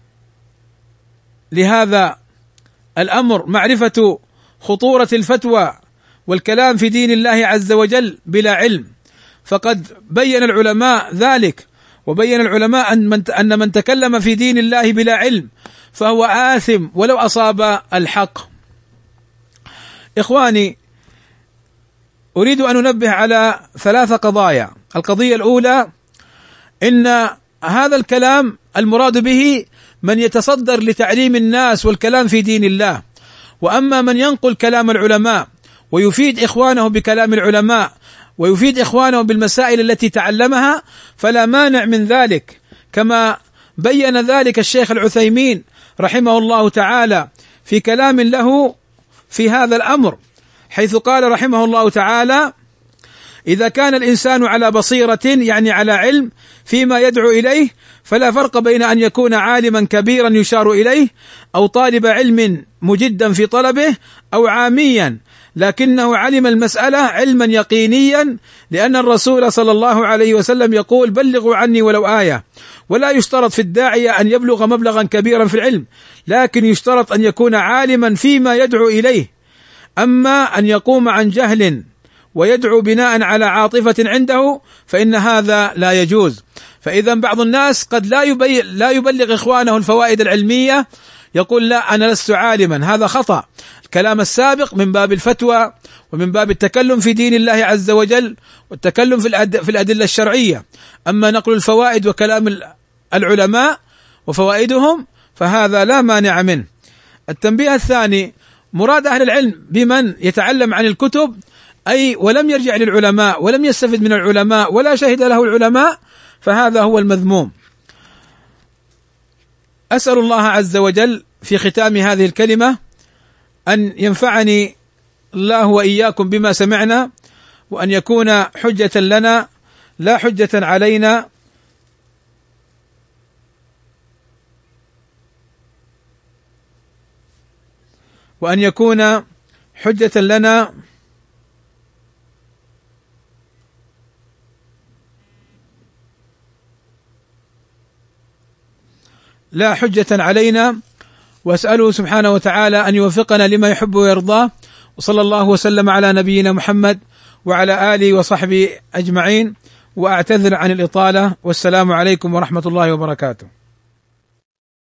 لهذا الأمر معرفة خطورة الفتوى والكلام في دين الله عز وجل بلا علم، فقد بين العلماء ذلك، وبين العلماء أن من تكلم في دين الله بلا علم فهو آثم ولو أصاب الحق. إخواني، أريد أن أنبه على 3 قضايا. القضية الأولى إن هذا الكلام المراد به من يتصدر لتعليم الناس والكلام في دين الله، وأما من ينقل كلام العلماء ويفيد إخوانه بكلام العلماء ويفيد إخوانه بالمسائل التي تعلمها فلا مانع من ذلك، كما بين ذلك الشيخ العثيمين رحمه الله تعالى في كلام له في هذا الأمر، حيث قال رحمه الله تعالى: إذا كان الإنسان على بصيرة يعني على علم فيما يدعو إليه فلا فرق بين أن يكون عالما كبيرا يشار إليه أو طالب علم مجدا في طلبه أو عاميا، لكنه علم المسألة علما يقينيا، لأن الرسول صلى الله عليه وسلم يقول: بلغوا عني ولو آية. ولا يشترط في الداعية أن يبلغ مبلغا كبيرا في العلم، لكن يشترط أن يكون عالما فيما يدعو إليه. أما أن يقوم عن جهل ويدعو بناء على عاطفة عنده فإن هذا لا يجوز. فإذا بعض الناس قد لا يبلغ إخوانه الفوائد العلمية، يقول: لا أنا لست عالما. هذا خطأ. الكلام السابق من باب الفتوى ومن باب التكلم في دين الله عز وجل والتكلم في الأدلة الشرعية. أما نقل الفوائد وكلام العلماء وفوائدهم فهذا لا مانع منه. التنبيه الثاني: مراد أهل العلم بمن يتعلم عن الكتب أي ولم يرجع للعلماء ولم يستفد من العلماء ولا شهد له العلماء، فهذا هو المذموم. أسأل الله عز وجل في ختام هذه الكلمة أن ينفعني الله وإياكم بما سمعنا، وأن يكون حجة لنا لا حجة علينا، وأن يكون حجة لنا لا حجة علينا، وأسأله سبحانه وتعالى أن يوفقنا لما يحب ويرضاه. وصلى الله وسلم على نبينا محمد وعلى آله وصحبه أجمعين، وأعتذر عن الإطالة، والسلام عليكم ورحمة الله وبركاته.